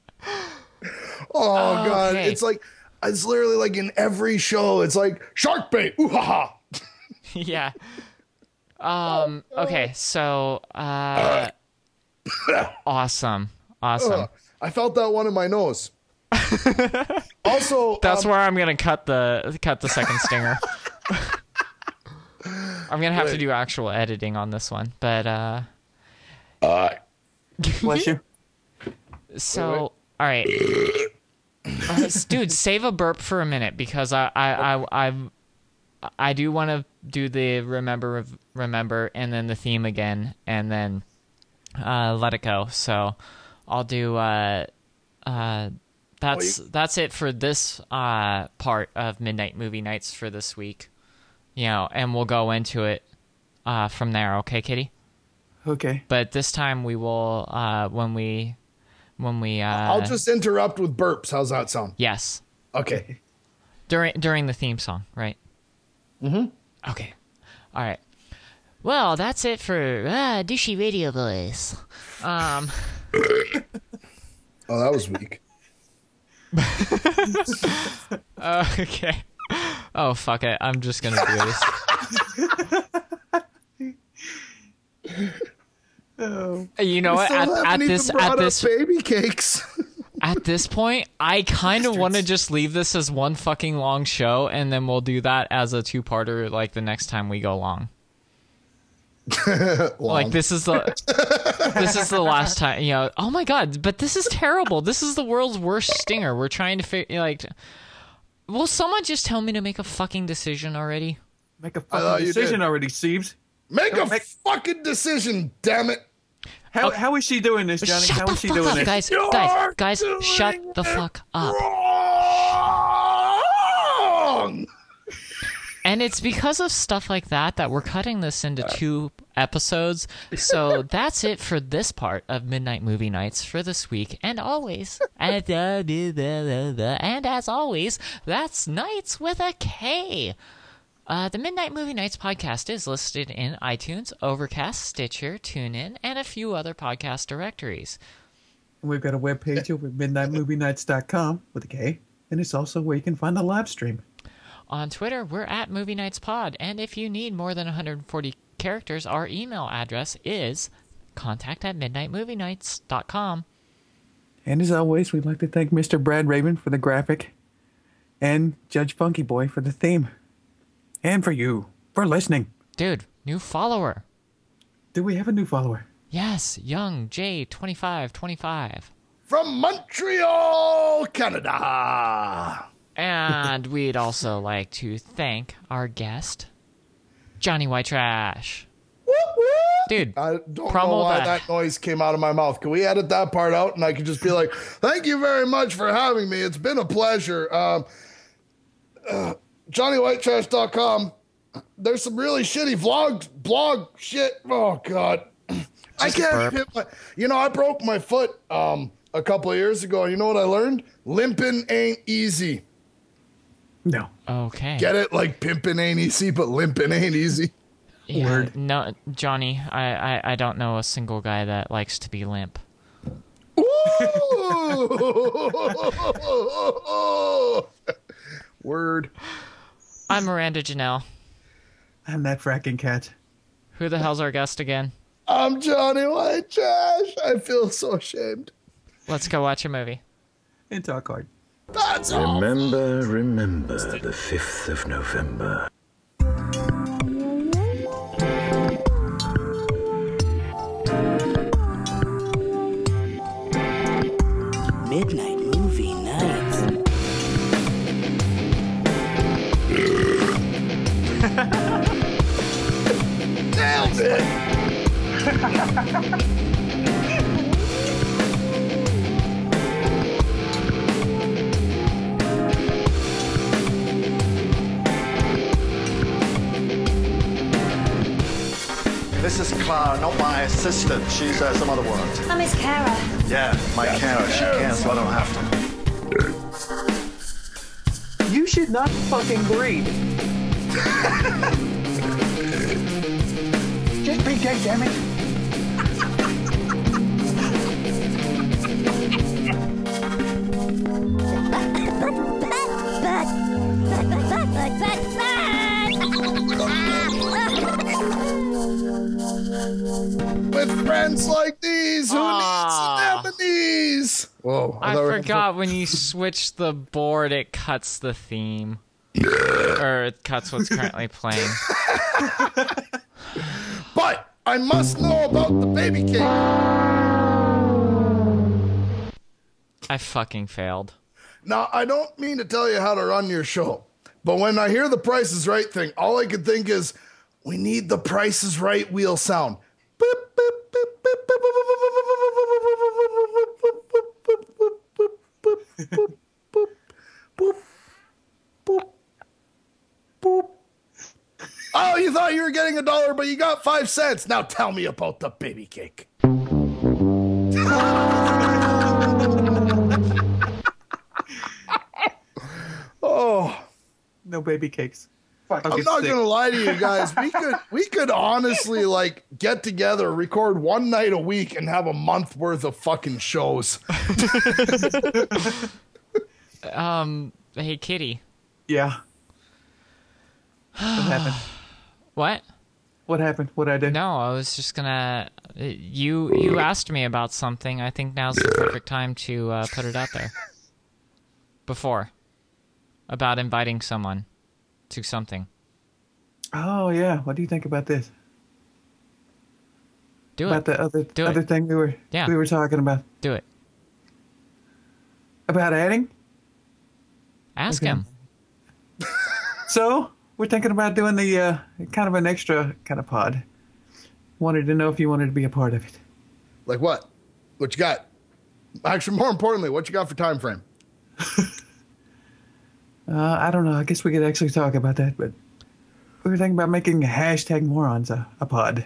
Oh, God. Okay. It's literally like in every show. It's like, shark bait. Ooh, ha, ha. Yeah. Okay, so awesome. I felt that one in my nose. Also, that's where I'm gonna cut the second stinger. I'm gonna have to do actual editing on this one, but bless you. So, all right, dude, save a burp for a minute because I do want to do the remember and then the theme again and then let it go. So I'll do that's it for this part of Midnight Movie Nights for this week. You know, and we'll go into it from there. Okay, Kitty? Okay. But this time we will when we I'll just interrupt with burps. How's that sound? Yes. Okay. During the theme song, right? Mm-hmm. Okay. All right. Well, that's it for douchey radio voice. Oh, that was weak. Okay. Oh, fuck it. I'm just gonna do this. You know what? At this baby cakes. At this point, I kind of want to just leave this as one fucking long show, and then we'll do that as a 2-parter, like the next time we go long. Like this is the last time, you know. Oh my god! But this is terrible. This is the world's worst stinger. We're trying to figure will someone just tell me to make a fucking decision already? Make a fucking decision already, Siebes. Make a fucking decision, damn it! How is she doing this, Johnny? How is she doing this? Guys, shut the fuck up. Wrong! And it's because of stuff like that we're cutting this into 2 episodes. So that's it for this part of Midnight Movie Nights for this week. And always, and as always, that's Nights with a K. The Midnight Movie Nights podcast is listed in iTunes, Overcast, Stitcher, TuneIn, and a few other podcast directories. We've got a webpage over at midnightmovienights.com with a K, and it's also where you can find the live stream. On Twitter, we're at Movie Nights Pod, and if you need more than 140 characters, our email address is contact@midnightmovienights.com. And as always, we'd like to thank Mr. Brad Raven for the graphic and Judge Funky Boy for the theme. And for you, for listening. Dude, new follower. Do we have a new follower? Yes, Young J2525. From Montreal, Canada. And we'd also like to thank our guest, Johnny White Trash. Whoop, whoop. Dude, I don't know promo why that. that noise came out of my mouth. Can we edit that part out and I can just be like, thank you very much for having me. It's been a pleasure. JohnnyWhiteTrash.com. There's some really shitty blog shit. Oh, God. I can't hit my... You know, I broke my foot a couple of years ago. And you know what I learned? Limping ain't easy. No. Okay. Get it? Like pimping ain't easy, but limping ain't easy. Yeah, Word. no, Johnny, I don't know a single guy that likes to be limp. Ooh! Word. I'm Miranda Janelle. I'm that fracking cat. Who the hell's our guest again? I'm Johnny White Trash. I feel so ashamed. Let's go watch a movie. And talk hard. That's all. Remember the 5th of November. Midnight movie nights. Nailed it. This is Clara, not my assistant. She's some other woman. I'm Miss Kara. Yeah, my carer. She can, so I don't have to. You should not fucking breathe. Just be gay, damn it. With friends like these, who needs anemones? Whoa. I forgot when you switch the board, it cuts the theme. Or it cuts what's currently playing. But I must know about the baby cake. I fucking failed. Now, I don't mean to tell you how to run your show, but when I hear the Price is Right thing, all I can think is, we need the Price is Right wheel sound. Oh, you thought you were getting $1, but you got 5 cents. Now tell me about the baby cake. Oh, No baby cakes. Fuck, I'm not gonna lie to you guys. We could honestly like get together, record one night a week, and have a month worth of fucking shows. Hey, Kitty. Yeah. What happened? What? What happened? What'd I do? No, I was just gonna... You asked me about something. I think now's the perfect time to put it out there. Before. About inviting someone to something. Oh, yeah. What do you think about this? Do About it. the other thing we were talking about. Do it. About adding? Ask Okay. him. So, we're thinking about doing the kind of an extra kind of pod. Wanted to know if you wanted to be a part of it. Like what? What you got? Actually, more importantly, what you got for time frame? I don't know. I guess we could actually talk about that, but we were thinking about making hashtag morons a pod.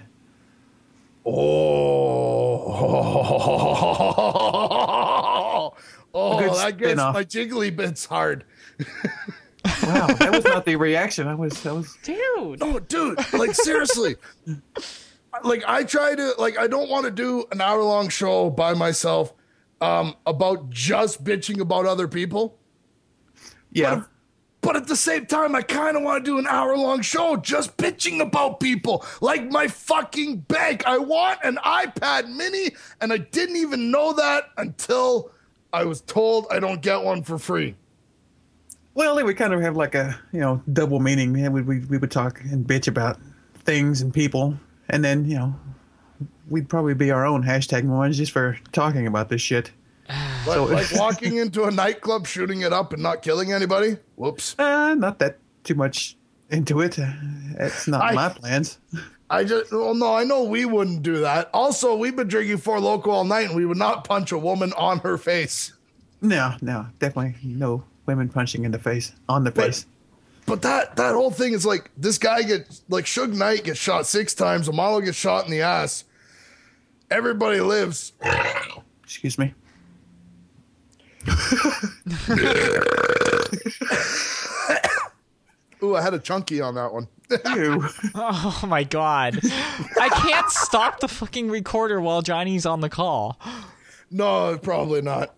Oh, good that gets spin-off. my jiggly bits hard. Wow, that was not the reaction. I was Dude! Oh, dude, like seriously. Like I try to, like I don't want to do an hour-long show by myself about just bitching about other people. yeah. But at the same time, I kind of want to do an hour-long show just bitching about people. Like my fucking bank. I want an iPad mini, and I didn't even know that until I was told I don't get one for free. Well, we kind of have like a double meaning. Man, we would talk and bitch about things and people, and then, you know, we'd probably be our own hashtag ones just for talking about this shit. Like walking into a nightclub, shooting it up, and not killing anybody? Whoops. Not that too much into it. It's not my plans. I know we wouldn't do that. Also, we've been drinking Four Loko all night, and we would not punch a woman on her face. No, definitely no women punching in the face, on the face. But that whole thing is like, this guy gets, like, Suge Knight gets shot 6 times, Amalo gets shot in the ass. Everybody lives. Excuse me. Ooh, I had a chunky on that one. Ew. Oh my god. I can't stop the fucking recorder while Johnny's on the call. No, probably not.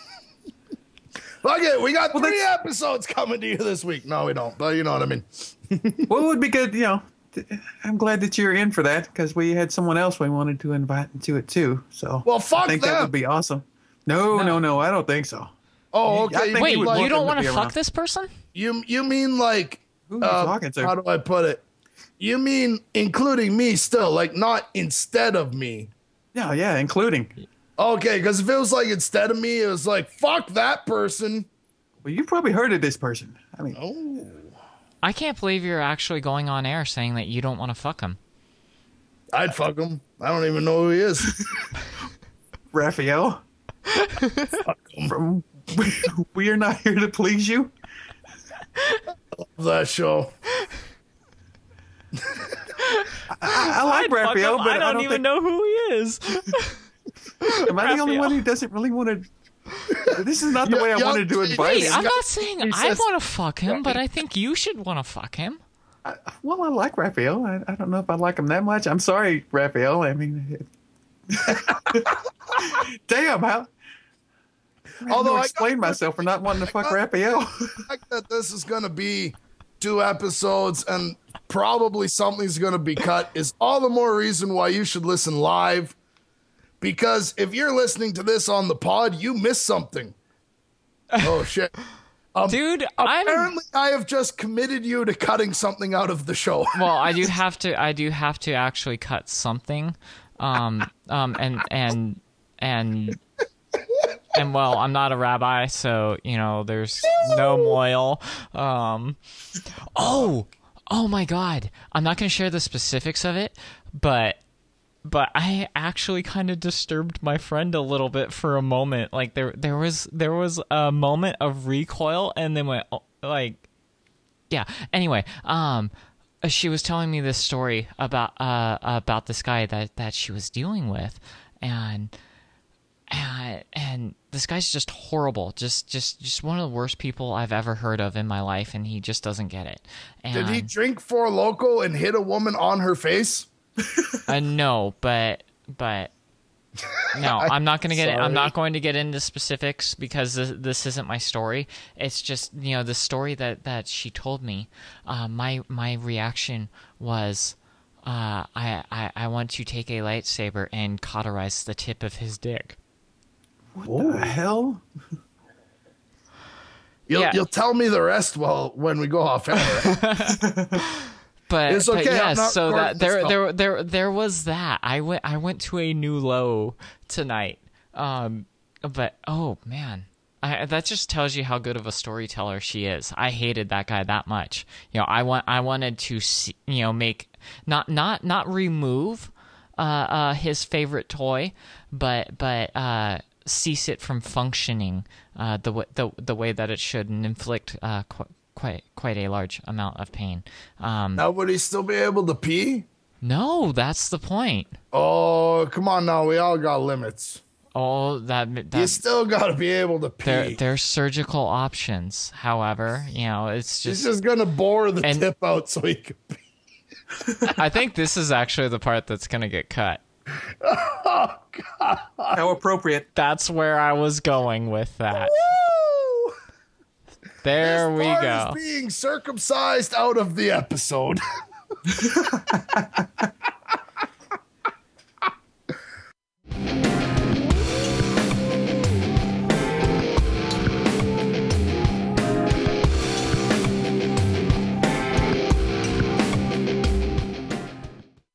Fuck it, we got 3 episodes coming to you this week. No, we don't, but you know what I mean. Well, it would be good, you know. I'm glad that you're in for that, because we had someone else we wanted to invite into it too. So, well, fuck I think them. that would be awesome. No, I don't think so. Oh, okay. Wait, you don't want to be fuck around. this person? You mean like, Who are you talking to? how do I put it? You mean including me still, like not instead of me. Yeah, including. Okay, because if it was like instead of me, it was like, fuck that person. Well, you've probably heard of this person. I mean, I can't believe you're actually going on air saying that you don't want to fuck him. I'd fuck him. I don't even know who he is. Raphael. From We Are Not Here to Please You. Love that show. I like Raphael, but I don't even know who he is. Am I the only one who doesn't really want to? This is not the way I wanted to invite Wait, him. I'm not saying I want to fuck him, but I think you should want to fuck him. Well, I like Raphael. I don't know if I like him that much. I'm sorry, Raphael. I mean, damn, how? Although I explain myself for not wanting to fuck Raphael. The fact that this is going to be 2 episodes and probably something's going to be cut is all the more reason why you should listen live. Because if you're listening to this on the pod, you missed something. Oh, shit. Dude, apparently I have just committed you to cutting something out of the show. Well, I do have to actually cut something. And well, I'm not a rabbi, so, you know, there's no moil. Oh my God. I'm not going to share the specifics of it, but I actually kind of disturbed my friend a little bit for a moment. Like there was a moment of recoil, and then went yeah. Anyway, she was telling me this story about this guy that she was dealing with, and this guy's just horrible. Just one of the worst people I've ever heard of in my life, and he just doesn't get it. And, did he drink Four Loko and hit a woman on her face? No, but no, I'm not going to get it. I'm not going to get into specifics because this isn't my story. It's just, you know, the story that she told me. My reaction was, I want to take a lightsaber and cauterize the tip of his dick. What the hell? You'll tell me the rest when we go off air. But it's okay. But yes, so that there was that. I went to a new low tonight. But oh man, that just tells you how good of a storyteller she is. I hated that guy that much. You know, I wanted to see, you know, make not remove his favorite toy, but cease it from functioning the way that it should, and inflict quite a large amount of pain. Now, would he still be able to pee? No, that's the point. Oh, come on now. We all got limits. Oh, that you still got to be able to pee. There's surgical options. However, you know, it's just... He's just going to bore the tip out so he can pee. I think this is actually the part that's going to get cut. Oh, God. How appropriate. That's where I was going with that. Woo! There we go. Being circumcised out of the episode.